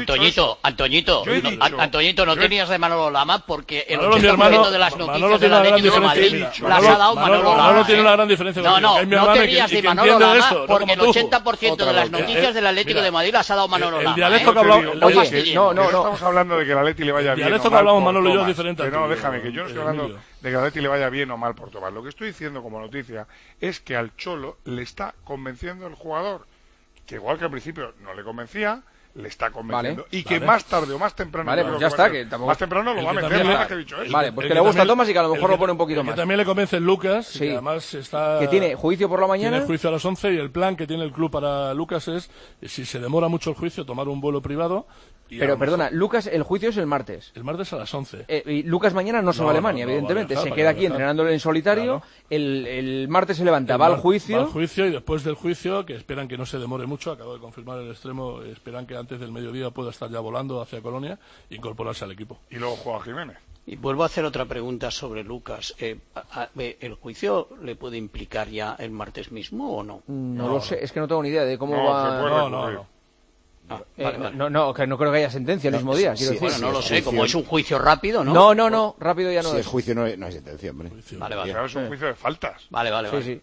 Antoñito, no tenías de Manolo Lama porque el 80% de las noticias del Atlético de Madrid las ha dado Manolo Lama. Manolo tiene una gran diferencia. No tenías de Manolo Lama porque el 80% de las noticias del Atlético de Madrid las ha dado Manolo Lama. El dialecto que hablamos... No estamos hablando de que el Atleti le vaya bien o mal. Que hablamos Manolo y yo es diferente. No, déjame, que yo no estoy hablando de que el Atleti le vaya bien o mal por Tomás. Lo que estoy diciendo como noticia es que al Cholo le está convenciendo el jugador, que igual que al principio no le convencía, le está convenciendo. Y que más tarde o más temprano... Pues ya está, que tampoco... Más temprano lo va a meter, que he dicho eso. Vale, pues que le gusta a Tomás y que a lo mejor lo pone un poquito más. Que también le convence el Lucas, que además está... Que tiene juicio por la mañana. Tiene juicio a las 11 y el plan que tiene el club para Lucas es, si se demora mucho el juicio, tomar un vuelo privado. Pero perdona, Lucas, el juicio es el martes. El martes a las 11. Y Lucas mañana no se va a Alemania, evidentemente. Se queda aquí entrenándolo en solitario. El martes se levanta, va al juicio. Va al juicio y después del juicio, que esperan que no se demore mucho, acabo de confirmar el extremo, esperan que antes del mediodía pueda estar ya volando hacia Colonia e incorporarse al equipo. Y luego juega Jiménez. Y vuelvo a hacer otra pregunta sobre Lucas. ¿El juicio le puede implicar ya el martes mismo o no? No lo sé, es que no tengo ni idea de cómo va... No, que no creo que haya sentencia el mismo día, quiero decir. Bueno, no lo sé, como es un juicio rápido, ¿no? No, rápido ya no es. Si es juicio no hay sentencia, hombre. Vale. Es un juicio de faltas. Vale. Sí.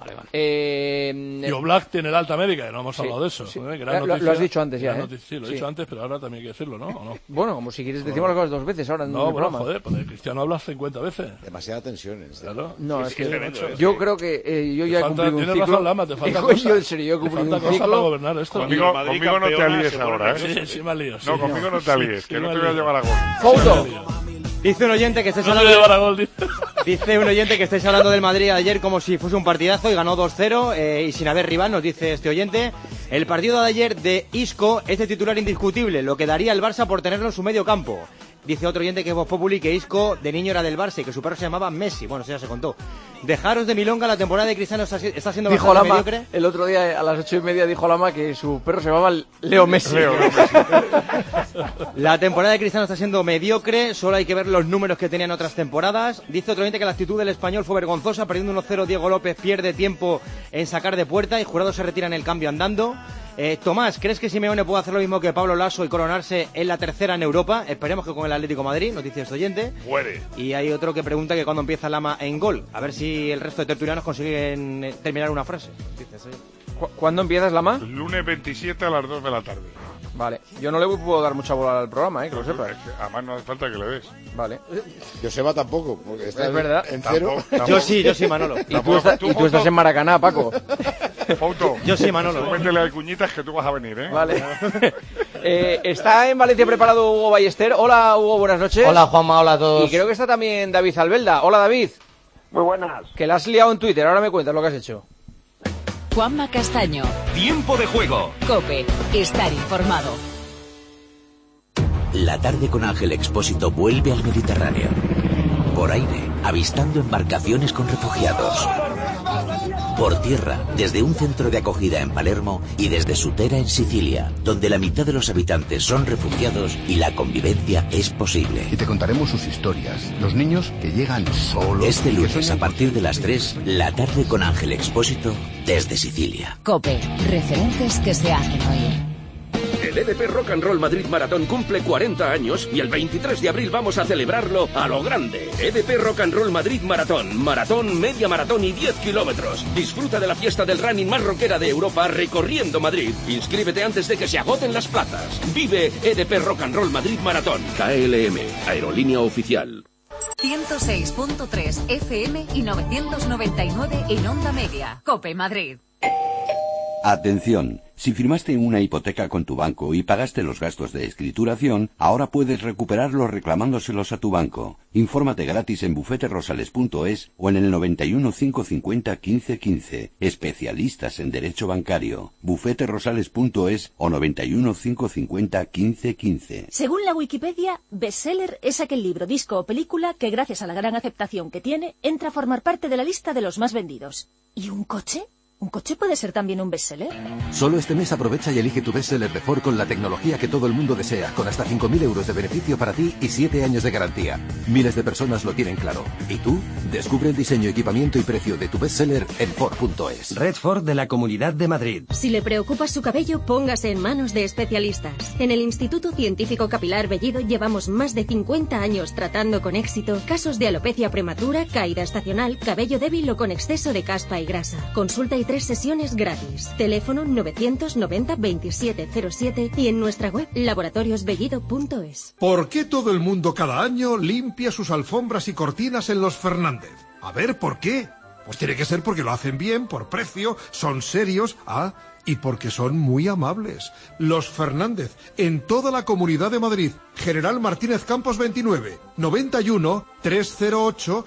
Y Oblak tiene el alta médica, que no hemos hablado de eso. Sí. Lo has dicho antes ya, Sí, lo he dicho antes, pero ahora también hay que decirlo, ¿no? ¿O no? Bueno, como si quieres decimos las cosas 2 veces ahora en el programa. Joder, pues el Cristiano habla 50 veces. Demasiada tensión en este. Claro. No, es que yo creo que yo ya he cumplido un ciclo. Tienes razón, Lama, te falta cosa. Yo en serio, yo he cumplido un ciclo. Para gobernar esto. Conmigo no te alíes ahora, ¿eh? Sí, me alío. No, conmigo no te alíes, que no te voy a llevar a gol. ¡Foto! Dice un oyente que estáis hablando dice un oyente que estáis hablando del Madrid ayer como si fuese un partidazo y ganó 2-0 y sin haber rival, nos dice este oyente. El partido de ayer de Isco es de titular indiscutible, lo que daría el Barça por tenerlo en su medio campo. Dice otro oyente que es Voz Populi que Isco de niño era del Barça y que su perro se llamaba Messi. Bueno, eso ya se contó. Dejaros de milonga, la temporada de Cristiano está siendo bastante mediocre. El otro día a las 8:30 dijo Lama que su perro se llamaba Leo Messi. La temporada de Cristiano está siendo mediocre, solo hay que ver los números que tenía en otras temporadas. Dice otro oyente que la actitud del español fue vergonzosa, perdiendo 1-0 Diego López pierde tiempo en sacar de puerta y Jurado se retira en el cambio andando. Tomás, ¿crees que Simeone puede hacer lo mismo que Pablo Lasso y coronarse en la tercera en Europa? Esperemos que con el Atlético de Madrid, nos dice este oyente. Puede. Y hay otro que pregunta que cuándo empieza Lama en gol. A ver si el resto de tertulianos consiguen terminar una frase. ¿Cuándo empiezas, Lama? El lunes 27 a las 2 de la tarde. Vale, yo no le puedo dar mucha bola al programa, que lo sepas. Además no hace falta que le des. Vale. Joseba tampoco, porque está es verdad. En cero. Tampoco. Yo sí, Manolo. Y tú estás en Maracaná, Paco. Fauto. Yo sí, Manolo. Métele al Cuñitas que tú vas a venir, ¿eh? Vale. Está en Valencia preparado Hugo Ballester. Hola, Hugo, buenas noches. Hola, Juanma, hola a todos. Y creo que está también David Albelda. Hola, David. Muy buenas. Que la has liado en Twitter, ahora me cuentas lo que has hecho. Juanma Castaño. Tiempo de juego. COPE. Estar informado. La tarde con Ángel Expósito vuelve al Mediterráneo. Por aire, avistando embarcaciones con refugiados. Por tierra, desde un centro de acogida en Palermo y desde Sutera en Sicilia, donde la mitad de los habitantes son refugiados y la convivencia es posible. Y te contaremos sus historias, los niños que llegan solos. Este lunes a partir de las 3, la tarde con Ángel Expósito desde Sicilia. COPE. Referentes que se hacen oír. El EDP Rock and Roll Madrid Maratón cumple 40 años y el 23 de abril vamos a celebrarlo a lo grande. EDP Rock and Roll Madrid Maratón, maratón, media maratón y 10 kilómetros. Disfruta de la fiesta del running más rockera de Europa recorriendo Madrid. Inscríbete antes de que se agoten las plazas. Vive EDP Rock and Roll Madrid Maratón. KLM, aerolínea oficial. 106.3 FM y 999 en Onda Media. COPE Madrid. Atención, si firmaste una hipoteca con tu banco y pagaste los gastos de escrituración, ahora puedes recuperarlos reclamándoselos a tu banco. Infórmate gratis en bufeterosales.es o en el 91 550 15 15. Especialistas en derecho bancario. bufeterosales.es o 91 550 15 15. Según la Wikipedia, bestseller es aquel libro, disco o película que gracias a la gran aceptación que tiene, entra a formar parte de la lista de los más vendidos. ¿Y un coche? ¿Un coche puede ser también un bestseller? Solo este mes aprovecha y elige tu bestseller de Ford con la tecnología que todo el mundo desea, con hasta 5.000 euros de beneficio para ti y 7 años de garantía. Miles de personas lo tienen claro. ¿Y tú? Descubre el diseño, equipamiento y precio de tu bestseller en Ford.es. Red Ford de la Comunidad de Madrid. Si le preocupa su cabello, póngase en manos de especialistas. En el Instituto Científico Capilar Bellido llevamos más de 50 años tratando con éxito casos de alopecia prematura, caída estacional, cabello débil o con exceso de caspa y grasa. Consulta y 3 sesiones gratis. Teléfono 990 2707 y en nuestra web laboratoriosbellido.es. ¿Por qué todo el mundo cada año limpia sus alfombras y cortinas en Los Fernández? A ver, ¿por qué? Pues tiene que ser porque lo hacen bien, por precio, son serios, y porque son muy amables. Los Fernández, en toda la Comunidad de Madrid. General Martínez Campos 29, 91 308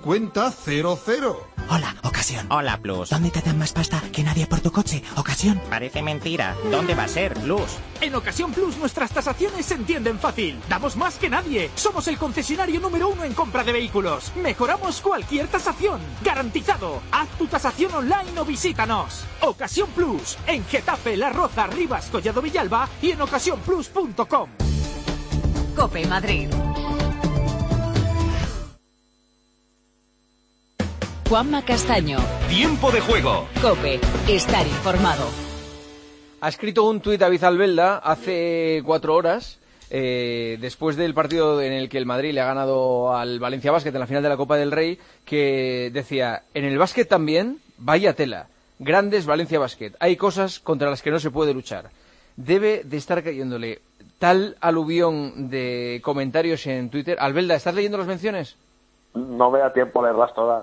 5000. Hola, Ocasión. Hola, Plus. ¿Dónde te dan más pasta que nadie por tu coche? Ocasión. Parece mentira. ¿Dónde va a ser, Plus? En Ocasión Plus nuestras tasaciones se entienden fácil. Damos más que nadie. Somos el concesionario número 1 en compra de vehículos. Mejoramos cualquier tasación. Garantizado. Haz tu tasación online o visítanos. Ocasión Plus. En Getafe, La Roza, Rivas, Collado Villalba y en ocasiónplus.com. COPE Madrid. Juanma Castaño. Tiempo de juego. COPE. Estar informado. Ha escrito un tuit David Albelda hace 4 horas, después del partido en el que el Madrid le ha ganado al Valencia Basket en la final de la Copa del Rey, que decía, en el básquet también, vaya tela, grandes Valencia Basket, hay cosas contra las que no se puede luchar. Debe de estar cayéndole tal aluvión de comentarios en Twitter. Albelda, ¿estás leyendo las menciones? No me da tiempo a leerlas todas.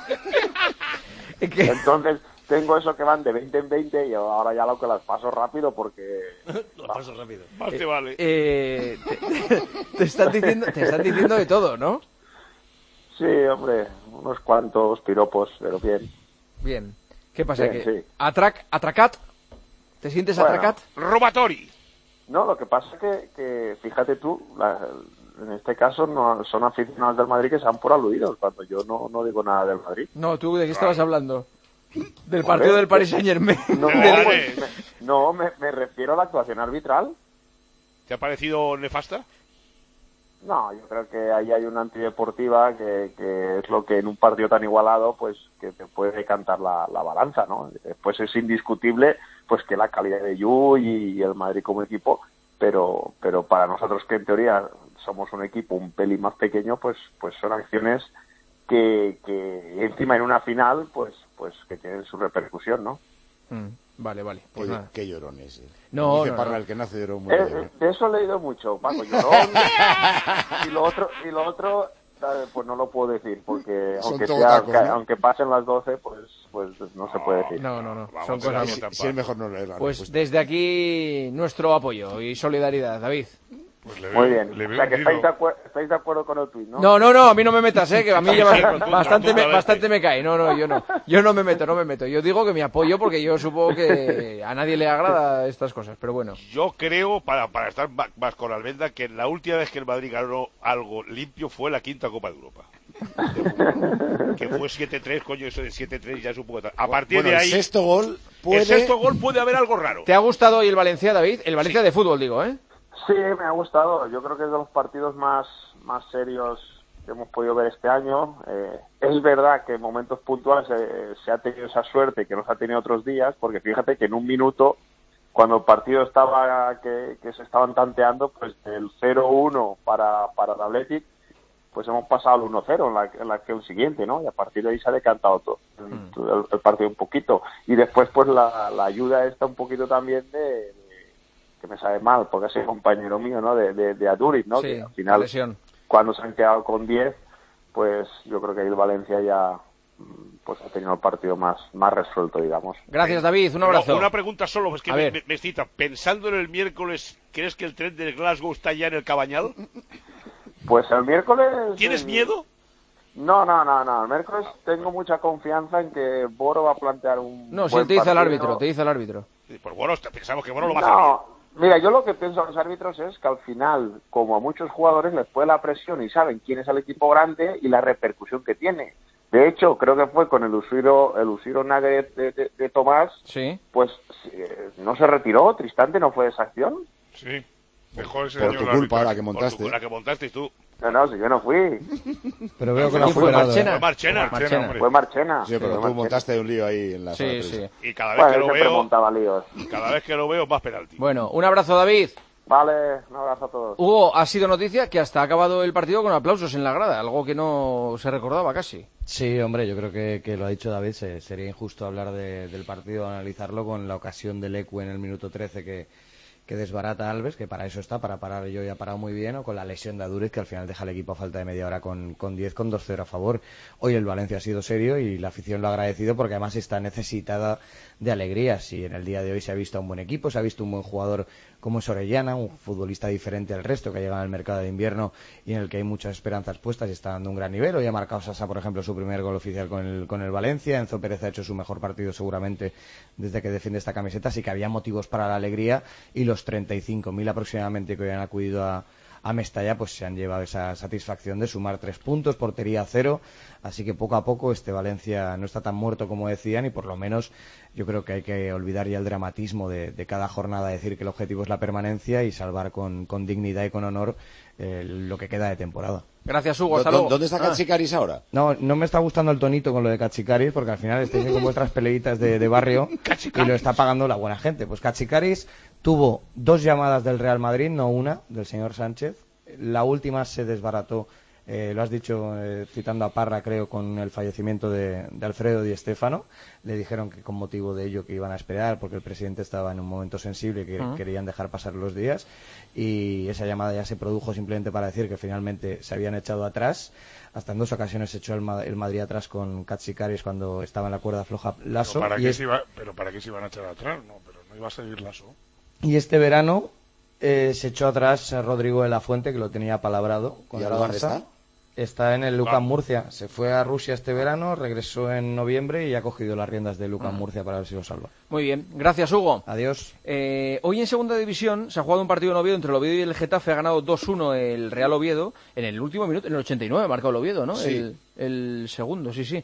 Entonces tengo eso que van de 20 en 20 y ahora ya lo que las paso rápido porque... Las paso rápido. Más te vale. Te están diciendo de todo, ¿no? Sí, hombre, unos cuantos piropos, pero bien. Bien. ¿Qué pasa? Bien, ¿Que sí. ¿Atracat? ¿Te sientes atracat? Robatori. No, lo que pasa es que fíjate tú, en este caso no son aficionados del Madrid que se han por aludidos, cuando yo no digo nada del Madrid. No, ¿tú de qué estabas hablando? ¿Del partido del Paris Saint-Germain? No, me refiero a la actuación arbitral. ¿Te ha parecido nefasta? No, yo creo que ahí hay una antideportiva que es lo que en un partido tan igualado, pues que te puede decantar la balanza, ¿no? Después es indiscutible pues que la calidad de Yu y el Madrid como equipo, pero para nosotros que en teoría somos un equipo un pelín más pequeño, pues son acciones que encima en una final pues que tienen su repercusión, ¿no? Vale, pues nada. Qué llorón es. No, dice Parra, el que nace llorón muere. De eso he leído mucho, Paco, llorón. y lo otro pues no lo puedo decir, porque aunque pasen las 12, pues no se puede decir. No. Son cosas si es mejor no leerla. Pues desde aquí nuestro apoyo y solidaridad, David. Pues muy bien. O sea, que estáis de acuerdo con el tuit, ¿no? No, a mí no me metas, que a mí ya bastante me cae. No, yo no me meto. Yo digo que me apoyo porque yo supongo que a nadie le agrada estas cosas, pero bueno. Yo creo, para estar más con Almendra, que la última vez que el Madrid ganó algo limpio fue la quinta Copa de Europa. Que fue 7-3, coño, eso de 7-3 ya es un poco... A partir de ahí... El sexto gol puede haber algo raro. ¿Te ha gustado hoy el Valencia, David? El Valencia de fútbol, digo, ¿eh? Sí, me ha gustado. Yo creo que es de los partidos más serios que hemos podido ver este año. Es verdad que en momentos puntuales se ha tenido esa suerte que no se ha tenido otros días, porque fíjate que en un minuto, cuando el partido estaba que se estaban tanteando, pues del 0-1 para el Athletic, pues hemos pasado al 1-0 en la acción siguiente, ¿no? Y a partir de ahí se ha decantado todo el partido un poquito. Y después, pues la ayuda está un poquito también de que me sabe mal, porque es el compañero mío, ¿no? De Aduriz, ¿no? Sí, que al final, lesión. Cuando se han quedado con 10, pues yo creo que ahí el Valencia ya pues ha tenido el partido más resuelto, digamos. Gracias, David, un abrazo. Una pregunta solo, es que me cita. Pensando en el miércoles, ¿crees que el tren del Glasgow está ya en el Cabañal? Pues el miércoles... ¿Tienes miedo? No. El miércoles tengo mucha confianza en que Boro va a plantear un... No, si te dice el árbitro, Sí, pues Boro, pensamos que Boro lo va a hacer. Mira, yo lo que pienso a los árbitros es que al final, como a muchos jugadores, les fue la presión y saben quién es el equipo grande y la repercusión que tiene. De hecho, creo que fue con el Usiro Nugget de Tomás, sí. Pues no se retiró, Tristante no fue de esa acción. Sí, mejor ese por tu culpa, la que montaste. Por la que montaste tú. No, si yo no fui. Pero veo que no fue Marchena. Fue Marchena. Sí, pero tú montaste un lío ahí en la sala de prensa. Y cada vez que lo veo, montaba líos. Cada vez que lo veo, más penalti. Bueno, un abrazo, David. Vale, un abrazo a todos. Hugo, ha sido noticia que hasta ha acabado el partido con aplausos en la grada, algo que no se recordaba casi. Sí, hombre, yo creo que lo ha dicho David, sería injusto hablar del partido, analizarlo con la ocasión del Ecu en el minuto 13 que desbarata a Alves, que para eso está, para parar. Yo ha parado muy bien, o con la lesión de Aduriz, que al final deja al equipo a falta de media hora con 10, con 2-0 a favor. Hoy el Valencia ha sido serio y la afición lo ha agradecido porque además está necesitada de alegrías, y en el día de hoy se ha visto a un buen equipo, se ha visto un buen jugador como es Orellana, un futbolista diferente al resto que ha llegado al mercado de invierno y en el que hay muchas esperanzas puestas y está dando un gran nivel. Hoy ha marcado Sasa, por ejemplo, su primer gol oficial con el Valencia. Enzo Pérez ha hecho su mejor partido seguramente desde que defiende esta camiseta, así que había motivos para la alegría, y los 35.000 aproximadamente que hoy han acudido a Mestalla pues se han llevado esa satisfacción de sumar 3 puntos, portería 0, así que poco a poco este Valencia no está tan muerto como decían, y por lo menos yo creo que hay que olvidar ya el dramatismo de cada jornada, decir que el objetivo es la permanencia y salvar con dignidad y con honor lo que queda de temporada. Gracias, Hugo. Hasta luego. ¿Dónde está Cachicaris ahora? No me está gustando el tonito con lo de Cachicaris, porque al final estáis con vuestras peleitas de barrio y lo está pagando la buena gente. Pues Cachicaris tuvo 2 llamadas del Real Madrid, no una, del señor Sánchez. La última se desbarató, lo has dicho citando a Parra, creo, con el fallecimiento de Alfredo Di Stéfano. Le dijeron que con motivo de ello que iban a esperar porque el presidente estaba en un momento sensible y que querían dejar pasar los días, y esa llamada ya se produjo simplemente para decir que finalmente se habían echado atrás. Hasta en 2 ocasiones se echó el Madrid atrás con Cachicaris cuando estaba en la cuerda floja Lasso. ¿Para qué se iban a echar atrás? No, pero no iba a seguir Lasso. Y este verano se echó atrás Rodrigo de la Fuente, que lo tenía palabrado con el Barça. Está en el Lucan Murcia. Se fue a Rusia este verano, regresó en noviembre y ha cogido las riendas de Lucan Murcia para ver si lo salva. Muy bien, gracias, Hugo. Adiós. Hoy en segunda división se ha jugado un partido en Oviedo entre el Oviedo y el Getafe. Ha ganado 2-1 el Real Oviedo en el último minuto, en el 89 ha marcado el Oviedo, ¿no? Sí. El segundo, sí.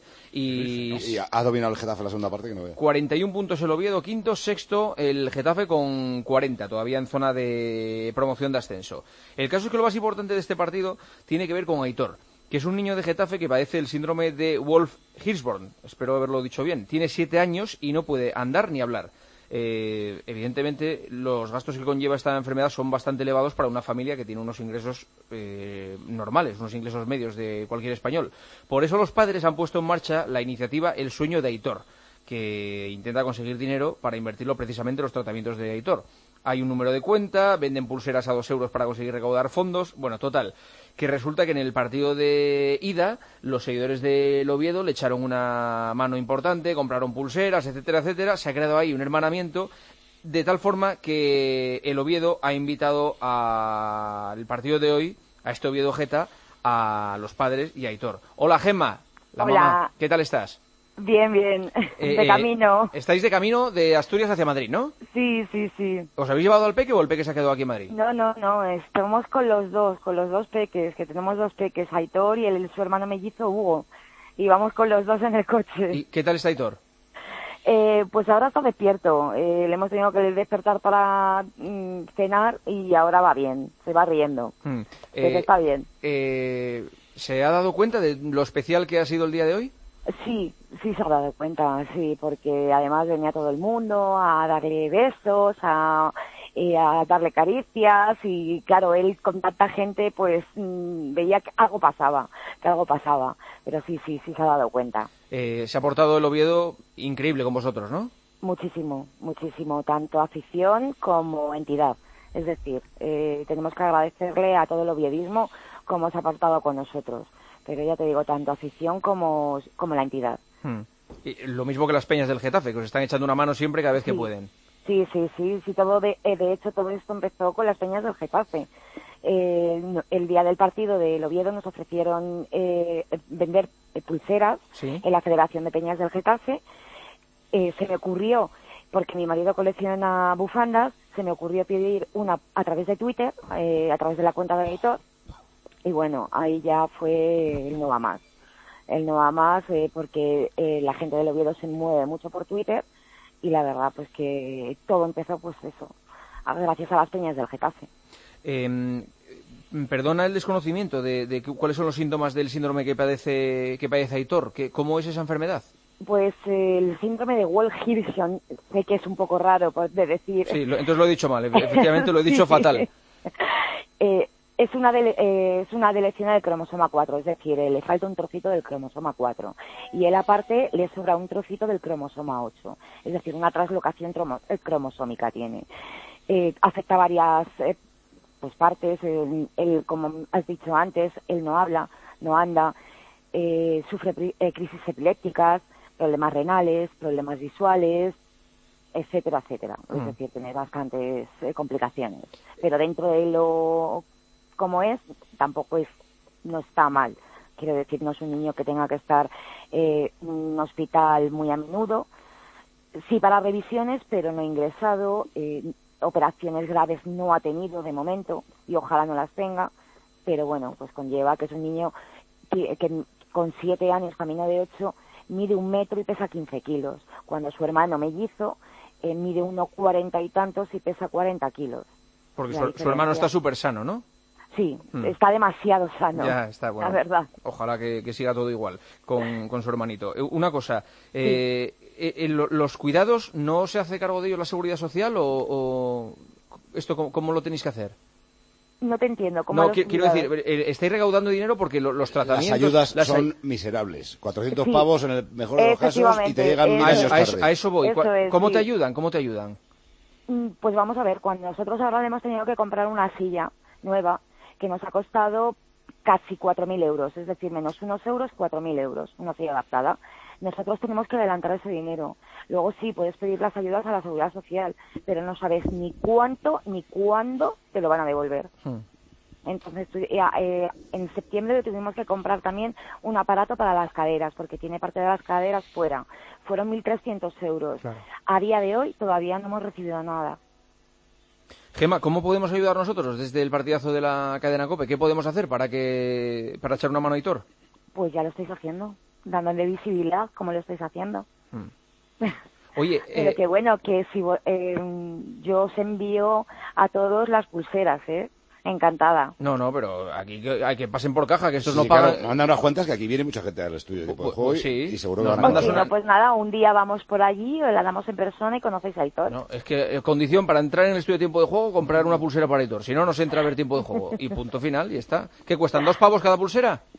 Y ha dominado el Getafe la segunda parte, que no veo. 41 puntos el Oviedo, quinto, sexto el Getafe con 40, todavía en zona de promoción de ascenso. El caso es que lo más importante de este partido tiene que ver con Aitor, que es un niño de Getafe que padece el síndrome de Wolff-Hirschhorn, espero haberlo dicho bien. Tiene 7 años y no puede andar ni hablar. Evidentemente, los gastos que conlleva esta enfermedad son bastante elevados para una familia que tiene unos ingresos normales, unos ingresos medios de cualquier español. Por eso los padres han puesto en marcha la iniciativa El Sueño de Aitor, que intenta conseguir dinero para invertirlo precisamente en los tratamientos de Aitor. Hay un número de cuenta, venden pulseras a 2 euros para conseguir recaudar fondos. Bueno, total, que resulta que en el partido de ida los seguidores del Oviedo le echaron una mano importante, compraron pulseras, etcétera, etcétera. Se ha creado ahí un hermanamiento, de tal forma que el Oviedo ha invitado al partido de hoy, a este Oviedo-Geta, a los padres y a Aitor. Hola, Gemma, la Hola. mamá. ¿Qué tal estás? Bien, bien. De camino. Estáis de camino de Asturias hacia Madrid, ¿no? Sí, sí, sí. ¿Os habéis llevado al peque o el peque se ha quedado aquí en Madrid? No. Estamos con los dos peques, que tenemos 2 peques, Aitor y su hermano mellizo Hugo. Y vamos con los 2 en el coche. ¿Y qué tal está Aitor? Pues ahora está despierto. Le hemos tenido que despertar para cenar y ahora va bien. Se va riendo. Pero está bien. ¿Se ha dado cuenta de lo especial que ha sido el día de hoy? Sí, se ha dado cuenta, sí, porque además venía todo el mundo a darle besos, a darle caricias y claro, él con tanta gente pues veía que algo pasaba, pero sí se ha dado cuenta. Se ha portado el Oviedo increíble con vosotros, ¿no? Muchísimo, tanto afición como entidad. Es decir, tenemos que agradecerle a todo el oviedismo cómo se ha portado con nosotros. Pero ya te digo, tanto afición como la entidad. Y lo mismo que las peñas del Getafe, que os están echando una mano siempre cada vez que pueden. Sí, todo de hecho todo esto empezó con las peñas del Getafe. El día del partido del Oviedo nos ofrecieron vender pulseras en la Federación de Peñas del Getafe. Se me ocurrió, porque mi marido colecciona bufandas, se me ocurrió pedir una a través de Twitter, a través de la cuenta de Aitor. Y bueno, ahí ya fue el no va más. Porque la gente del Oviedo se mueve mucho por Twitter y la verdad pues que todo empezó pues eso, gracias a las peñas del Getafe. Perdona el desconocimiento de cuáles son los síntomas del síndrome que padece Aitor. ¿Cómo es esa enfermedad? Pues el síndrome de Wolff-Hirschhorn, sé que es un poco raro de decir. Sí, entonces lo he dicho mal, efectivamente lo he dicho fatal. Es una deleción del cromosoma 4, es decir, le falta un trocito del cromosoma 4 y él aparte le sobra un trocito del cromosoma 8, es decir, una translocación cromosómica tiene. Afecta varias partes, él, como has dicho antes, él no habla, no anda, sufre crisis epilépticas, problemas renales, problemas visuales, etcétera, etcétera. Es decir, tiene bastantes complicaciones, pero dentro de lo como es, tampoco no está mal. Quiero decir, no es un niño que tenga que estar en un hospital muy a menudo. Sí para revisiones, pero no ingresado. Operaciones graves no ha tenido de momento y ojalá no las tenga. Pero bueno, pues conlleva que es un niño que con 7 años, camino de 8, mide 1 metro y pesa 15 kilos. Cuando su hermano mellizo mide 1,40 y tantos y pesa 40 kilos. Porque su hermano está súper sano, ¿no? Sí, está demasiado sano. Ya está, bueno. La verdad. Ojalá que siga todo igual con su hermanito. Una cosa, ¿los cuidados no se hace cargo de ellos la Seguridad Social o esto cómo lo tenéis que hacer? No te entiendo. No, quiero decir, estáis recaudando dinero porque los tratamientos... Las ayudas son miserables. 400 pavos en el mejor de los casos y te llegan 1 año tarde. A eso voy. ¿Cómo te ayudan? Pues vamos a ver, cuando nosotros ahora le hemos tenido que comprar una silla nueva que nos ha costado casi 4.000 euros, es decir, menos unos euros, 4.000 euros, una silla adaptada. Nosotros tenemos que adelantar ese dinero. Luego sí, puedes pedir las ayudas a la Seguridad Social, pero no sabes ni cuánto ni cuándo te lo van a devolver. Entonces, en septiembre le tuvimos que comprar también un aparato para las caderas, porque tiene parte de las caderas fuera. Fueron 1.300 euros. Claro. A día de hoy todavía no hemos recibido nada. Gemma, ¿cómo podemos ayudar nosotros desde el partidazo de la cadena COPE? ¿Qué podemos hacer para echar una mano a Aitor? Pues ya lo estáis haciendo, dándole visibilidad, como lo estáis haciendo. Oye, pero que bueno, que si yo os envío a todos las pulseras, encantada. No, pero aquí hay que pasen por caja, que estos no pagan. Claro, manda unas cuentas que aquí viene mucha gente al estudio de juego y seguro que van a mandar. Pues nada, un día vamos por allí, la damos en persona y conocéis a Aitor. No, es que condición para entrar en el estudio de Tiempo de Juego, comprar una pulsera para Aitor. Si no, no se entra a ver Tiempo de Juego. Y punto final, y está. ¿Qué cuestan? ¿2 pavos cada pulsera?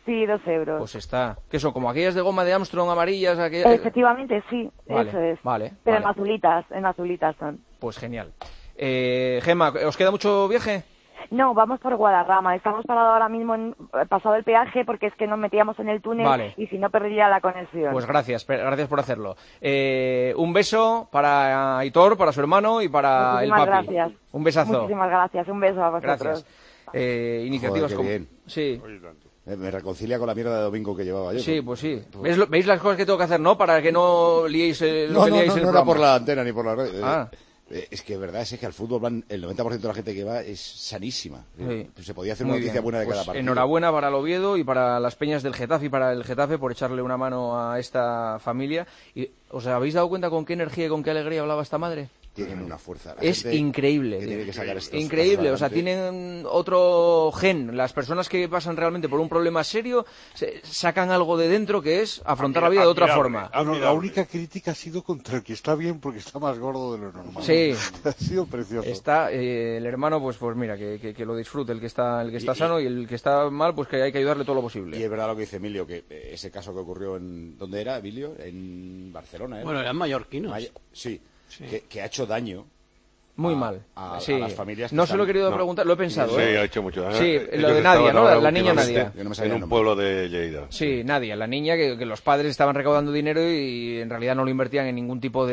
Sí, 2 euros. Pues está. ¿Qué son? ¿Como aquellas de goma de Armstrong amarillas? Efectivamente, sí, vale, eso es. Vale. Pero en azulitas son. Pues genial. Gemma, ¿os queda mucho viaje? No, vamos por Guadarrama. Estamos parados ahora mismo pasado el peaje porque es que nos metíamos en el túnel y si no perdería la conexión. Pues gracias por hacerlo. Un beso para Aitor, para su hermano y para el papi. Muchísimas gracias. Un besazo. Muchísimas gracias. Un beso a vosotros. Gracias. Iniciativas Joder, qué bien. Sí. Me reconcilia con la mierda de domingo que llevaba yo. Sí, pues sí. ¿Veis las cosas que tengo que hacer, no? Para que no liéis lo que liáis en el programa. No era por la antena ni por la radio. Ah. Es que verdad es que al fútbol van, el 90% de la gente que va es sanísima. Sí. Se podía hacer una noticia buena de cada partido. Enhorabuena para el Oviedo y para las peñas del Getafe y para el Getafe por echarle una mano a esta familia. ¿Y os habéis dado cuenta con qué energía y con qué alegría hablaba esta madre? Tienen una fuerza. Es increíble. Que tiene que sacar increíble, o sea, tienen otro gen. Las personas que pasan realmente por un problema serio sacan algo de dentro que es afrontar la vida de otra forma. La única crítica ha sido contra el que está bien porque está más gordo de lo normal. Sí. Ha sido precioso. Está el hermano, pues mira, que lo disfrute, el que está sano y el que está mal, pues que hay que ayudarle todo lo posible. Y es verdad lo que dice Emilio, que ese caso que ocurrió ¿dónde era, Emilio? En Barcelona, ¿eh? Bueno, eran mallorquinos. Sí. Que ha hecho daño muy mal a las familias. No se lo he querido preguntar, lo he pensado. Sí, ha hecho mucho daño. Sí, lo de Nadia, ¿no? La niña Nadia. En un pueblo de Lleida. Sí, Nadia, la niña que los padres estaban recaudando dinero y en realidad no lo invertían en ningún tipo de